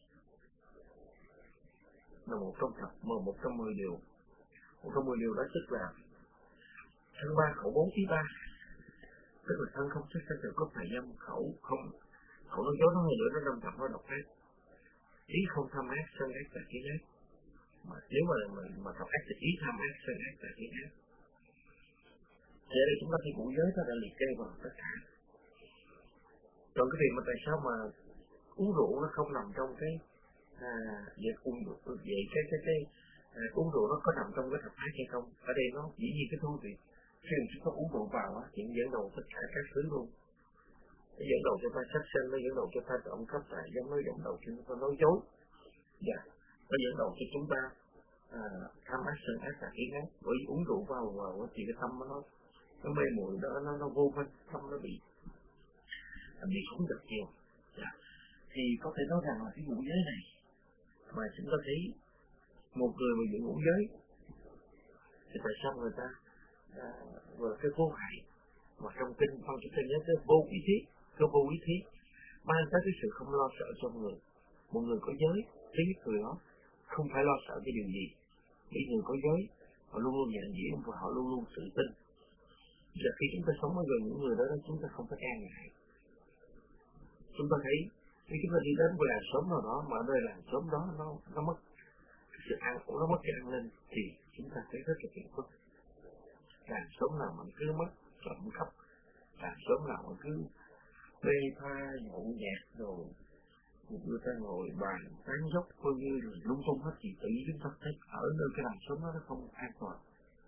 là một trong 10 điều. Một trong 10 điều đó tức là thân ba khẩu bốn ý ba, tức là thân không xuất thân từ cốt này dâm, khẩu không Còn nói dối nó hơn nữa, nó nằm trong nó độc ác. Ý không tham ác, sân ác và kiến ác. Mà nếu mà độc ác thì ý tham ác, sân ác và kiến ác. Thế đây chúng ta khi ngũ giới nó đã liệt kê vào tất cả. Còn cái việc mà tại sao mà uống rượu nó không nằm trong cái việc uống rượu, vậy cái uống rượu nó có nằm trong cái thập ác hay không? Ở đây nó dĩ nhiên cái thú vị. Khi mà chúng ta uống rượu vào á, chuyện dẫn đầu tất cả các thứ luôn. Nó dẫn đầu cho ta sát sinh, nó dẫn đầu cho ta trộm cắp tài dâm, nó dẫn đầu cho chúng ta nói dối. Dạ, nó dẫn đầu cho chúng ta tham ác, sân ác và kiến ác. Bởi vì uống rượu vào thì cái tâm nó mê muội đó, nó vô minh, tâm nó bị không được nhiều. Dạ. Thì có thể nói rằng là cái ngũ giới này mà chúng ta thấy một người mà giữ ngũ giới thì tại sao người ta vừa cái vô hại mà trong kinh phong chúng ta nhớ cái vô ý thí, cái vô ý thí mang tới cái sự không lo sợ cho người. Một người có giới, thứ nhất người đó không phải lo sợ cái điều gì. Những người có giới họ luôn luôn nhận diện và họ luôn luôn tự tin. Và khi chúng ta sống ở gần những người đó, chúng ta không phải e ngại. Chúng ta thấy khi chúng ta đi đến một làng xóm nào đó mà ở nơi làng xóm đó nó mất sự an ổn, nó mất cái an ninh thì chúng ta thấy rất là phiền phức. Làng xóm nào mà cứ mất trộm cắp, làng xóm nào mà cứ bê tha nhậu nhẹt rồi người ta ngồi bàn tán dốc coi như là lung tung hết thì tự chúng ta thấy ở nơi cái làng xóm đó nó không an toàn.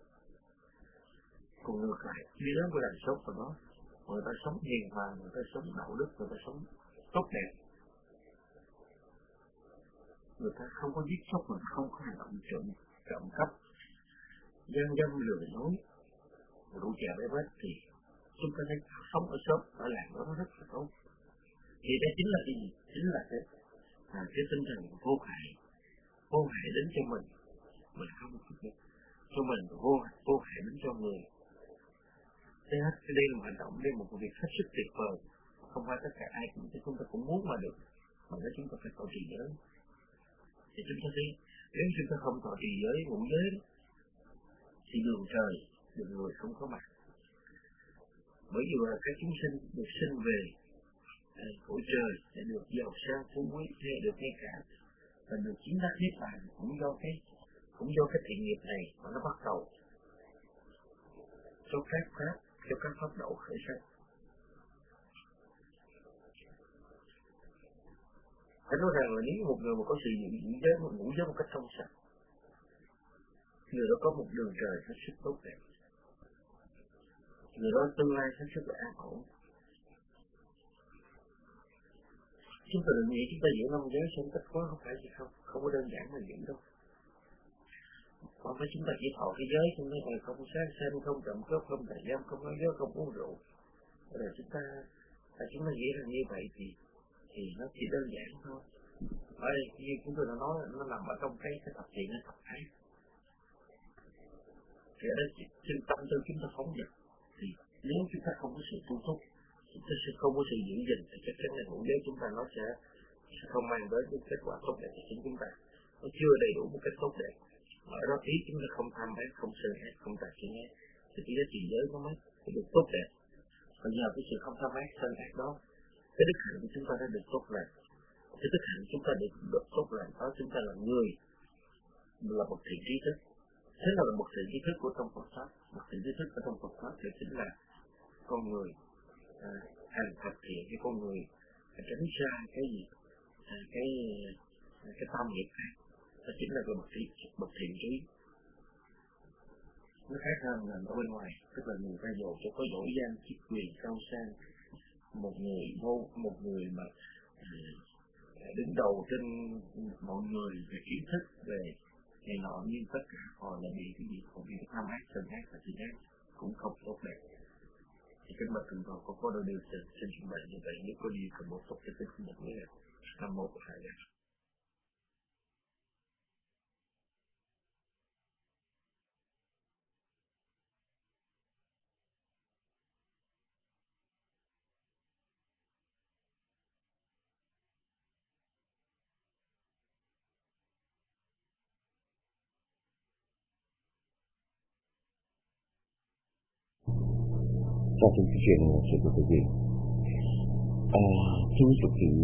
Còn ngược lại đi đến cái làng xóm đó người ta sống hiền hòa, người ta sống đạo đức, người ta sống tốt đẹp, người ta không có giết chóc, người ta không có hành động trộm cắp, gian dâm lừa dối, rượu chè bê bết thì chúng ta thấy sống ở xóm ở làng đó nó rất là tốt. Thì đây chính là cái gì? Chính là cái tinh thần vô hại đến cho mình không thích cho mình, vô hại đến cho người. Cái đây là một hành động, đây là một việc hết sức tuyệt vời. Không phải tất cả ai chúng ta cũng muốn mà được, mà nếu chúng ta phải thọ trì giới. Thì chúng ta thấy nếu chúng ta không thọ trì giới, ngũ giới thì đường trời, đường người không có mặt. Bởi vì là các chúng sinh được sinh về cõi trời để được giàu sang phú quý, hay được ngay cả và được chiến đắc niết bàn cũng do cái thiện nghiệp này mà nó bắt đầu cho các pháp đạo khởi sắc. Phải nói rằng là nếu một người mà có sự ngũ giới một cách trong sạch, người đó có một đường trời hết sức tốt đẹp, người đó tương lai hết sức là an ổn. Chúng ta đừng nghĩ chúng ta giữ năm giới sống tất quá, không phải gì không có đơn giản là vậy đâu. Còn phải chúng ta chỉ thọ cái giới, chúng ta không sát sanh, không trộm cướp, không tà dâm, không nói dối, không uống rượu. Rồi chúng ta nghĩ rằng như vậy thì nó chỉ đơn giản thôi. Ở đây như chúng tôi đã nói nó nằm ở trong cái thập thiện hay thập ác. Thì ở đây trên tâm tư chúng ta phóng dật thì nếu chúng ta không có sự tu túc, chúng ta sẽ không có sự giữ gìn thì chắc chắn là ngũ giới chúng ta nó sẽ không mang tới cái kết quả tốt đẹp cho chúng ta. Nó chưa đầy đủ một cách tốt đẹp. Ở đó ý chúng ta không tham ác, không sân ác, không tà kiến ác thì cái giá trị giới nó mới được tốt đẹp. Và nhờ cái sự không tham ác, sân ác đó, cái đức hạnh của chúng ta đã được tốt lành. Cái đức hạnh chúng ta được tốt lành đó, chúng ta là người là một thiện trí thức. Thế là một thiện trí thức của trong Phật pháp. Một thiện trí thức ở trong Phật pháp thì chính là con người hành thật thiện, cái con người tránh xa cái gì, cái tâm nghiệp khác. Đó chính là bậc thiện trí. Nó khác hơn là ở bên ngoài, tức là người ta dầu cho có giỏi giang, chức quyền cao sang, một người mà đứng đầu trên mọi người về kiến thức, về này nọ, nhưng tất cả họ là bị cái gì, họ bị tham ác, sân ác và thiện ác cũng không tốt đẹp. Thì cái bậc thượng tọa có đôi điều xin trình bày như vậy, nếu có gì cần bổ sung thì xin nhận nghĩa là Nam Mô Bổn Thầy. Trong chương trình sự của quý vị, Thưa quý Phật tử,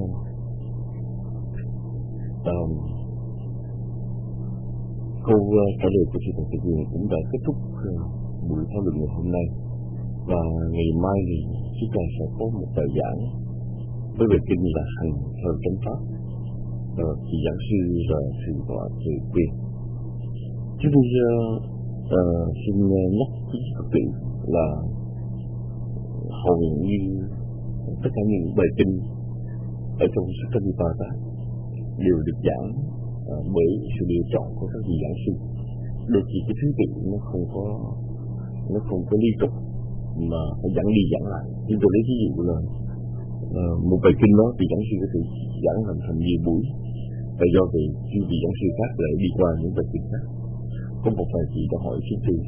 câu trả lời của sư Phật tử Quyền cũng đã kết thúc buổi thảo luận ngày hôm nay, và ngày mai thì chúng ta sẽ có một bài giảng với bài kinh là Hành theo chánh pháp, thì giảng sư là sư tọa Từ Quyền. Chúng tôi xin nhắc quý Phật tử là hầu như tất cả những bài kinh ở trong sách Sutta đều được giảng bởi sự lựa chọn của các vị giảng sư. Đôi khi cái thứ tự nó không có liên tục mà phải giảng đi giảng lại. Nhưng tôi lấy ví dụ là một bài kinh đó thì giảng sư có thể giảng làm thành nhiều buổi, và do vậy những vị giảng sư khác lại đi qua những bài kinh khác. Có một vài vị đã hỏi sư tư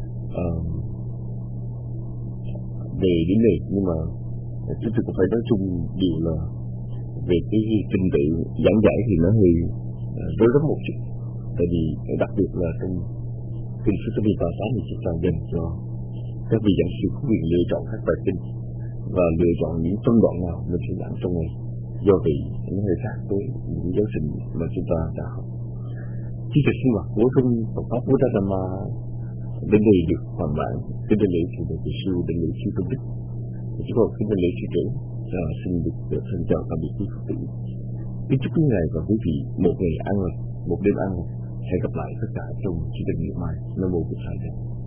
về đến đây, nhưng mà chúng tôi cũng phải nói chung điều là về cái trình tự giảng giải thì nó hơi rối rắm một chút, tại vì đặc biệt là trong kinh Sutta thì chúng ta dành cho các vị giảng sư có quyền lựa chọn các bài kinh và lựa chọn những phân đoạn nào mình sẽ giảng trong ngày. Do vậy nó hơi khác với những giáo trình mà chúng ta đã học. Chương trình sinh hoạt của trong Phật pháp Buddha Dhamma đến đây được hoàn mãn. Kính đại lễ sư Đại sư, đại lễ sư Tôn Đức, chúng tôi kính đại lễ sư trưởng xin được thân chào tạm biệt quý Phật tử. Kính chúc quý ngài và quý vị một ngày an lành, một đêm an lành. Hẹn gặp lại tất cả trong chương trình ngày mai. Nam mô Bổn Sư.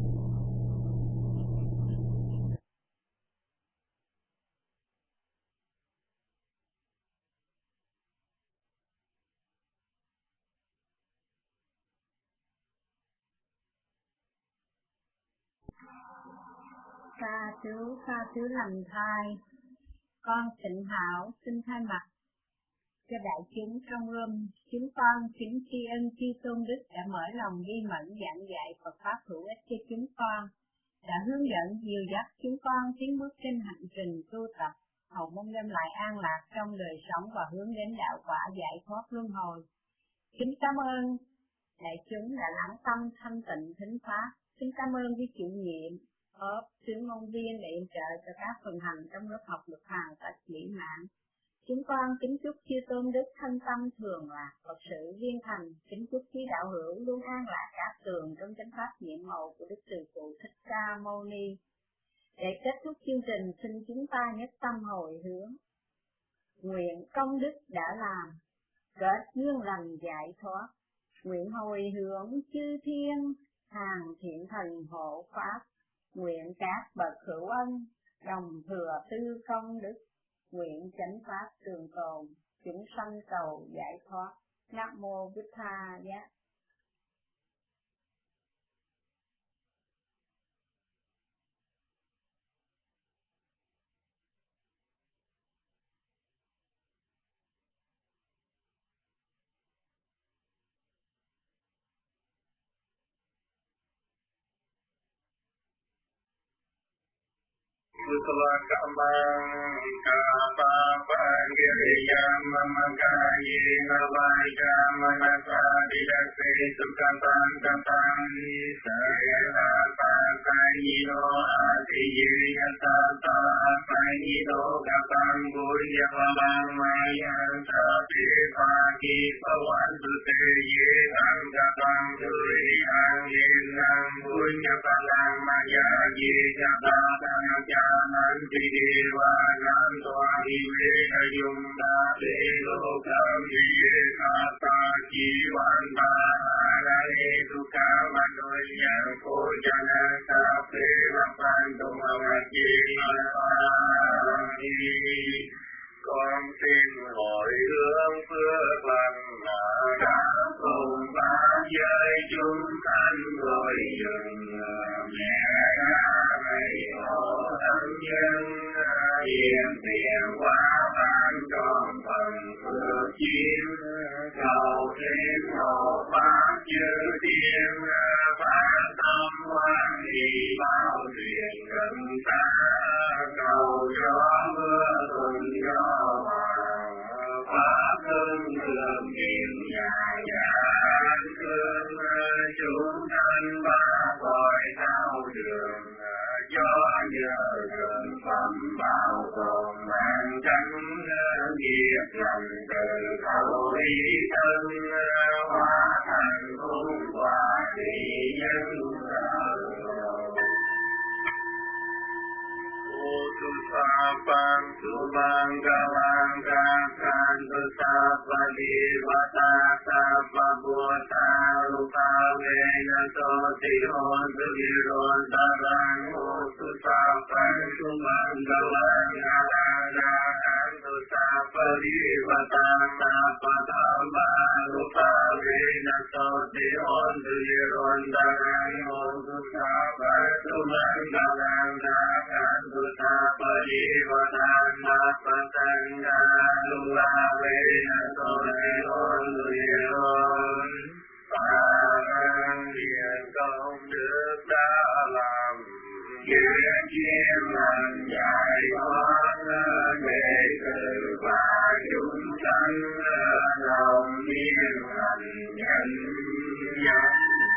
Sa thứ lành thai, con Tịnh Hảo xin thay mặt cho đại chúng trong room, chúng con kính tri ân chư Tôn Đức đã mở lòng ghi mẫn giảng dạy Phật pháp hữu ích cho chúng con, đã hướng dẫn dìu dắt chúng con tiến bước trên hành trình tu tập, hầu mong đem lại an lạc trong đời sống và hướng đến đạo quả giải thoát luân hồi. Kính cảm ơn đại chúng đã lắng tâm thanh tịnh thính pháp. Kính cảm ơn quý chủ nhiệm tướng môn viên để yểm trợ cho các phần hành trong lớp học lực hàng và mỹ mãn. Chúng con kính chúc chư Tôn Đức thanh tâm thường lạc, Phật sự viên thành. Kính chúc quý đạo hữu luôn an lạc các tường trong chánh pháp nhiệm màu của Đức Từ Phụ Thích Ca Mâu Ni. Để kết thúc chương trình, xin chúng ta nhất tâm hồi hướng, nguyện công đức đã làm kết duyên lành giải thoát, nguyện hồi hướng chư thiên hàng thiện thần hộ pháp, nguyện các bậc hữu ân đồng thừa tư công đức, nguyện chánh pháp trường tồn, chúng sanh cầu giải thoát. Nam mô Bụt Tha Giá. Con xin hồi hướng phước lành đã cùng ba giới chúng sanh rồi dừng mẹ thầy hộ thân nhân hiện tiền quá ban tròn phần phước chiêm cầu thêm hộ pháp chư thiên phát tâm hoan hỷ bao thuyền gần xa cầu gió mưa thuận gió hoàng pháp hưng thường niệm nhà an cương chúng sanh ba cõi thao đường cho nhờ gần phẩm bảo tồn mang ปังสุบังกลังกังขันตุสัพพะดีวตาสัพพะพุทธาลุภาเวนะโสติโหตุวิโรตรังโหตุสัพพังสุบังกลังกังขันตุสัพพะดีวตาสัพพะธัมมาลุภาเวนะโสติโหตุวิโรตรังโหตุสัพพังสุบังกลังกังตุสัพพะดีวตาสัพพะสังฆาลุภาเวนะโสติโหตุวิโรตรังเรียนcông đức đã làm nghĩa chiêm hành giải thoát đệ tử và chúng sanh lòng yên hành nhân nhân.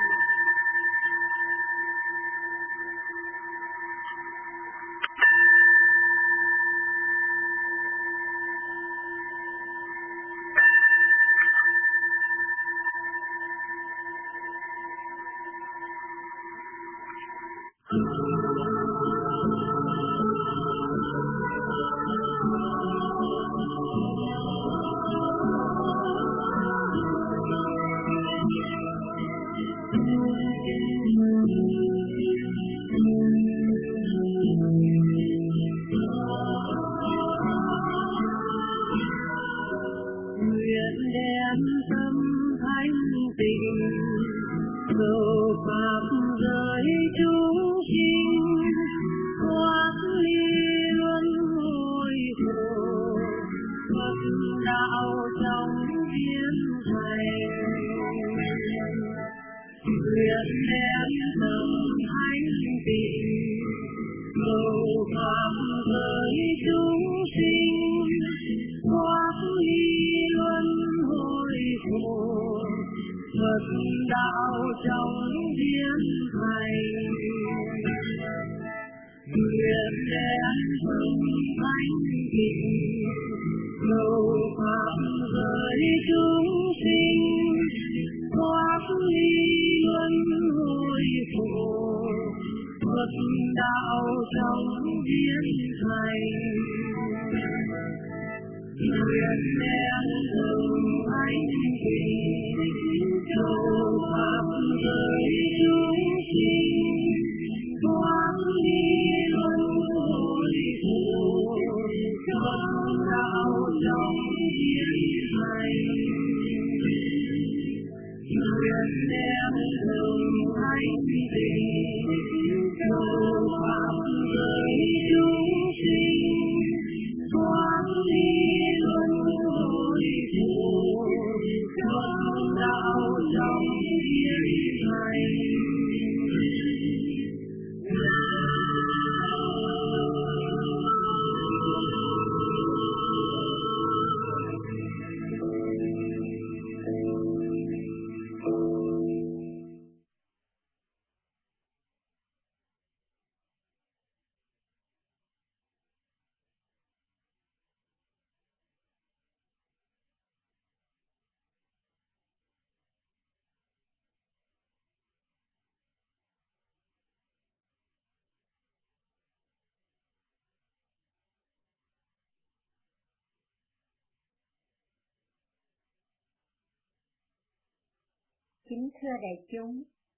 Kính thưa đại chúng,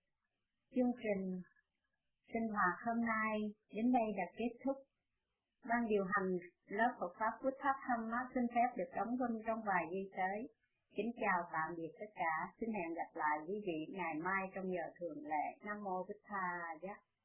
chương trình sinh hoạt hôm nay đến đây đã kết thúc. Ban điều hành lớp Phật pháp Buddha Dhamma xin phép được đóng quân trong vài giây tới. Kính chào tạm biệt tất cả, xin hẹn gặp lại quý vị ngày mai trong giờ thường lệ. Nam mô Bụt Thầy.